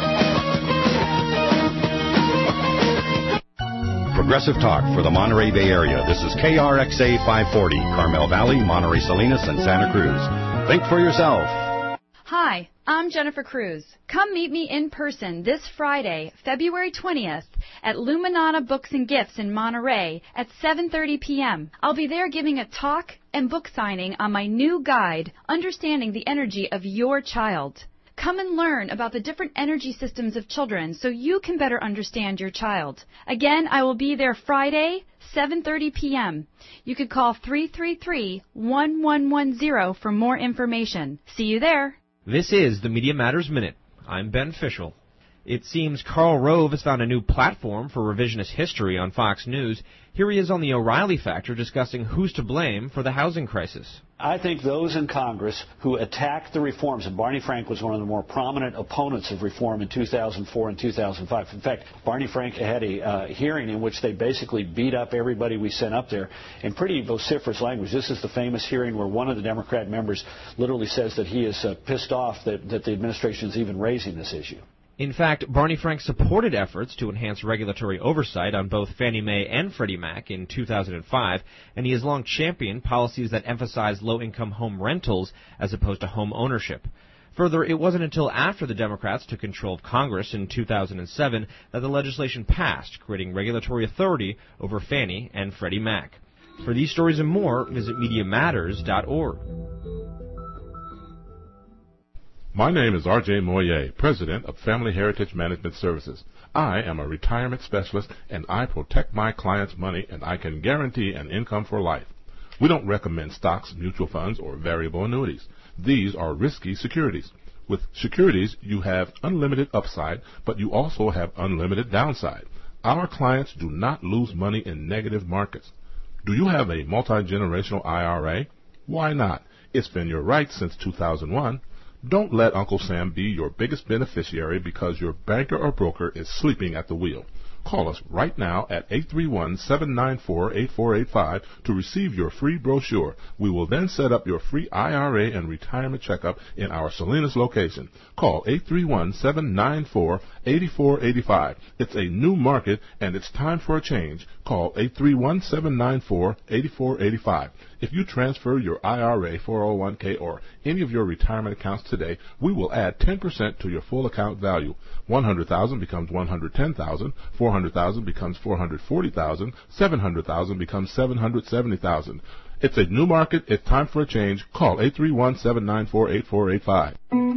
Progressive talk for the Monterey Bay Area. This is K R X A five forty, Carmel Valley, Monterey Salinas, and Santa Cruz. Think for yourself. Hi, I'm Jennifer Cruz. Come meet me in person this Friday, February twentieth, at Luminata Books and Gifts in Monterey at seven thirty p.m. I'll be there giving a talk and book signing on my new guide, Understanding the Energy of Your Child. Come and learn about the different energy systems of children so you can better understand your child. Again, I will be there Friday, seven thirty p.m. You could call three three three, one one one zero for more information. See you there. This is the Media Matters Minute. I'm Ben Fischel. It seems Karl Rove has found a new platform for revisionist history on Fox News. Here he is on the O'Reilly Factor discussing who's to blame for the housing crisis. I think those in Congress who attacked the reforms, and Barney Frank was one of the more prominent opponents of reform in two thousand four and two thousand five. In fact, Barney Frank had a uh, hearing in which they basically beat up everybody we sent up there in pretty vociferous language. This is the famous hearing where one of the Democrat members literally says that he is uh, pissed off that, that the administration is even raising this issue. In fact, Barney Frank supported efforts to enhance regulatory oversight on both Fannie Mae and Freddie Mac in two thousand five, and he has long championed policies that emphasize low-income home rentals as opposed to home ownership. Further, it wasn't until after the Democrats took control of Congress in two thousand seven that the legislation passed, creating regulatory authority over Fannie and Freddie Mac. For these stories and more, visit media matters dot org. My name is R J Moyer, President of Family Heritage Management Services. I am a retirement specialist, and I protect my clients' money, and I can guarantee an income for life. We don't recommend stocks, mutual funds, or variable annuities. These are risky securities. With securities, you have unlimited upside, but you also have unlimited downside. Our clients do not lose money in negative markets. Do you have a multi-generational I R A? Why not? It's been your right since two thousand one. Don't let Uncle Sam be your biggest beneficiary because your banker or broker is sleeping at the wheel. Call us right now at eight three one, seven nine four, eight four eight five to receive your free brochure. We will then set up your free I R A and retirement checkup in our Salinas location. Call eight three one, seven nine four, eight four eight five. It's a new market and it's time for a change. Call eight three one, seven nine four, eight four eight five. If you transfer your I R A, four oh one k, or any of your retirement accounts today, we will add ten percent to your full account value. one hundred thousand dollars becomes one hundred ten thousand dollars, four hundred thousand dollars becomes four hundred forty thousand dollars, seven hundred thousand dollars becomes seven hundred seventy thousand dollars. It's a new market. It's time for a change. Call eight three one, seven nine four, eight four eight five.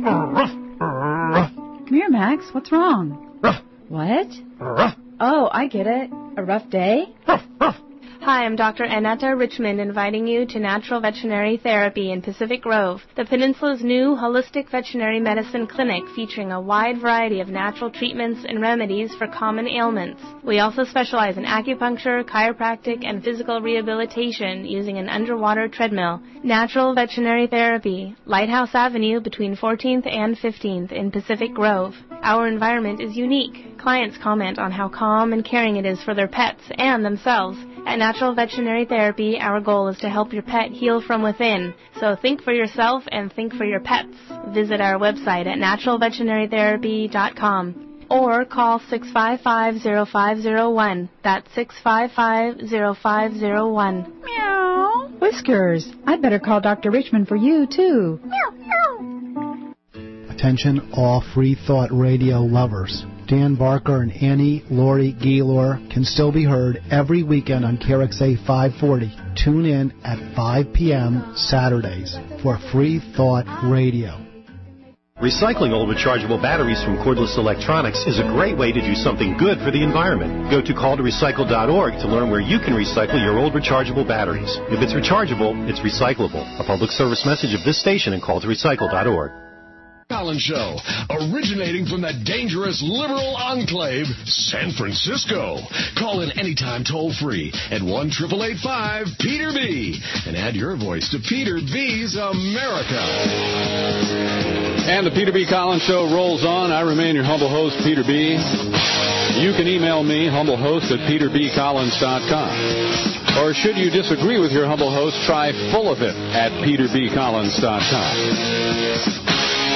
Come here, Max. What's wrong? What? Oh, I get it. A rough day? Hi, I'm Doctor Annetta Richmond, inviting you to Natural Veterinary Therapy in Pacific Grove, the Peninsula's new holistic veterinary medicine clinic featuring a wide variety of natural treatments and remedies for common ailments. We also specialize in acupuncture, chiropractic, and physical rehabilitation using an underwater treadmill. Natural Veterinary Therapy, Lighthouse Avenue between fourteenth and fifteenth in Pacific Grove. Our environment is unique. Clients comment on how calm and caring it is for their pets and themselves. At Natural Veterinary Therapy, our goal is to help your pet heal from within. So think for yourself and think for your pets. Visit our website at natural veterinary therapy dot com or call six five five, zero five zero one. That's six five five, zero five zero one. Meow. Whiskers, I'd better call Doctor Richmond for you, too. Meow, meow. Attention all Free Thought Radio lovers. Dan Barker and Annie Laurie Gaylor can still be heard every weekend on K R X A five forty. Tune in at five p.m. Saturdays for Free Thought Radio. Recycling old rechargeable batteries from Cordless Electronics is a great way to do something good for the environment. Go to call to recycle dot org to learn where you can recycle your old rechargeable batteries. If it's rechargeable, it's recyclable. A public service message of this station and call to recycle dot org. Collins Show, originating from the dangerous liberal enclave, San Francisco. Call in anytime toll-free at one eight eight eight five, Peter B. and add your voice to Peter B's America. And the Peter B. Collins Show rolls on. I remain your humble host, Peter B. You can email me, humblehost at peter b collins dot com. Or should you disagree with your humble host, try full of it at peter b collins dot com.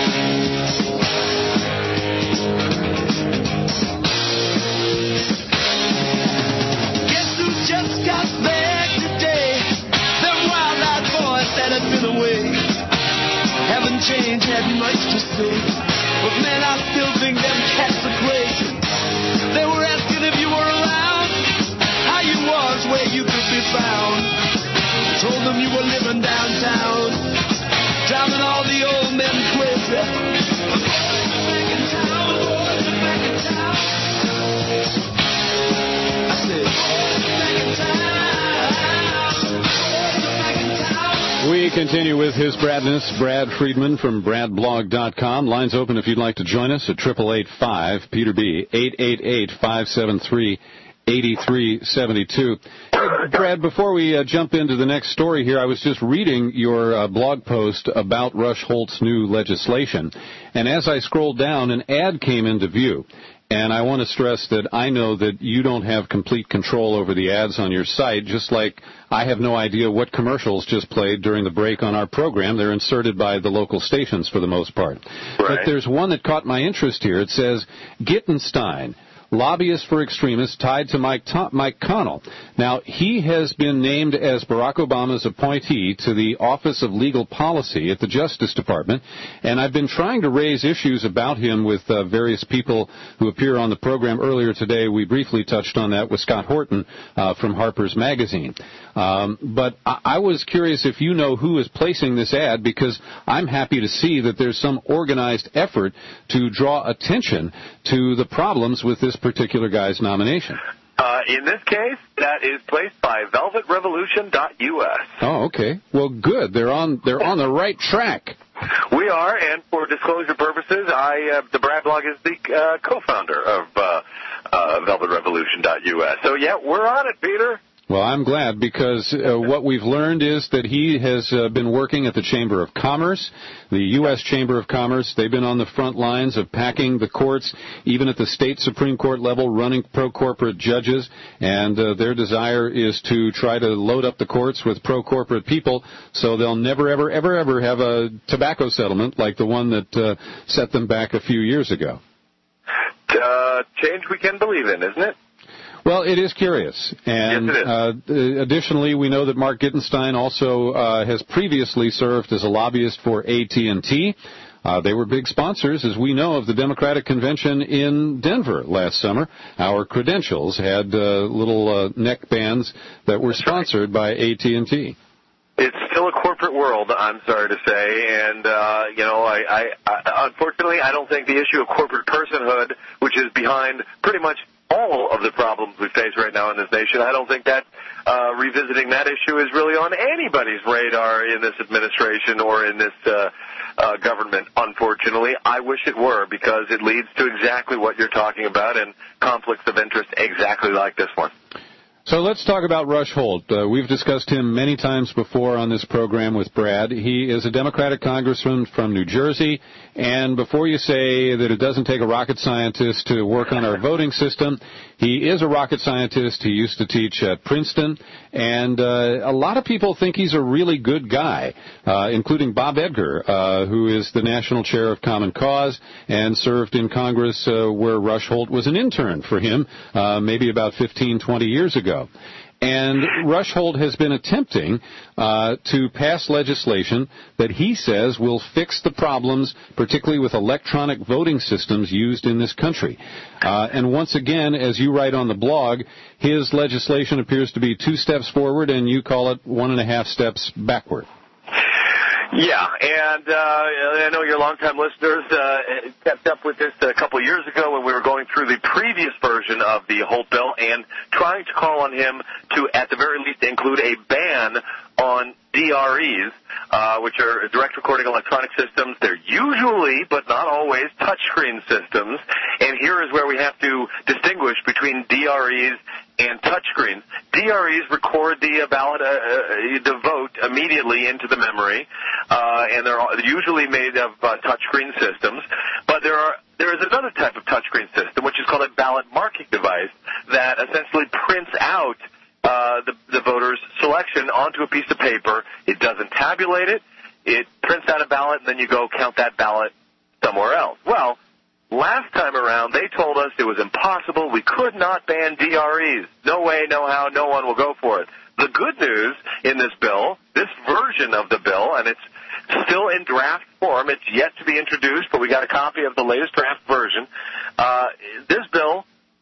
Just got back today. Them wild-eyed boys that had been away haven't changed, had much to say. But man, I still think them cats are crazy. They were asking if you were around, how you was, where you could be found. Told them you were living downtown, driving all the old men crazy. Back in town, boys are back in town. I said. We continue with His Bradness, Brad Friedman from brad blog dot com. Lines open if you'd like to join us at eight eight eight five, Peter B, eight eight eight, five seven three, eight three seven two. Brad, before we uh, jump into the next story here, I was just reading your uh, blog post about Rush Holt's new legislation, and as I scrolled down, an ad came into view. And I want to stress that I know that you don't have complete control over the ads on your site, just like I have no idea what commercials just played during the break on our program. They're inserted by the local stations for the most part. Right. But there's one that caught my interest here. It says, Gittenstein, lobbyist for extremists tied to Mike, Tom, Mike Connell. Now, he has been named as Barack Obama's appointee to the Office of Legal Policy at the Justice Department, and I've been trying to raise issues about him with uh, various people who appear on the program. Earlier today, we briefly touched on that with Scott Horton uh, from Harper's Magazine. Um, but I-, I was curious if you know who is placing this ad, because I'm happy to see that there's some organized effort to draw attention to the problems with this particular guy's nomination. Uh, in this case, that is placed by velvet revolution dot U S. Oh, okay. Well, good. They're on they're on the right track. We are, and for disclosure purposes, I uh, the Brad Blog is the uh, co-founder of uh, uh, velvet revolution dot U S. So, yeah, we're on it, Peter. Well, I'm glad, because uh, what we've learned is that he has uh, been working at the Chamber of Commerce, the U S Chamber of Commerce. They've been on the front lines of packing the courts, even at the state Supreme Court level, running pro-corporate judges, and uh, their desire is to try to load up the courts with pro-corporate people so they'll never, ever, ever, ever have a tobacco settlement like the one that uh, set them back a few years ago. Uh, change we can believe in, isn't it? Well, it is curious. And yes, it is. Uh, additionally, we know that Mark Gittenstein also uh, has previously served as a lobbyist for A T and T. Uh, they were big sponsors, as we know, of the Democratic Convention in Denver last summer. Our credentials had uh, little uh, neck bands that were sponsored by A T and T. It's still a corporate world, I'm sorry to say, and, uh, you know, I, I, I, unfortunately, I don't think the issue of corporate personhood, which is behind pretty much all of the problems we face right now in this nation, I don't think that uh, revisiting that issue is really on anybody's radar in this administration or in this uh, uh, government, unfortunately. I wish it were, because it leads to exactly what you're talking about and conflicts of interest exactly like this one. So let's talk about Rush Holt. Uh, we've discussed him many times before on this program with Brad. He is a Democratic congressman from New Jersey, and before you say that it doesn't take a rocket scientist to work on our voting system, he is a rocket scientist. He used to teach at Princeton, and uh, a lot of people think he's a really good guy, uh, including Bob Edgar, uh, who is the national chair of Common Cause and served in Congress uh, where Rush Holt was an intern for him uh, maybe about fifteen, twenty years ago. And Rush Holt has been attempting uh, to pass legislation that he says will fix the problems, particularly with electronic voting systems used in this country. Uh, and once again, as you write on the blog, his legislation appears to be two steps forward, and you call it one and a half steps backward. Yeah, and uh, I know your longtime listeners uh, kept up with this a couple of years ago when we were going through the previous version of the Holt bill and trying to call on him to, at the very least, include a ban on D R Es, uh, which are direct recording electronic systems. They're usually, but not always, touchscreen systems. And here is where we have to distinguish between D R Es and touchscreens. D R Es record the ballot, uh, the vote immediately into the memory, uh, and they're usually made of uh, touchscreen systems. But there are there is another type of touchscreen system, which is called a ballot marking device, that essentially prints out uh, the, the voter's selection onto a piece of paper. It doesn't tabulate it. It prints out a ballot, and then you go count that ballot somewhere else. Well, last time around, they told us it was impossible. We could not ban D R Es. No way, no how, no one will go for it. The good news in this bill, this version of the bill, and it's still in draft form. It's yet to be introduced, but we got a copy of the latest draft version. Uh, this bill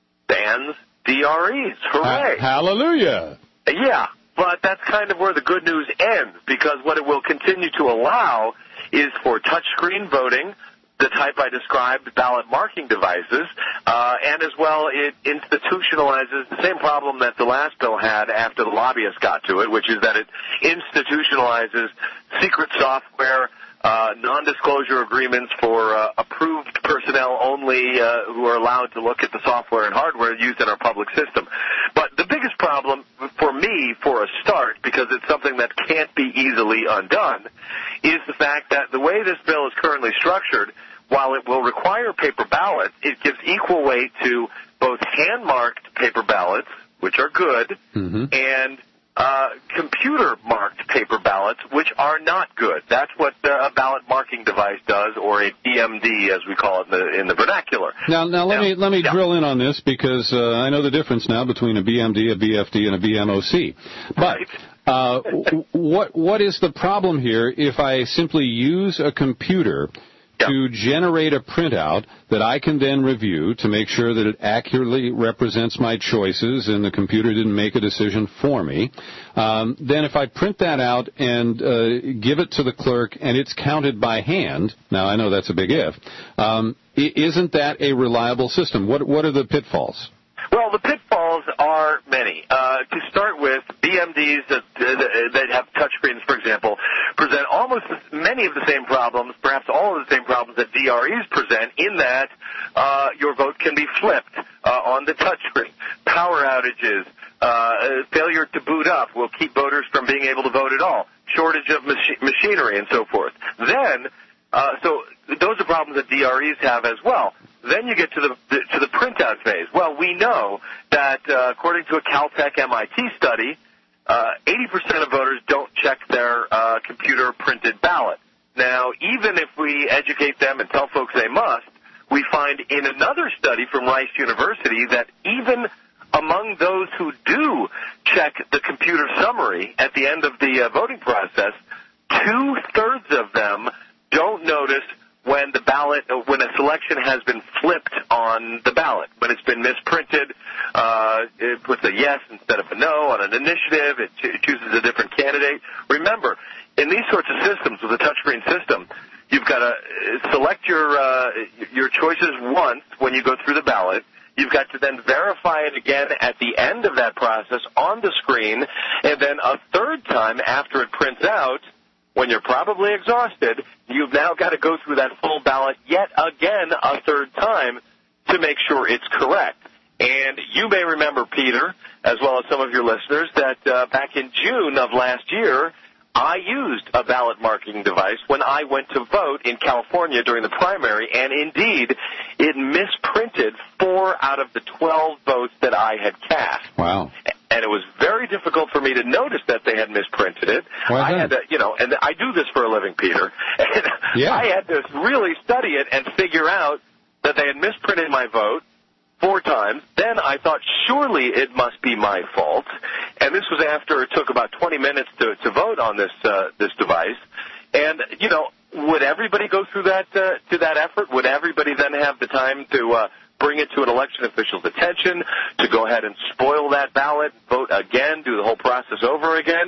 bans D R Es. Hooray. Hallelujah. Yeah, but that's kind of where the good news ends, because what it will continue to allow is for touchscreen voting, the type I described, ballot marking devices, uh, and as well it institutionalizes the same problem that the last bill had after the lobbyists got to it, which is that it institutionalizes secret software, uh, non-disclosure agreements for uh, approved personnel only uh, who are allowed to look at the software and hardware used in our public system. But the biggest problem for me, for a start, because it's something that can't be easily undone, is the fact that the way this bill is currently structured, while it will require paper ballots, it gives equal weight to both hand-marked paper ballots, which are good, mm-hmm. and uh, computer-marked paper ballots, which are not good. That's what uh, a ballot marking device does, or a B M D, as we call it in the, in the vernacular. Now, now let now, me let me yeah. drill in on this, because uh, I know the difference now between a B M D, a B F D, and a B M O C. But right. uh, what what is the problem here if I simply use a computer to generate a printout that I can then review to make sure that it accurately represents my choices and the computer didn't make a decision for me? Um, then if I print that out and uh, give it to the clerk and it's counted by hand, now I know that's a big if, um, isn't that a reliable system? What, what are the pitfalls? Well, the pitfalls are many. Uh, to start with, B M Ds that, that have touchscreens, for example, present almost many of the same problems, perhaps all of the same problems that D R Es present, in that uh, your vote can be flipped uh, on the touchscreen. Power outages, Uh, failure to boot up will keep voters from being able to vote at all. Shortage of machi- machinery and so forth. Then, uh, so those are problems that D R Es have as well. Then you get to the, the to the printout phase. Well, we know that uh, according to a Caltech M I T study, uh, eighty percent of voters don't check their uh, computer printed ballot. Now, even if we educate them and tell folks they must, we find in another study from Rice University that even among those who do check the computer summary at the end of the uh, voting process, two-thirds of them don't notice when the ballot, when a selection has been flipped on the ballot, when it's been misprinted, uh, it puts a yes instead of a no on an initiative, it, ch- it chooses a different candidate. Remember, in these sorts of systems, with a touchscreen system, you've got to select your uh, your choices once when you go through the ballot. You've got to then verify it again at the end of that process on the screen, and then a third time after it prints out, when you're probably exhausted, you've now got to go through that full ballot yet again a third time to make sure it's correct. And you may remember, Peter, as well as some of your listeners, that uh, back in June of last year, I used a ballot marking device when I went to vote in California during the primary, and indeed, it misprinted four out of the twelve votes that I had cast. Wow. And it was very difficult for me to notice that they had misprinted it. Why I that? had to, you know, and I do this for a living, Peter. And yeah. I had to really study it and figure out that they had misprinted my vote four times. Then I thought, surely it must be my fault. And this was after it took about twenty minutes to, to vote on this uh, this device. And, you know, would everybody go through that uh, to that effort? Would everybody then have the time to uh, bring it to an election official's attention, to go ahead and spoil that ballot, vote again, do the whole process over again?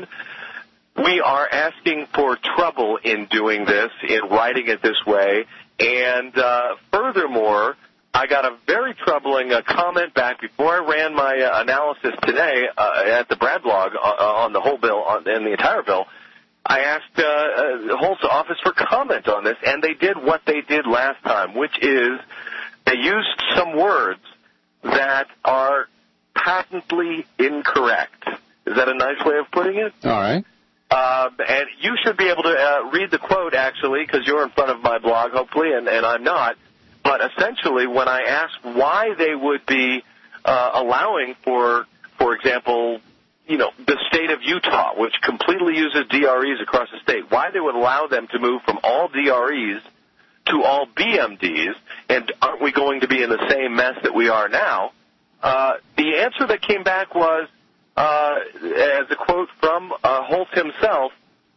We are asking for trouble in doing this, in writing it this way. And uh, furthermore, I got a very troubling uh, comment back before I ran my uh, analysis today uh, at the Brad blog uh, on the whole bill on, and the entire bill. I asked uh, uh, Holt's office for comment on this, and they did what they did last time, which is they used some words that are patently incorrect. Is that a nice way of putting it? All right. Uh, and you should be able to uh, read the quote, actually, because you're in front of my blog, hopefully, and, and I'm not. But essentially, when I asked why they would be uh, allowing for, for example, you know, the state of Utah, which completely uses D R Es across the state, why they would allow them to move from all D R Es to all B M Ds, and aren't we going to be in the same mess that we are now? Uh, the answer that came back was, uh, as a quote from uh, Holt himself,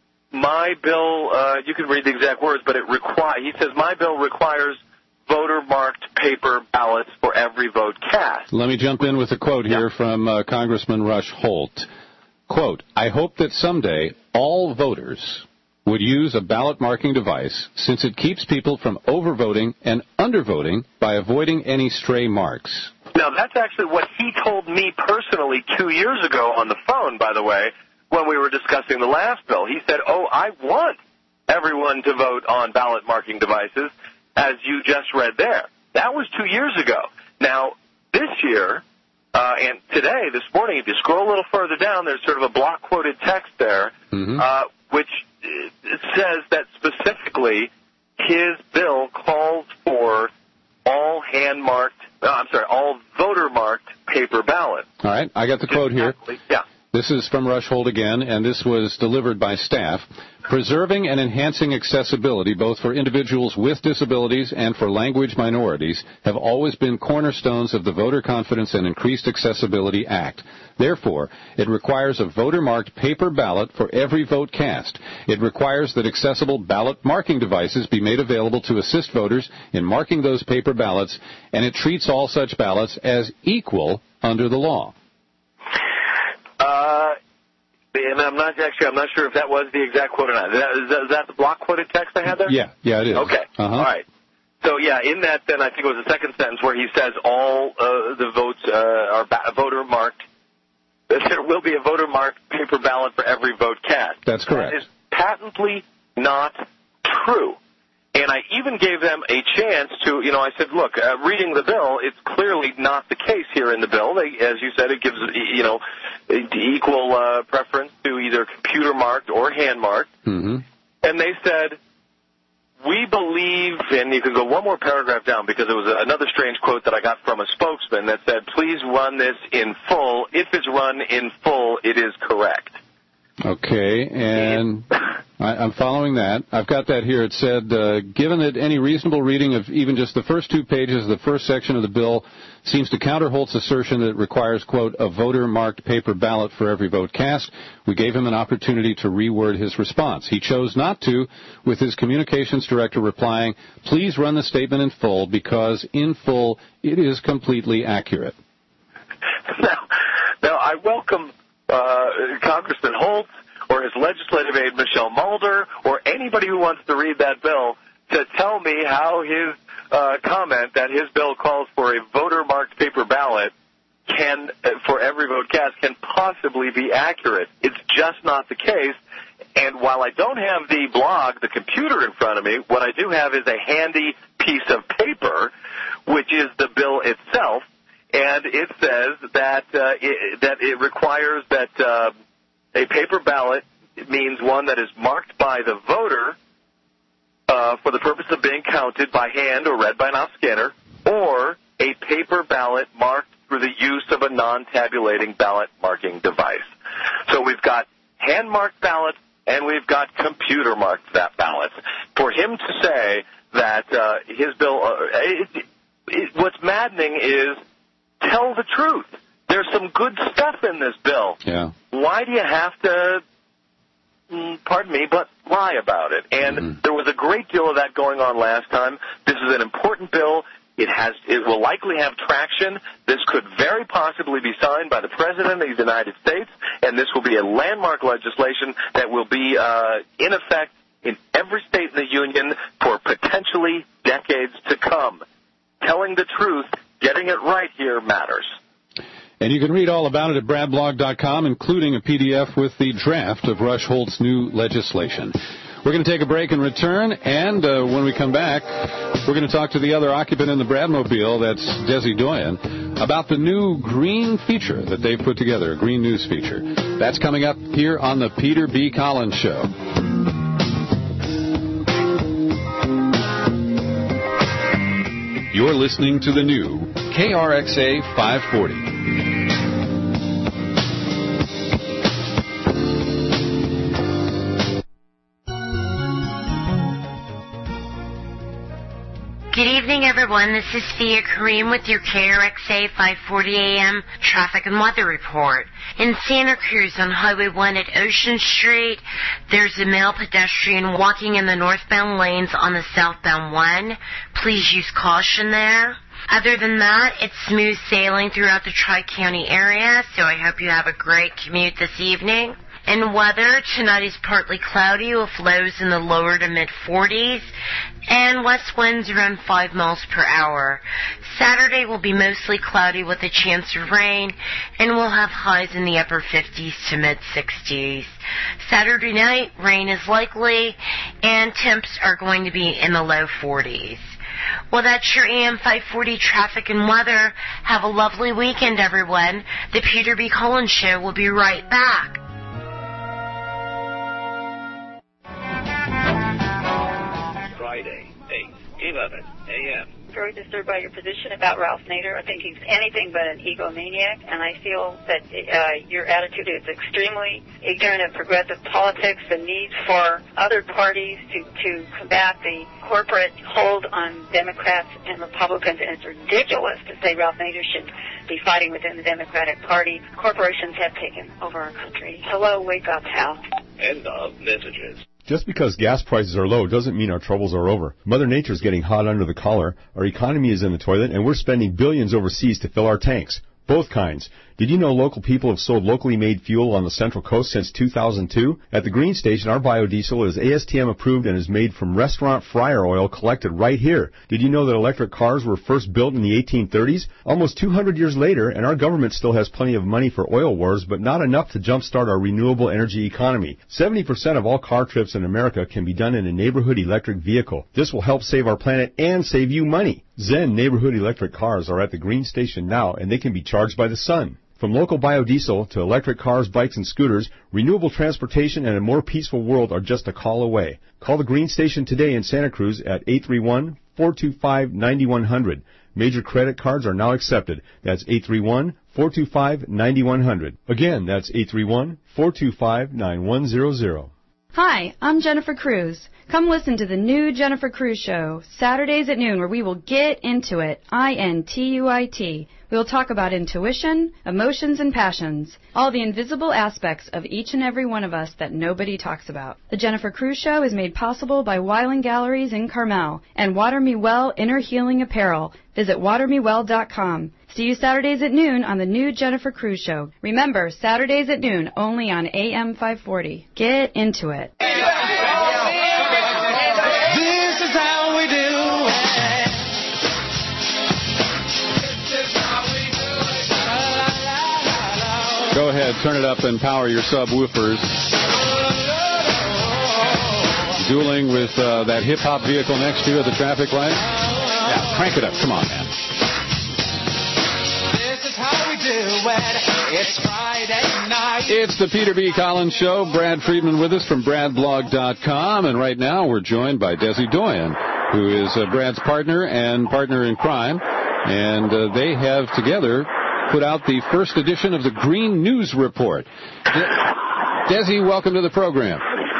my bill, uh, you can read the exact words, but it require, he says, my bill requires voter-marked paper ballots for every vote cast. Let me jump in with a quote here yeah. from uh, Congressman Rush Holt. Quote, I hope that someday all voters would use a ballot marking device since it keeps people from overvoting and undervoting by avoiding any stray marks. Now, that's actually what he told me personally two years ago on the phone, by the way, when we were discussing the last bill. He said, oh, I want everyone to vote on ballot marking devices, as you just read there. That was two years ago. Now, this year, uh, and today, this morning, if you scroll a little further down, there's sort of a block-quoted text there, mm-hmm. uh, which it says that specifically his bill calls for all hand-marked, uh, I'm sorry, all voter-marked paper ballots. All right, I got the quote here. Yeah. This is from Rush Holt again, and this was delivered by staff. Preserving and enhancing accessibility, both for individuals with disabilities and for language minorities, have always been cornerstones of the Voter Confidence and Increased Accessibility Act. Therefore, it requires a voter-marked paper ballot for every vote cast. It requires that accessible ballot marking devices be made available to assist voters in marking those paper ballots, and it treats all such ballots as equal under the law. Uh, and I'm not actually, I'm not sure if that was the exact quote or not. Is that, is that, is that the block quoted text I had there? Yeah, yeah, it is. Okay. Uh-huh. All right. So, yeah, in that, then I think it was the second sentence where he says all uh, the votes uh, are ba- voter marked. There will be a voter marked paper ballot for every vote cast. That's correct. That is patently not true. And I even gave them a chance to, you know, I said, look, uh, reading the bill, it's clearly not the case here in the bill. They, as you said, it gives, you know, equal uh, preference to either computer-marked or hand-marked. Mm-hmm. And they said, we believe, and you can go one more paragraph down because it was another strange quote that I got from a spokesman that said, please run this in full. If it's run in full, it is correct. Okay, and I, I'm following that. I've got that here. It said, uh, given that any reasonable reading of even just the first two pages of the first section of the bill seems to counter Holt's assertion that it requires, quote, a voter-marked paper ballot for every vote cast, we gave him an opportunity to reword his response. He chose not to, with his communications director replying, please run the statement in full because, in full, it is completely accurate. Now, now I welcome uh, Congressman Holt or his legislative aide, Michelle Mulder, or anybody who wants to read that bill to tell me how his uh, comment that his bill calls for a voter-marked paper ballot can, for every vote cast, can possibly be accurate. It's just not the case. And while I don't have the blog, the computer in front of me, what I do have is a handy piece of paper, which is the bill itself, and it says that uh, it, that it requires that uh, a paper ballot means one that is marked by the voter uh, for the purpose of being counted by hand or read by an off scanner, or a paper ballot marked through the use of a non-tabulating ballot marking device. So we've got hand-marked ballots and we've got computer-marked ballots. For him to say that uh, his bill, uh, it, it, what's maddening is tell the truth. There's some good stuff in this bill. Yeah. Why do you have to, pardon me, but lie about it? And mm-hmm. there was a great deal of that going on last time. This is an important bill. It has, it will likely have traction. This could very possibly be signed by the President of the United States, and this will be a landmark legislation that will be uh, in effect in every state in the Union for potentially decades to come. Telling the truth, getting it right here matters. And you can read all about it at brad blog dot com, including a P D F with the draft of Rush Holt's new legislation. We're going to take a break and return, and uh, when we come back, we're going to talk to the other occupant in the Bradmobile, that's Desi Doyen, about the new green feature that they've put together, a green news feature. That's coming up here on the Peter B. Collins Show. You're listening to the new K R X A five forty. Good evening, everyone. This is Thea Kareem with your K R X A five forty A M traffic and weather report. In Santa Cruz on Highway one at Ocean Street, there's a male pedestrian walking in the northbound lanes on the southbound one. Please use caution there. Other than that, it's smooth sailing throughout the Tri-County area, so I hope you have a great commute this evening. In weather, tonight is partly cloudy with lows in the lower to mid forties and west winds around five miles per hour. Saturday will be mostly cloudy with a chance of rain, and we'll have highs in the upper fifties to mid sixties. Saturday night, rain is likely, and temps are going to be in the low forties. Well, that's your A M five forty traffic and weather. Have a lovely weekend, everyone. The Peter B. Collins Show will be right back. Friday, eight eleven a.m. Very disturbed by your position about Ralph Nader. I think he's anything but an egomaniac, and I feel that uh, your attitude is extremely ignorant of progressive politics, the need for other parties to, to combat the corporate hold on Democrats and Republicans, and it's ridiculous to say Ralph Nader should be fighting within the Democratic Party. Corporations have taken over our country. Hello, wake up, Hal. End of messages. Just because gas prices are low doesn't mean our troubles are over. Mother Nature's getting hot under the collar, our economy is in the toilet, and we're spending billions overseas to fill our tanks. Both kinds. Did you know local people have sold locally made fuel on the Central Coast since two thousand two? At the Green Station, our biodiesel is A S T M approved and is made from restaurant fryer oil collected right here. Did you know that electric cars were first built in the eighteen thirties? Almost two hundred years later, and our government still has plenty of money for oil wars, but not enough to jumpstart our renewable energy economy. seventy percent of all car trips in America can be done in a neighborhood electric vehicle. This will help save our planet and save you money. Zen neighborhood electric cars are at the Green Station now, and they can be charged by the sun. From local biodiesel to electric cars, bikes, and scooters, renewable transportation and a more peaceful world are just a call away. Call the Green Station today in Santa Cruz at eight three one, four two five, nine one zero zero. Major credit cards are now accepted. That's eight three one, four two five, nine one zero zero. Again, that's eight three one, four two five, nine one zero zero. Hi, I'm Jennifer Cruz. Come listen to the new Jennifer Cruz Show, Saturdays at noon, where we will get into it, I N T U I T. We will talk about intuition, emotions, and passions, all the invisible aspects of each and every one of us that nobody talks about. The Jennifer Cruz Show is made possible by Weiland Galleries in Carmel and Water Me Well Inner Healing Apparel. Visit water me well dot com. See you Saturdays at noon on the new Jennifer Cruz Show. Remember, Saturdays at noon, only on A M five forty. Get into it. This is how we do it. Go ahead, turn it up and power your subwoofers. Dueling with uh, that hip-hop vehicle next to you at the traffic light. Yeah, crank it up. Come on, man. This is how we do it. It's Friday night. It's the Peter B. Collins Show. Brad Friedman with us from brad blog dot com. And right now we're joined by Desi Doyen, who is uh, Brad's partner and partner in crime. And uh, they have together put out the first edition of the Green News Report. De- Desi, welcome to the program.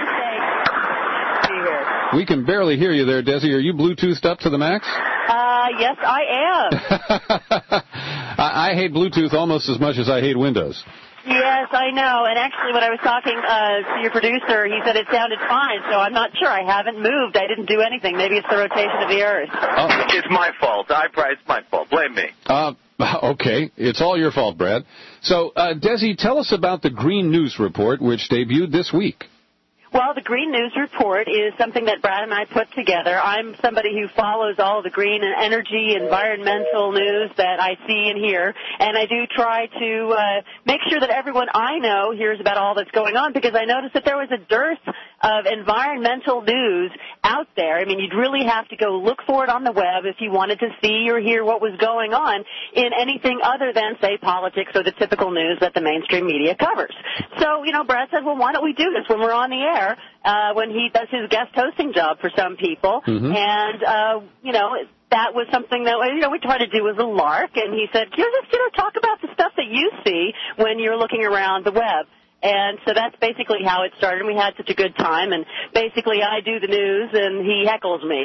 We can barely hear you there, Desi. Are you Bluetoothed up to the max? Uh, yes, I am. I, I hate Bluetooth almost as much as I hate Windows. Yes, I know. And actually, when I was talking uh, to your producer, he said it sounded fine, so I'm not sure. I haven't moved. I didn't do anything. Maybe it's the rotation of the Earth. Oh, it's my fault. I, it's my fault. Blame me. Uh, okay. It's all your fault, Brad. So, uh, Desi, tell us about the Green News Report, which debuted this week. Well, the Green News Report is something that Brad and I put together. I'm somebody who follows all the green and energy, environmental news that I see and hear, and I do try to uh, make sure that everyone I know hears about all that's going on, because I noticed that there was a dearth of environmental news out there. I mean, you'd really have to go look for it on the web if you wanted to see or hear what was going on in anything other than, say, politics or the typical news that the mainstream media covers. So, you know, Brad said, well, why don't we do this when we're on the air? Uh, when he does his guest hosting job for some people, mm-hmm. and uh, you know that was something that you know we tried to do as a lark. And he said, "You just you know talk about the stuff that you see when you're looking around the web." And so that's basically how it started. And we had such a good time. And basically, I do the news, and he heckles me.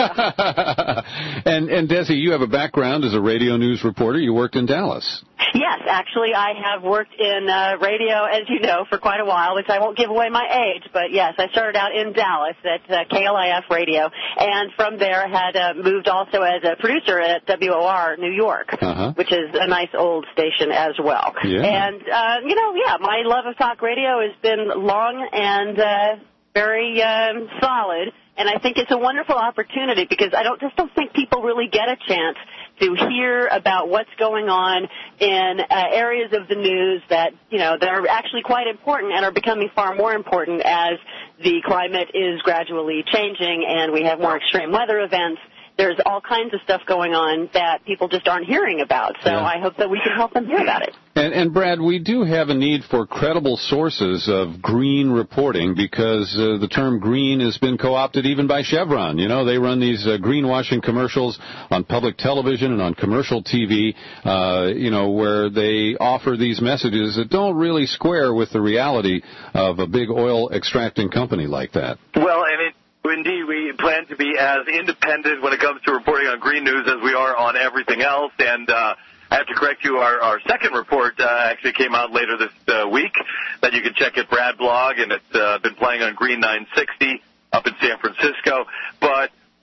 and and Desi, you have a background as a radio news reporter. You worked in Dallas. Yes, actually, I have worked in uh, radio, as you know, for quite a while, which I won't give away my age. But, yes, I started out in Dallas at uh, K L I F Radio, and from there had uh, moved also as a producer at W O R New York, uh-huh. which is a nice old station as well. Yeah. And, uh, you know, yeah, my love of talk radio has been long and uh, very um, solid, and I think it's a wonderful opportunity because I don't just don't think people really get a chance to hear about what's going on in uh, areas of the news that, you know, that are actually quite important and are becoming far more important as the climate is gradually changing and we have more extreme weather events. There's all kinds of stuff going on that people just aren't hearing about. So yeah. I hope that we can help them hear about it. And, and Brad, we do have a need for credible sources of green reporting because uh, the term green has been co-opted even by Chevron. You know, they run these uh, greenwashing commercials on public television and on commercial T V, uh, you know, where they offer these messages that don't really square with the reality of a big oil extracting company like that. Well, and it Indeed, we plan to be as independent when it comes to reporting on green news as we are on everything else. And uh, I have to correct you, our, our second report uh, actually came out later this uh, week that you can check at Brad Blog, and it's uh, been playing on Green nine sixty up in San Francisco. But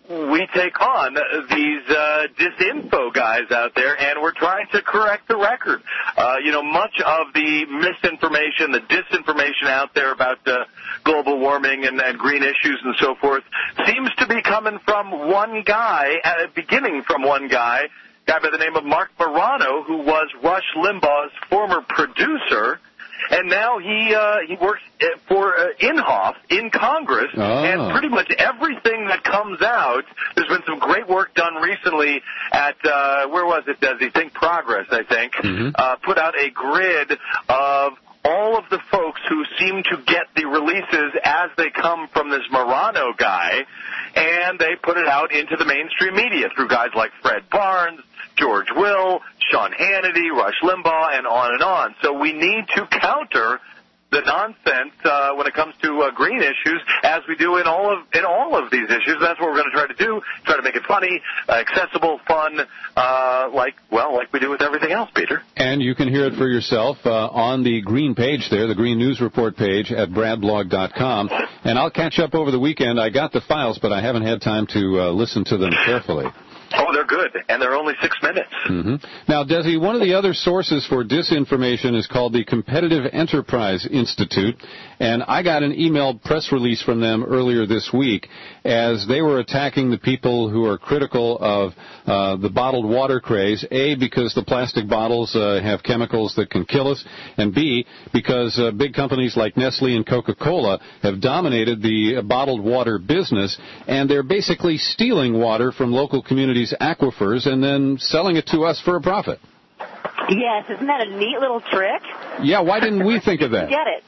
we take on these uh, disinfo guys out there, and we're trying to correct the record. Uh, you know, much of the misinformation, the disinformation out there about uh, global warming and, and green issues and so forth seems to be coming from one guy, uh, beginning from one guy, a guy by the name of Mark Morano, who was Rush Limbaugh's former producer. And now he uh, he works for uh, Inhofe in Congress, oh. and pretty much everything that comes out, there's been some great work done recently at, uh, where was it, Desi? Think Progress, I think, mm-hmm. uh, put out a grid of all of the folks who seem to get the releases as they come from this Morano guy, and they put it out into the mainstream media through guys like Fred Barnes, George Will, Sean Hannity, Rush Limbaugh, and on and on. So we need to counter the nonsense uh, when it comes to uh, green issues, as we do in all of in all of these issues. That's what we're going to try to do. Try to make it funny, uh, accessible, fun, uh, like well, like we do with everything else, Peter. And you can hear it for yourself uh, on the green page there, the Green News Report page at brad blog dot com. And I'll catch up over the weekend. I got the files, but I haven't had time to uh, listen to them carefully. Oh, they're good, and they're only six minutes. Mm-hmm. Now, Desi, one of the other sources for disinformation is called the Competitive Enterprise Institute, and I got an emailed press release from them earlier this week as they were attacking the people who are critical of uh, the bottled water craze, A, because the plastic bottles uh, have chemicals that can kill us, and B, because uh, big companies like Nestle and Coca-Cola have dominated the bottled water business, and they're basically stealing water from local communities' aquifers and then selling it to us for a profit. Yes, isn't that a neat little trick? Yeah, why didn't we think of that? Get it.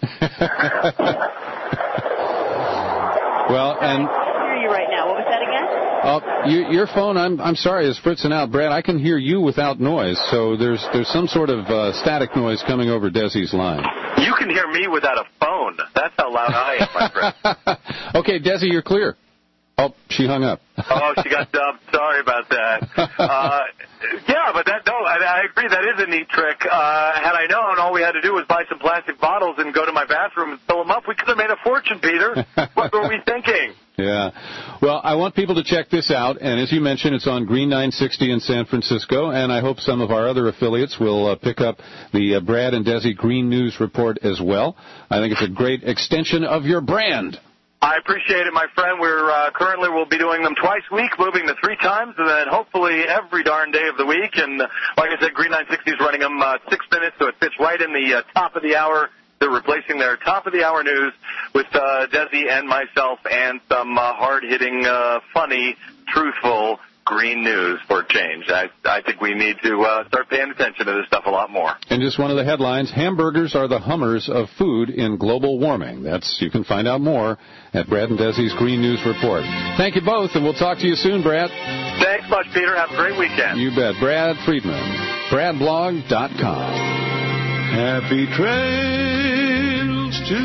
Well, and I can't hear you right now. What was that again? uh, you, your phone, I'm I'm sorry, is fritzing out, Brad. I can hear you without noise, so there's there's some sort of uh, static noise coming over Desi's line. You can hear me without a phone. That's how loud I am, my friend. Okay, Desi, you're clear. Oh, she hung up. Oh, she got dumped. Sorry about that. Uh, yeah, but that, no, I, I agree. That is a neat trick. Uh, had I known, all we had to do was buy some plastic bottles and go to my bathroom and fill them up. We could have made a fortune, Peter. What were we thinking? Yeah. Well, I want people to check this out. And as you mentioned, it's on Green nine sixty in San Francisco. And I hope some of our other affiliates will uh, pick up the uh, Brad and Desi Green News Report as well. I think it's a great extension of your brand. I appreciate it, my friend. We're uh, currently we'll be doing them twice a week, moving to three times, and then hopefully every darn day of the week. And uh, like I said, Green nine sixty is running them uh, six minutes, so it fits right in the uh, top of the hour. They're replacing their top of the hour news with uh, Desi and myself, and some uh, hard-hitting, uh, funny, truthful green news for a change. I, I think we need to uh, start paying attention to this stuff a lot more. And just one of the headlines, hamburgers are the Hummers of food in global warming. That's, you can find out more at Brad and Desi's Green News Report. Thank you both, and we'll talk to you soon, Brad. Thanks much, Peter. Have a great weekend. You bet. Brad Friedman, brad blog dot com. Happy trails to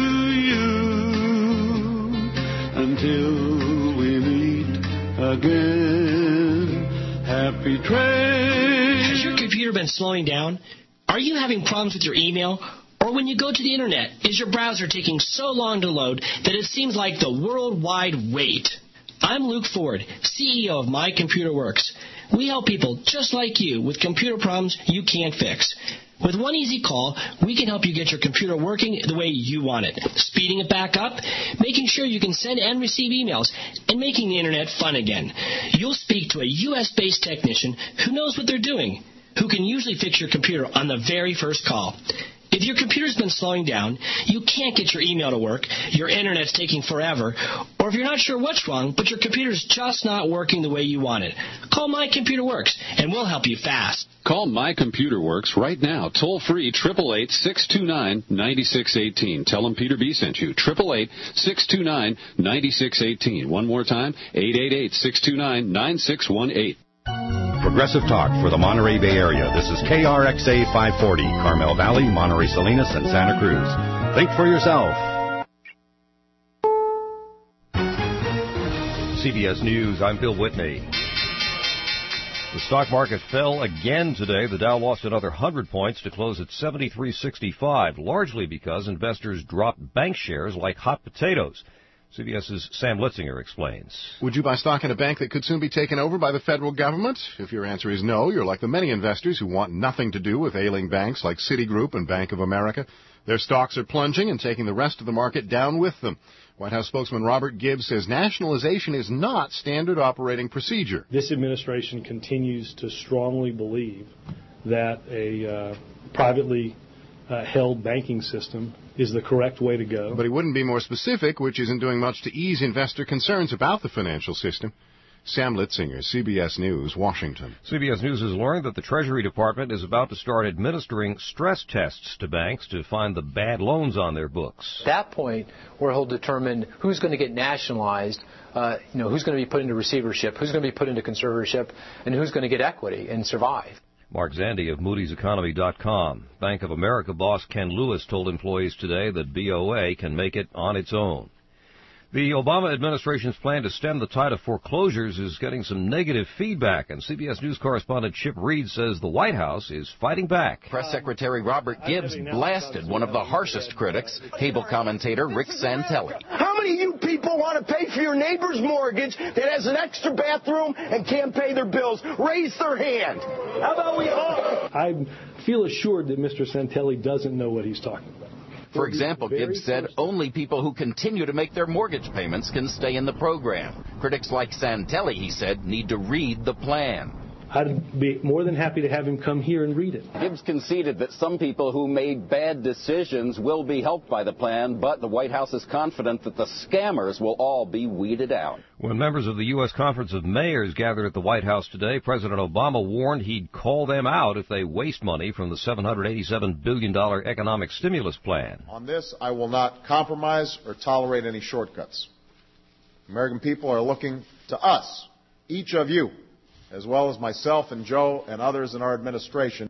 you until we meet again. Happy trails. Has your computer been slowing down? Are you having problems with your email? Or when you go to the internet, is your browser taking so long to load that it seems like the worldwide wait? I'm Luke Ford, C E O of My Computer Works. We help people just like you with computer problems you can't fix. With one easy call, we can help you get your computer working the way you want it, speeding it back up, making sure you can send and receive emails, and making the internet fun again. You'll speak to a U S based technician who knows what they're doing, who can usually fix your computer on the very first call. If your computer's been slowing down, you can't get your email to work, your internet's taking forever, or if you're not sure what's wrong, but your computer's just not working the way you want it, call My Computer Works, and we'll help you fast. Call My Computer Works right now, toll free, eight eight eight, six two nine, nine six one eight. Tell them Peter B sent you, eight eight eight, six two nine, nine six one eight. One more time, eight eight eight, six two nine, nine six one eight. Progressive Talk for the Monterey Bay Area. This is K R X A five forty, Carmel Valley, Monterey Salinas, and Santa Cruz. Think for yourself. C B S News, I'm Bill Whitney. The stock market fell again today. The Dow lost another one hundred points to close at seventy-three sixty-five, largely because investors dropped bank shares like hot potatoes. CBS's Sam Litzinger explains. Would you buy stock in a bank that could soon be taken over by the federal government? If your answer is no, you're like the many investors who want nothing to do with ailing banks like Citigroup and Bank of America. Their stocks are plunging and taking the rest of the market down with them. White House spokesman Robert Gibbs says nationalization is not standard operating procedure. This administration continues to strongly believe that a uh, privately uh, held banking system is the correct way to go. But he wouldn't be more specific, which isn't doing much to ease investor concerns about the financial system. Sam Litzinger, C B S News, Washington. C B S News has learned that the Treasury Department is about to start administering stress tests to banks to find the bad loans on their books. At that point, where he'll determine who's going to get nationalized, uh, you know, who's going to be put into receivership, who's going to be put into conservatorship, and who's going to get equity and survive. Mark Zandi of Moody's Economy dot com. Bank of America boss Ken Lewis told employees today that B O A can make it on its own. The Obama administration's plan to stem the tide of foreclosures is getting some negative feedback, and C B S News correspondent Chip Reed says the White House is fighting back. Press Secretary Robert Gibbs blasted one of the harshest critics, cable commentator Rick Santelli. How many of you people want to pay for your neighbor's mortgage that has an extra bathroom and can't pay their bills? Raise their hand. How about we all? I feel assured that Mister Santelli doesn't know what he's talking about. For example, Gibbs said only people who continue to make their mortgage payments can stay in the program. Critics like Santelli, he said, need to read the plan. I'd be more than happy to have him come here and read it. Gibbs conceded that some people who made bad decisions will be helped by the plan, but the White House is confident that the scammers will all be weeded out. When members of the U S Conference of Mayors gathered at the White House today, President Obama warned he'd call them out if they waste money from the seven hundred eighty-seven billion dollars economic stimulus plan. On this, I will not compromise or tolerate any shortcuts. American people are looking to us, each of you, as well as myself and Joe and others in our administration,